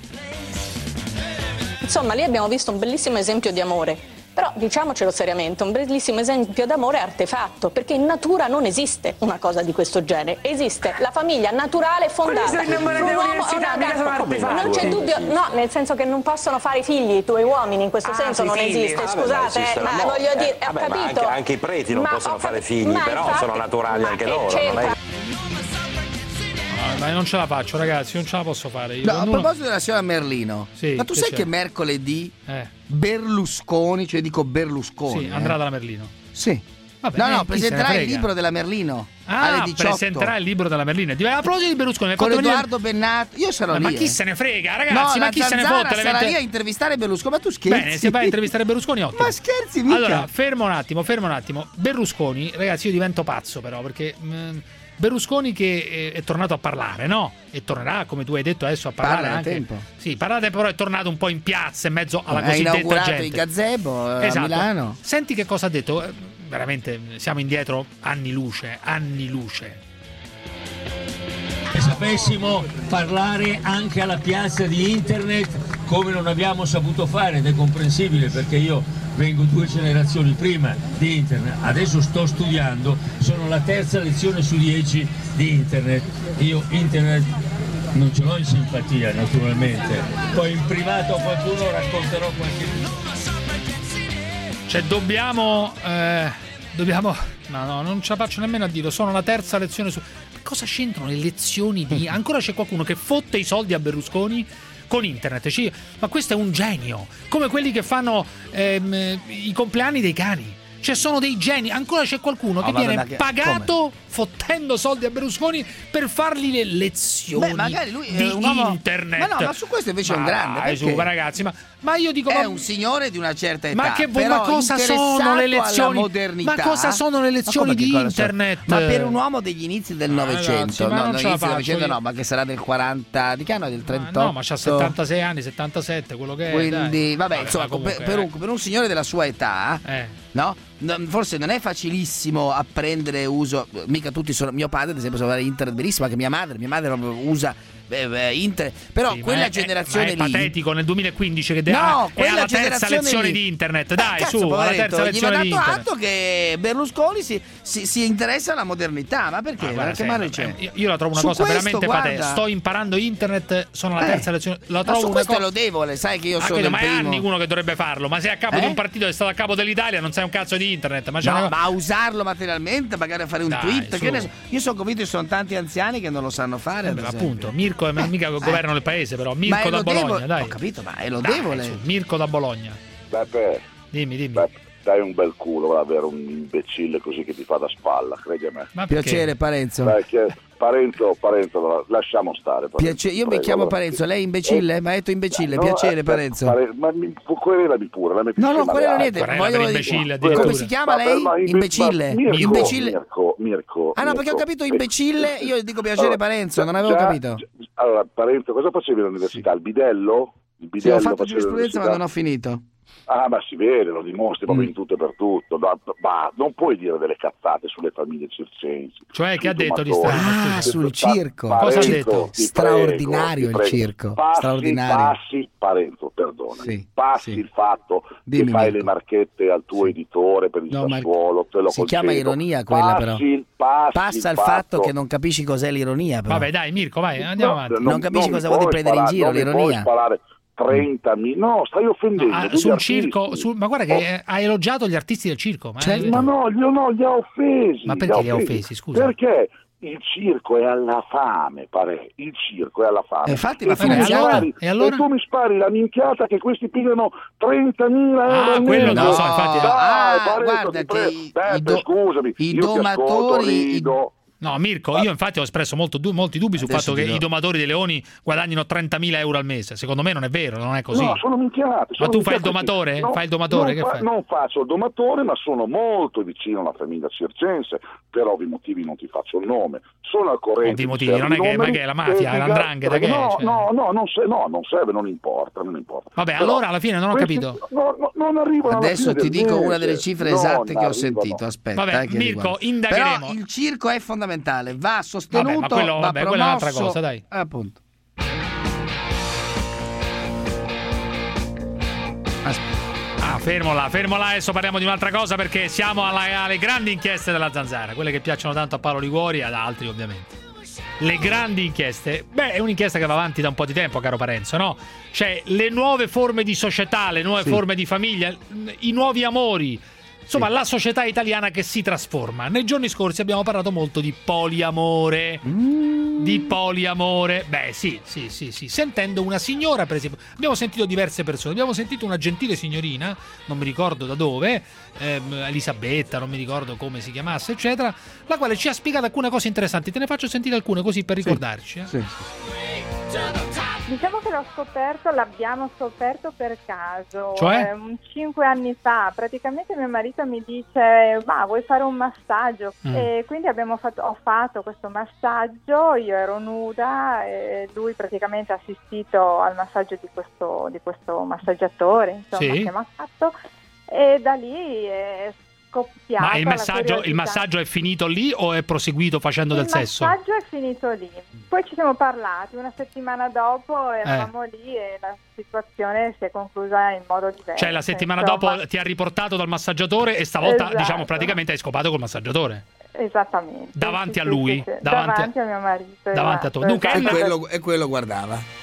Insomma, lì abbiamo visto un bellissimo esempio di amore. Però diciamocelo seriamente, un bellissimo esempio d'amore artefatto, perché in natura non esiste una cosa di questo genere. Esiste la famiglia naturale fondata Quelli sono innamorati su un uomo e all'università, una mica sono donna. artefatti. Non c'è dubbio, no, nel senso che non possono fare i figli i tuoi uomini, in questo Ah, senso sì, non figli. esiste. Vabbè, Scusate, ma esiste eh, ma l'amore. voglio dire, Eh, ho vabbè, ma capito. anche- anche i preti non Ma possono ho fare capi- figli, ma però infatti- sono naturali ma anche che loro, non c'entra? è- Ah, ma non ce la faccio, ragazzi, non ce la posso fare. Io No, a uno... proposito della signora Merlino, sì, ma tu che sai c'è? che mercoledì eh. Berlusconi, cioè dico Berlusconi, Sì, eh? andrà dalla Merlino. Sì. Vabbè, no, eh, no, chi presenterà se ne il frega? libro della Merlino Ah, alle diciotto. presenterà il libro della Merlino. A proposito di Berlusconi, mi ha Con fatto venire- Edoardo Bennato. Io sarò Ma, lì. ma chi eh. se ne frega, No, ragazzi? ma la chi se ne Zanzara fotte? sarà Le lì mette- a intervistare Berlusconi. Ma tu scherzi? Bene, se vai a intervistare Berlusconi, ottimo. Ma scherzi, mica. Allora, fermo un attimo, fermo un attimo. Berlusconi, ragazzi, io divento pazzo però, perché mh, Berlusconi che è, è tornato a parlare, no? E tornerà, come tu hai detto adesso, a parlare Parla da anche. tempo. Sì, parlate, però è tornato un po' in piazza, in mezzo alla Ha cosiddetta inaugurato gente. il gazebo eh, Esatto. a Milano. Senti che cosa ha detto. Eh, Veramente siamo indietro anni luce, anni luce. Se sapessimo parlare anche alla piazza di internet come non abbiamo saputo fare, ed è comprensibile perché io vengo due generazioni prima di internet, adesso sto studiando, sono la terza lezione su dieci di internet. Io internet non ce l'ho in simpatia naturalmente, poi in privato a qualcuno racconterò qualche... Cioè dobbiamo eh, dobbiamo no no non ce la faccio nemmeno a dirlo, sono la terza lezione su cosa c'entrano le lezioni di ancora c'è qualcuno che fotte i soldi a Berlusconi con internet, cioè, ma questo è un genio, come quelli che fanno ehm, i compleanni dei cani. Cioè sono dei geni, ancora c'è qualcuno che Oh, vabbè, viene ma che- pagato come? fottendo soldi a Berlusconi per fargli le lezioni Beh, magari lui è di un uomo- internet. Ma no, ma su questo invece è un Ma grande, dai, perché su, ragazzi, ma, ma io dico è ma, un signore di una certa età. ma che vuoi, però ma cosa sono interessato le lezioni? alla modernità. Ma cosa sono le lezioni Ma come di che cosa sono? internet? Ma per un uomo degli inizi del Ah, Novecento, ragazzi, ma no, non no, ce la inizi del faccio Novecento io. no, ma che sarà del quaranta, di che anno? Del Ah, trentotto? no, ma c'ha settantasei anni, settantasette, quello che è. Quindi, dai. vabbè, insomma, ma comunque, per, per un, per un signore della sua età, Eh. no? No, forse non è facilissimo apprendere uso. Mica tutti sono. Mio padre, ad esempio, sa usare internet benissimo, anche mia madre. Mia madre usa eh, eh, internet. Però Sì, ma quella è- generazione ma è lì. patetico nel duemilaquindici che de- No, ah, è quella alla terza generazione lezione lì. di internet. Eh, Dai, cazzo, su, alla poveretto, terza gli va lezione di dato internet. atto che Berlusconi si, si, si interessa alla modernità. Ma perché? Ah, guarda, che senti, male c'è? Io, io la trovo una Su cosa questo, veramente guarda. patetica. Sto imparando internet, sono alla Eh, terza lezione. La ma trovo su una questo è cosa. lodevole, sai che io Ah, sono credo, il ma è primo. anni uno che dovrebbe farlo. Ma sei a capo Eh? di un partito che è stato a capo dell'Italia, non sai un cazzo di internet. Ma, c'è No, una... ma a usarlo materialmente, magari a fare un Dai, tweet. su. Che ne so. Io sono convinto che ci sono tanti anziani che non lo sanno fare. ad Eh, esempio. appunto, Mirko è mica il governo del paese, però Ma Mirko è da lodevole- Bologna, dai. Ho capito, ma è lodevole. Dai, su, Mirko da Bologna. Beppe, Dimmi, dimmi. Beppe, dai un bel culo ad avere un imbecille così che ti fa da spalla, credi a me. Ma perché? Piacere, Parenzo. Dai, che- Parenzo, Parenzo, allora, lasciamo stare. Parenzo, Piace- io mi prego, chiamo allora. Parenzo, lei è imbecille? Mi ha detto imbecille, No, piacere, eh, Parenzo. Pare- ma mi, querelami pure. La metti No, no, insieme quello alle niente. altre. Querela Voglio per imbecille, come addirittura. si chiama Vabbè, lei? ma imbe- Imbecille. ma Mirko, Imbecille. Mirko, Mirko, Ah no, perché ho Mirko. capito imbecille, io dico piacere, Allora, Parenzo, non già- avevo capito. già- allora, Parenzo, cosa facevi all'università? Il bidello? Il Sì, bidello ho fatto facevi giurisprudenza ma all'università? non ho finito. Ah, ma si vede, lo dimostri proprio Mm. in tutto e per tutto. Ma, ma non puoi dire delle cazzate sulle famiglie circensi. Cioè, che ha sui detto di domatori. Ah, scusa. sul circo. Parenzo, Cosa ha detto? ti Straordinario prego, ti il prego. circo, Passi, straordinario. Passi, Parenzo, perdona. Sì, Passi sì. il fatto Dimmi, che fai Mirko. le marchette al tuo editore per il No, ma Sassuolo, te lo si chiama concedo. ironia quella, però. Passi, passi Passa il fatto che non capisci cos'è l'ironia, però. Vabbè, dai, Mirko, vai, andiamo No, avanti. Non capisci mi cosa vuol dire puoi prendere in sparare, giro, non mi puoi l'ironia. sparare trentamila, no, stai offendendo Ah, degli sul artisti. circo, sul- ma guarda che Oh. eh, ha elogiato gli artisti del circo. Ma, Certo. è- Ma no, io no, li ha offesi. Ma perché li ha offesi? offesi, scusa? Perché il circo è alla fame, pare. Il circo è alla fame. Eh, infatti, e, ma tu fine, mi allora- spari, e allora? e tu mi spari la minchiata che questi pigliano trentamila euro Ah, al quello mese. non lo so, infatti- Dai, Ah, Parenzo, guarda ti che prego. i- Beppe, i do- scusami, i io ti ascolto, domatori- rido. No, Mirko, io infatti ho espresso molto du- molti dubbi sul Adesso fatto che ti do- i domatori dei leoni guadagnino trentamila euro al mese. Secondo me non è vero, non è così. No, sono minchiate. sono tu fai il minchiate. domatore? No, Fai il domatore? Non, Che fa- fai? non faccio il domatore, ma sono molto vicino alla famiglia circense. Per ovvi motivi non ti faccio il nome. Sono al corrente. Ovvi di motivi, certi non è che- numeri ma che è la mafia, e è di l'andrangheta, gar- che è? no, Cioè- no, no, non, se- no, non serve, non importa, non importa. Vabbè, Però allora alla fine non ho questi- capito. no, no, non arrivano alla Adesso fine ti del dico mese. una delle cifre Non esatte che ho arrivano. sentito. Aspetta, Vabbè, eh, che Mirko, riguarda. indagheremo. Però il circo è fondamentale, va sostenuto, Vabbè, ma quello- va vabbè, quella è un'altra promosso. cosa, dai. Eh, appunto. Ah, fermo là, fermo là, adesso parliamo di un'altra cosa perché siamo alla- alle grandi inchieste della Zanzara, quelle che piacciono tanto a Paolo Liguori e ad altri ovviamente. Le grandi inchieste, beh, è un'inchiesta che va avanti da un po' di tempo, caro Parenzo, no? Cioè, le nuove forme di società, le nuove Sì. forme di famiglia, i nuovi amori, Insomma, sì. La società italiana che si trasforma. Nei giorni scorsi abbiamo parlato molto di poliamore. Mm. Di poliamore. Beh, sì, sì, sì, sì. Sentendo una signora, per esempio. Abbiamo sentito diverse persone. Abbiamo sentito una gentile signorina, non mi ricordo da dove, ehm, Elisabetta, non mi ricordo come si chiamasse, eccetera, la quale ci ha spiegato alcune cose interessanti. Te ne faccio sentire alcune così per ricordarci. Eh? Sì, sì. Diciamo che l'ho scoperto, l'abbiamo scoperto per caso, cioè? eh, cinque anni fa. Praticamente mio marito mi dice: ma vuoi fare un massaggio? Mm. E quindi abbiamo fatto, ho fatto questo massaggio, io ero nuda e lui praticamente ha assistito al massaggio di questo, di questo massaggiatore, insomma, sì. che mi ha fatto, e da lì è scoppiata. Ma il massaggio, il massaggio è finito lì o è proseguito facendo il del sesso? Il massaggio è finito lì. Poi ci siamo parlati, una settimana dopo eravamo eh. lì e la situazione si è conclusa in modo diverso. Cioè la settimana insomma. dopo ti ha riportato dal massaggiatore e stavolta, esatto. diciamo, praticamente hai scopato col massaggiatore. Esattamente. Davanti sì, a lui? Sì, sì, sì. Davanti, davanti a mio marito. Davanti esatto, a tu. Dunque, E esatto. quello, e quello guardava.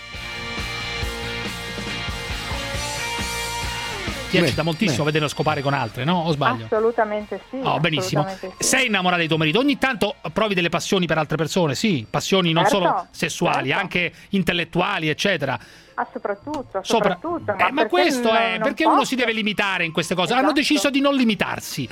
Ti eccita moltissimo vederlo scopare con altre, no? O sbaglio? Assolutamente sì. Oh, benissimo. Assolutamente sì. Sei innamorata di tuo marito? Ogni tanto provi delle passioni per altre persone, sì, passioni non certo, solo sessuali, certo. anche intellettuali, eccetera. Ah, soprattutto, Sopra... soprattutto. Eh, ma, ma questo non, è non perché posso. Uno si deve limitare in queste cose. Esatto. Hanno deciso di non limitarsi.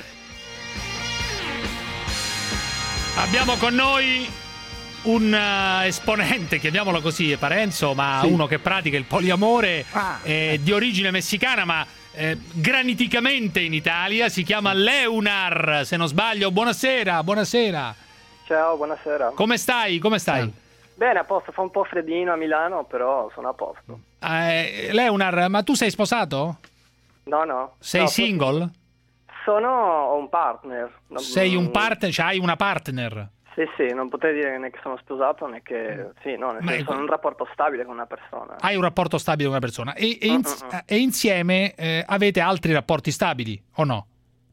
Abbiamo con noi un uh, esponente, chiamiamolo così, Parenzo, ma sì. uno che pratica il poliamore, ah. eh, di origine messicana, ma eh, graniticamente in Italia. Si chiama Leunar, se non sbaglio. Buonasera, buonasera. Ciao, buonasera. Come stai? Come stai? Bene, a posto, fa un po' freddino a Milano, però sono a posto. Eh, Leunar, ma tu sei sposato? No, no. Sei no, single? Sono un partner. Sei un partner, cioè hai una partner? Sì, sì, non potrei dire né che sono sposato né che... Sì, no, nel senso, sono in un rapporto stabile con una persona. Hai un rapporto stabile con una persona. E, e, ins- uh-uh. e insieme eh, avete altri rapporti stabili, o no?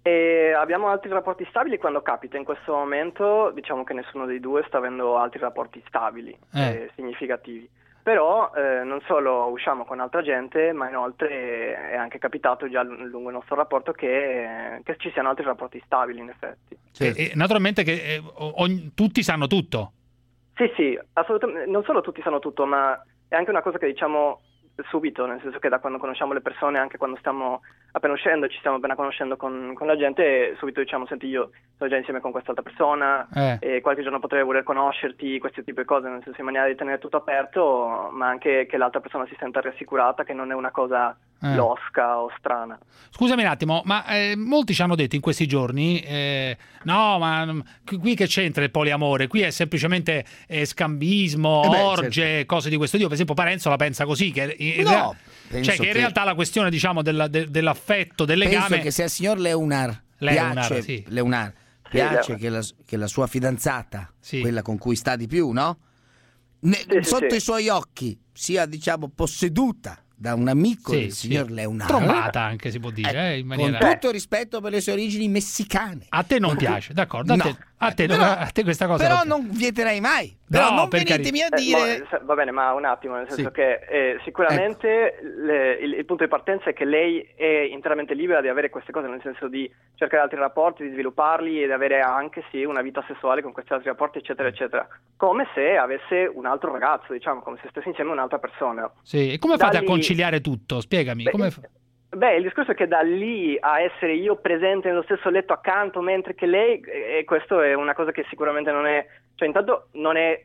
E abbiamo altri rapporti stabili quando capita. In questo momento diciamo che nessuno dei due sta avendo altri rapporti stabili, eh. eh, significativi. Però eh, non solo usciamo con altra gente, ma inoltre è anche capitato già lungo il nostro rapporto che, che ci siano altri rapporti stabili, in effetti. E, e naturalmente che eh, ogni, tutti sanno tutto. Sì, sì, assolutamente. Non solo tutti sanno tutto, ma è anche una cosa che diciamo subito, nel senso che da quando conosciamo le persone, anche quando stiamo appena uscendo, ci stiamo appena conoscendo con, con la gente, subito diciamo: senti, io sono già insieme con quest'altra persona, eh. e qualche giorno potrei voler conoscerti, questo tipo di cose, nel senso, in maniera di tenere tutto aperto, ma anche che l'altra persona si senta rassicurata che non è una cosa eh. losca o strana. Scusami un attimo, ma eh, molti ci hanno detto in questi giorni eh, no, ma qui che c'entra il poliamore? Qui è semplicemente eh, scambismo, eh beh, orge, certo. cose di questo tipo. Per esempio Parenzo la pensa così, che in, no, rea- cioè che in che... realtà la questione, diciamo, della, de, dell'affetto, del legame... Penso che se al signor Leunar Leunar, piace, sì. Leunar, piace che, la, che la sua fidanzata, sì. quella con cui sta di più, no? Ne, sì, sotto sì. i suoi occhi sia, diciamo, posseduta da un amico sì, del sì. signor Leunar, trombata anche si può dire, eh, eh, in maniera... con tutto rispetto per le sue origini messicane. A te non piace, d'accordo, a, no. te, a, te, però, a te questa cosa però non, non vieterei mai. Però no, non per venitemi a Eh, dire ma, va bene, ma un attimo, nel senso sì. che eh, sicuramente ecco. le, il, il punto di partenza è che lei è interamente libera di avere queste cose, nel senso di cercare altri rapporti, di svilupparli e di avere anche sì una vita sessuale con questi altri rapporti, eccetera, eccetera, come se avesse un altro ragazzo, diciamo, come se stesse insieme a un'altra persona. Sì, e come da fate lì... a conciliare tutto? Spiegami. Beh, come fa... Beh, il discorso è che da lì a essere io presente nello stesso letto accanto mentre che lei, e questo è una cosa che sicuramente non è, cioè intanto non è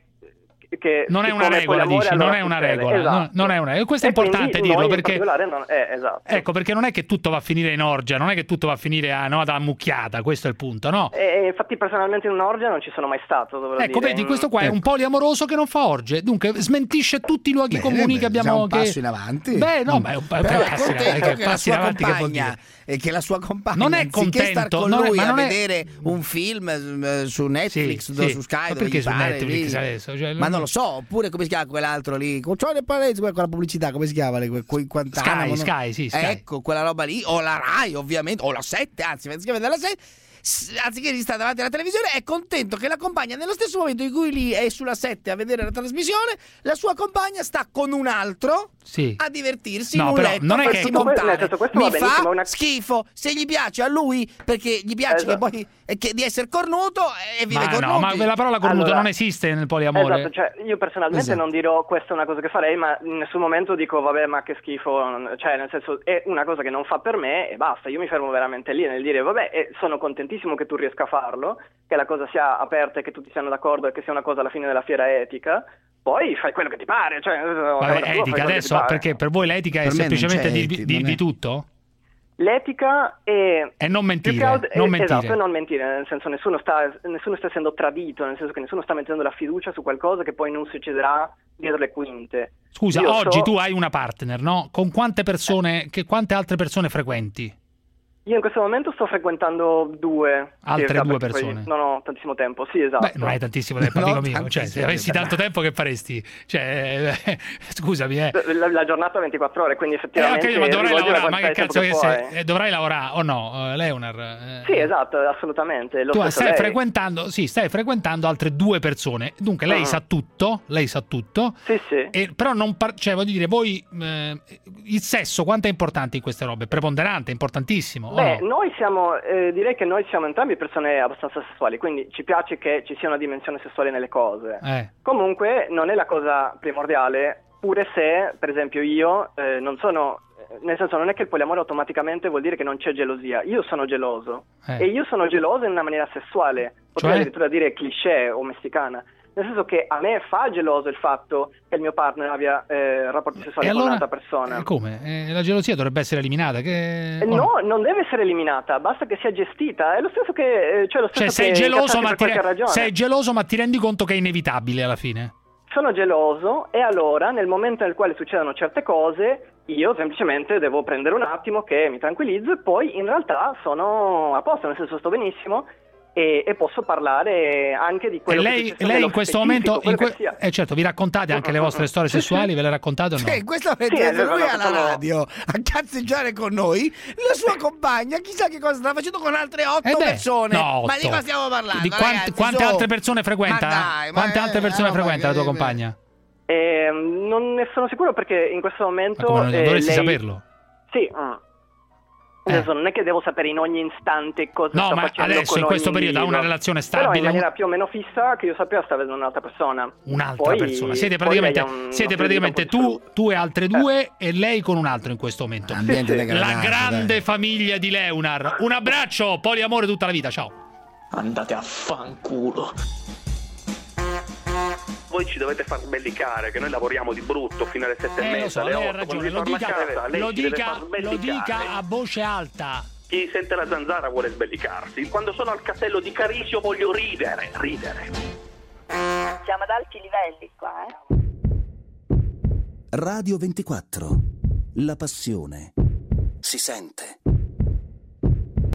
che non è una regola, dici, allora non è una succede. regola, Esatto. non, non è una. Questo è E importante quindi dirlo noi in perché particolare non è, esatto. Ecco, perché non è che tutto va a finire in orgia, non è che tutto va a finire a, no, da mucchiata, questo è il punto, no? E infatti personalmente in un'orgia non ci sono mai stato, dovrò ecco, dire. vedi, questo qua ecco. è un poliamoroso che non fa orge, dunque smentisce tutti i luoghi bene, comuni bene, che abbiamo. un che... passo in avanti. Beh, no, ma è un pa- però passi è contento che che la passi in sua avanti che vuol compagna dire. e che la sua compagna non è anziché star contento, con non è- lui ma a non è- vedere un film eh, su Netflix, Sì, do- sì. su Sky, Ma dove perché gli su pare, Netflix lì. adesso? Cioè, ma non- non lo so, oppure come si chiama quell'altro lì con quella pubblicità, come si chiama lì? Que- Guantanamo, Sky, no? Sky, sì, Sky. Ecco, quella roba lì, o la Rai ovviamente, o la sette, anzi, si chiama della sette. s- anziché di stare davanti alla televisione, è contento che la compagna, nello stesso momento in cui lì è sulla sette a vedere la trasmissione, la sua compagna sta con un altro sì. a divertirsi No, in un però letto non è per che- montare. Questo- questo Mi va benissimo, fa una- schifo. Se gli piace a lui, perché gli piace Esatto. che poi eh, che di essere cornuto e vive Ma cornuti. no, ma la parola cornuto Allora- non esiste nel poliamore. Esatto, cioè io personalmente Esatto. non dirò questa è una cosa che farei, ma in nessun momento dico vabbè ma che schifo, non- cioè nel senso è una cosa che non fa per me e basta, io mi fermo veramente lì nel dire vabbè e sono contentissimo che tu riesca a farlo, che la cosa sia aperta e che tutti siano d'accordo e che sia una cosa alla fine della fiera etica, poi fai quello che ti pare, cioè Vabbè, tu fai etica quello che ti adesso, pare. perché per voi l'etica è Per me non semplicemente c'è dirvi, eti- dirvi non è- tutto? L'etica è... E non mentire, più che altro- non eh, mentire. Esatto, e non mentire, nel senso nessuno sta, nessuno sta essendo tradito, nel senso che nessuno sta mettendo la fiducia su qualcosa che poi non succederà dietro le quinte. Scusa, Io oggi so- tu hai una partner, no? Con quante persone, che, quante altre persone frequenti? Io in questo momento sto frequentando due. Altre circa, due perché poi persone. non ho tantissimo tempo, sì, esatto. Beh, non hai tantissimo tempo, No, amico mio. Cioè, tantissimo se avessi tempo. tanto tempo che faresti? Cioè, eh, scusami, eh. La, la giornata ha ventiquattro ore, quindi Eh, effettivamente... ok, ma dovrai rivolgi la lavorare, ma che quantità di cazzo che tempo sei? puoi. Eh, dovrai lavorare o no, eh, Leonard? Eh, Sì, esatto, assolutamente. Lo tu stesso stai lei. frequentando, sì, stai frequentando altre due persone. Dunque, lei Ah. sa tutto, lei sa tutto. Sì, sì. E, però non par- cioè, voglio dire, voi eh, il sesso quanto è importante in queste robe? Preponderante, importantissimo. o Beh, no? noi siamo, eh, direi che noi siamo entrambi persone abbastanza sessuali, quindi ci piace che ci sia una dimensione sessuale nelle cose. Eh. Comunque non è la cosa primordiale, pure se, per esempio, io eh, non sono, eh, nel senso non è che il poliamore automaticamente vuol dire che non c'è gelosia, io sono geloso Eh. e io sono geloso in una maniera sessuale, potrei Cioè? addirittura dire cliché o messicana. Nel senso che a me fa geloso il fatto che il mio partner abbia eh, rapporti sessuali E con allora, un'altra persona. eh, come? Eh, la gelosia dovrebbe essere eliminata? Che... Eh, o No, non deve essere eliminata, basta che sia gestita. È lo stesso che. eh, Cioè, lo stesso Cioè, sei che geloso, incazzarsi ma per ti, qualche re- ragione. sei geloso, ma ti rendi conto che è inevitabile alla fine? Sono geloso e allora, nel momento nel quale succedono certe cose, io semplicemente devo prendere un attimo che mi tranquillizzo e poi in realtà sono a posto, nel senso sto benissimo. E, e posso parlare anche di E quello che lei, succede lei nello in questo specifico, momento, in quello que- che sia. eh, certo, vi raccontate anche le vostre storie sessuali? Ve le raccontate o no? Cioè, in questo Sì, momento esatto, lui alla sono- radio a cazzeggiare con noi, la sua compagna chissà che cosa sta facendo con altre otto Eh beh, persone. no, Ma di otto. cosa stiamo parlando? Di quant- ragazzi, quante su. altre persone frequenta? Ma dai, ma- quante altre persone eh, frequenta la tua ma- compagna? Eh, non ne sono sicuro perché in questo momento. Ma come non eh, dovresti lei- saperlo? Sì. mm. Nel senso, non è che devo sapere in ogni istante cosa No, sta ma facendo adesso con in questo ogni periodo ha una individuo. relazione Però stabile? in maniera più o meno fissa che io sappia sta vedendo un'altra persona. Un'altra Poi- persona. Siete poi lei praticamente, ha un- siete un praticamente tu, tu e altre due e lei con un altro in questo momento. Ambiente La degradato, grande dai. famiglia di Leonard. Un abbraccio, poliamore tutta la vita, ciao. Andate a fanculo. Voi ci dovete far sbellicare, che noi lavoriamo di brutto fino alle sette e Eh, lo mezza, so, alle lei ha otto, quando ragione, lo ritorna dica, a casa, lei lo ci deve dica, far lo sbellicare. dica a voce alta. Chi sente la zanzara vuole sbellicarsi. Quando sono al castello di Carisio voglio ridere, ridere. Siamo ad alti livelli qua, eh. Radio ventiquattro. La passione si sente.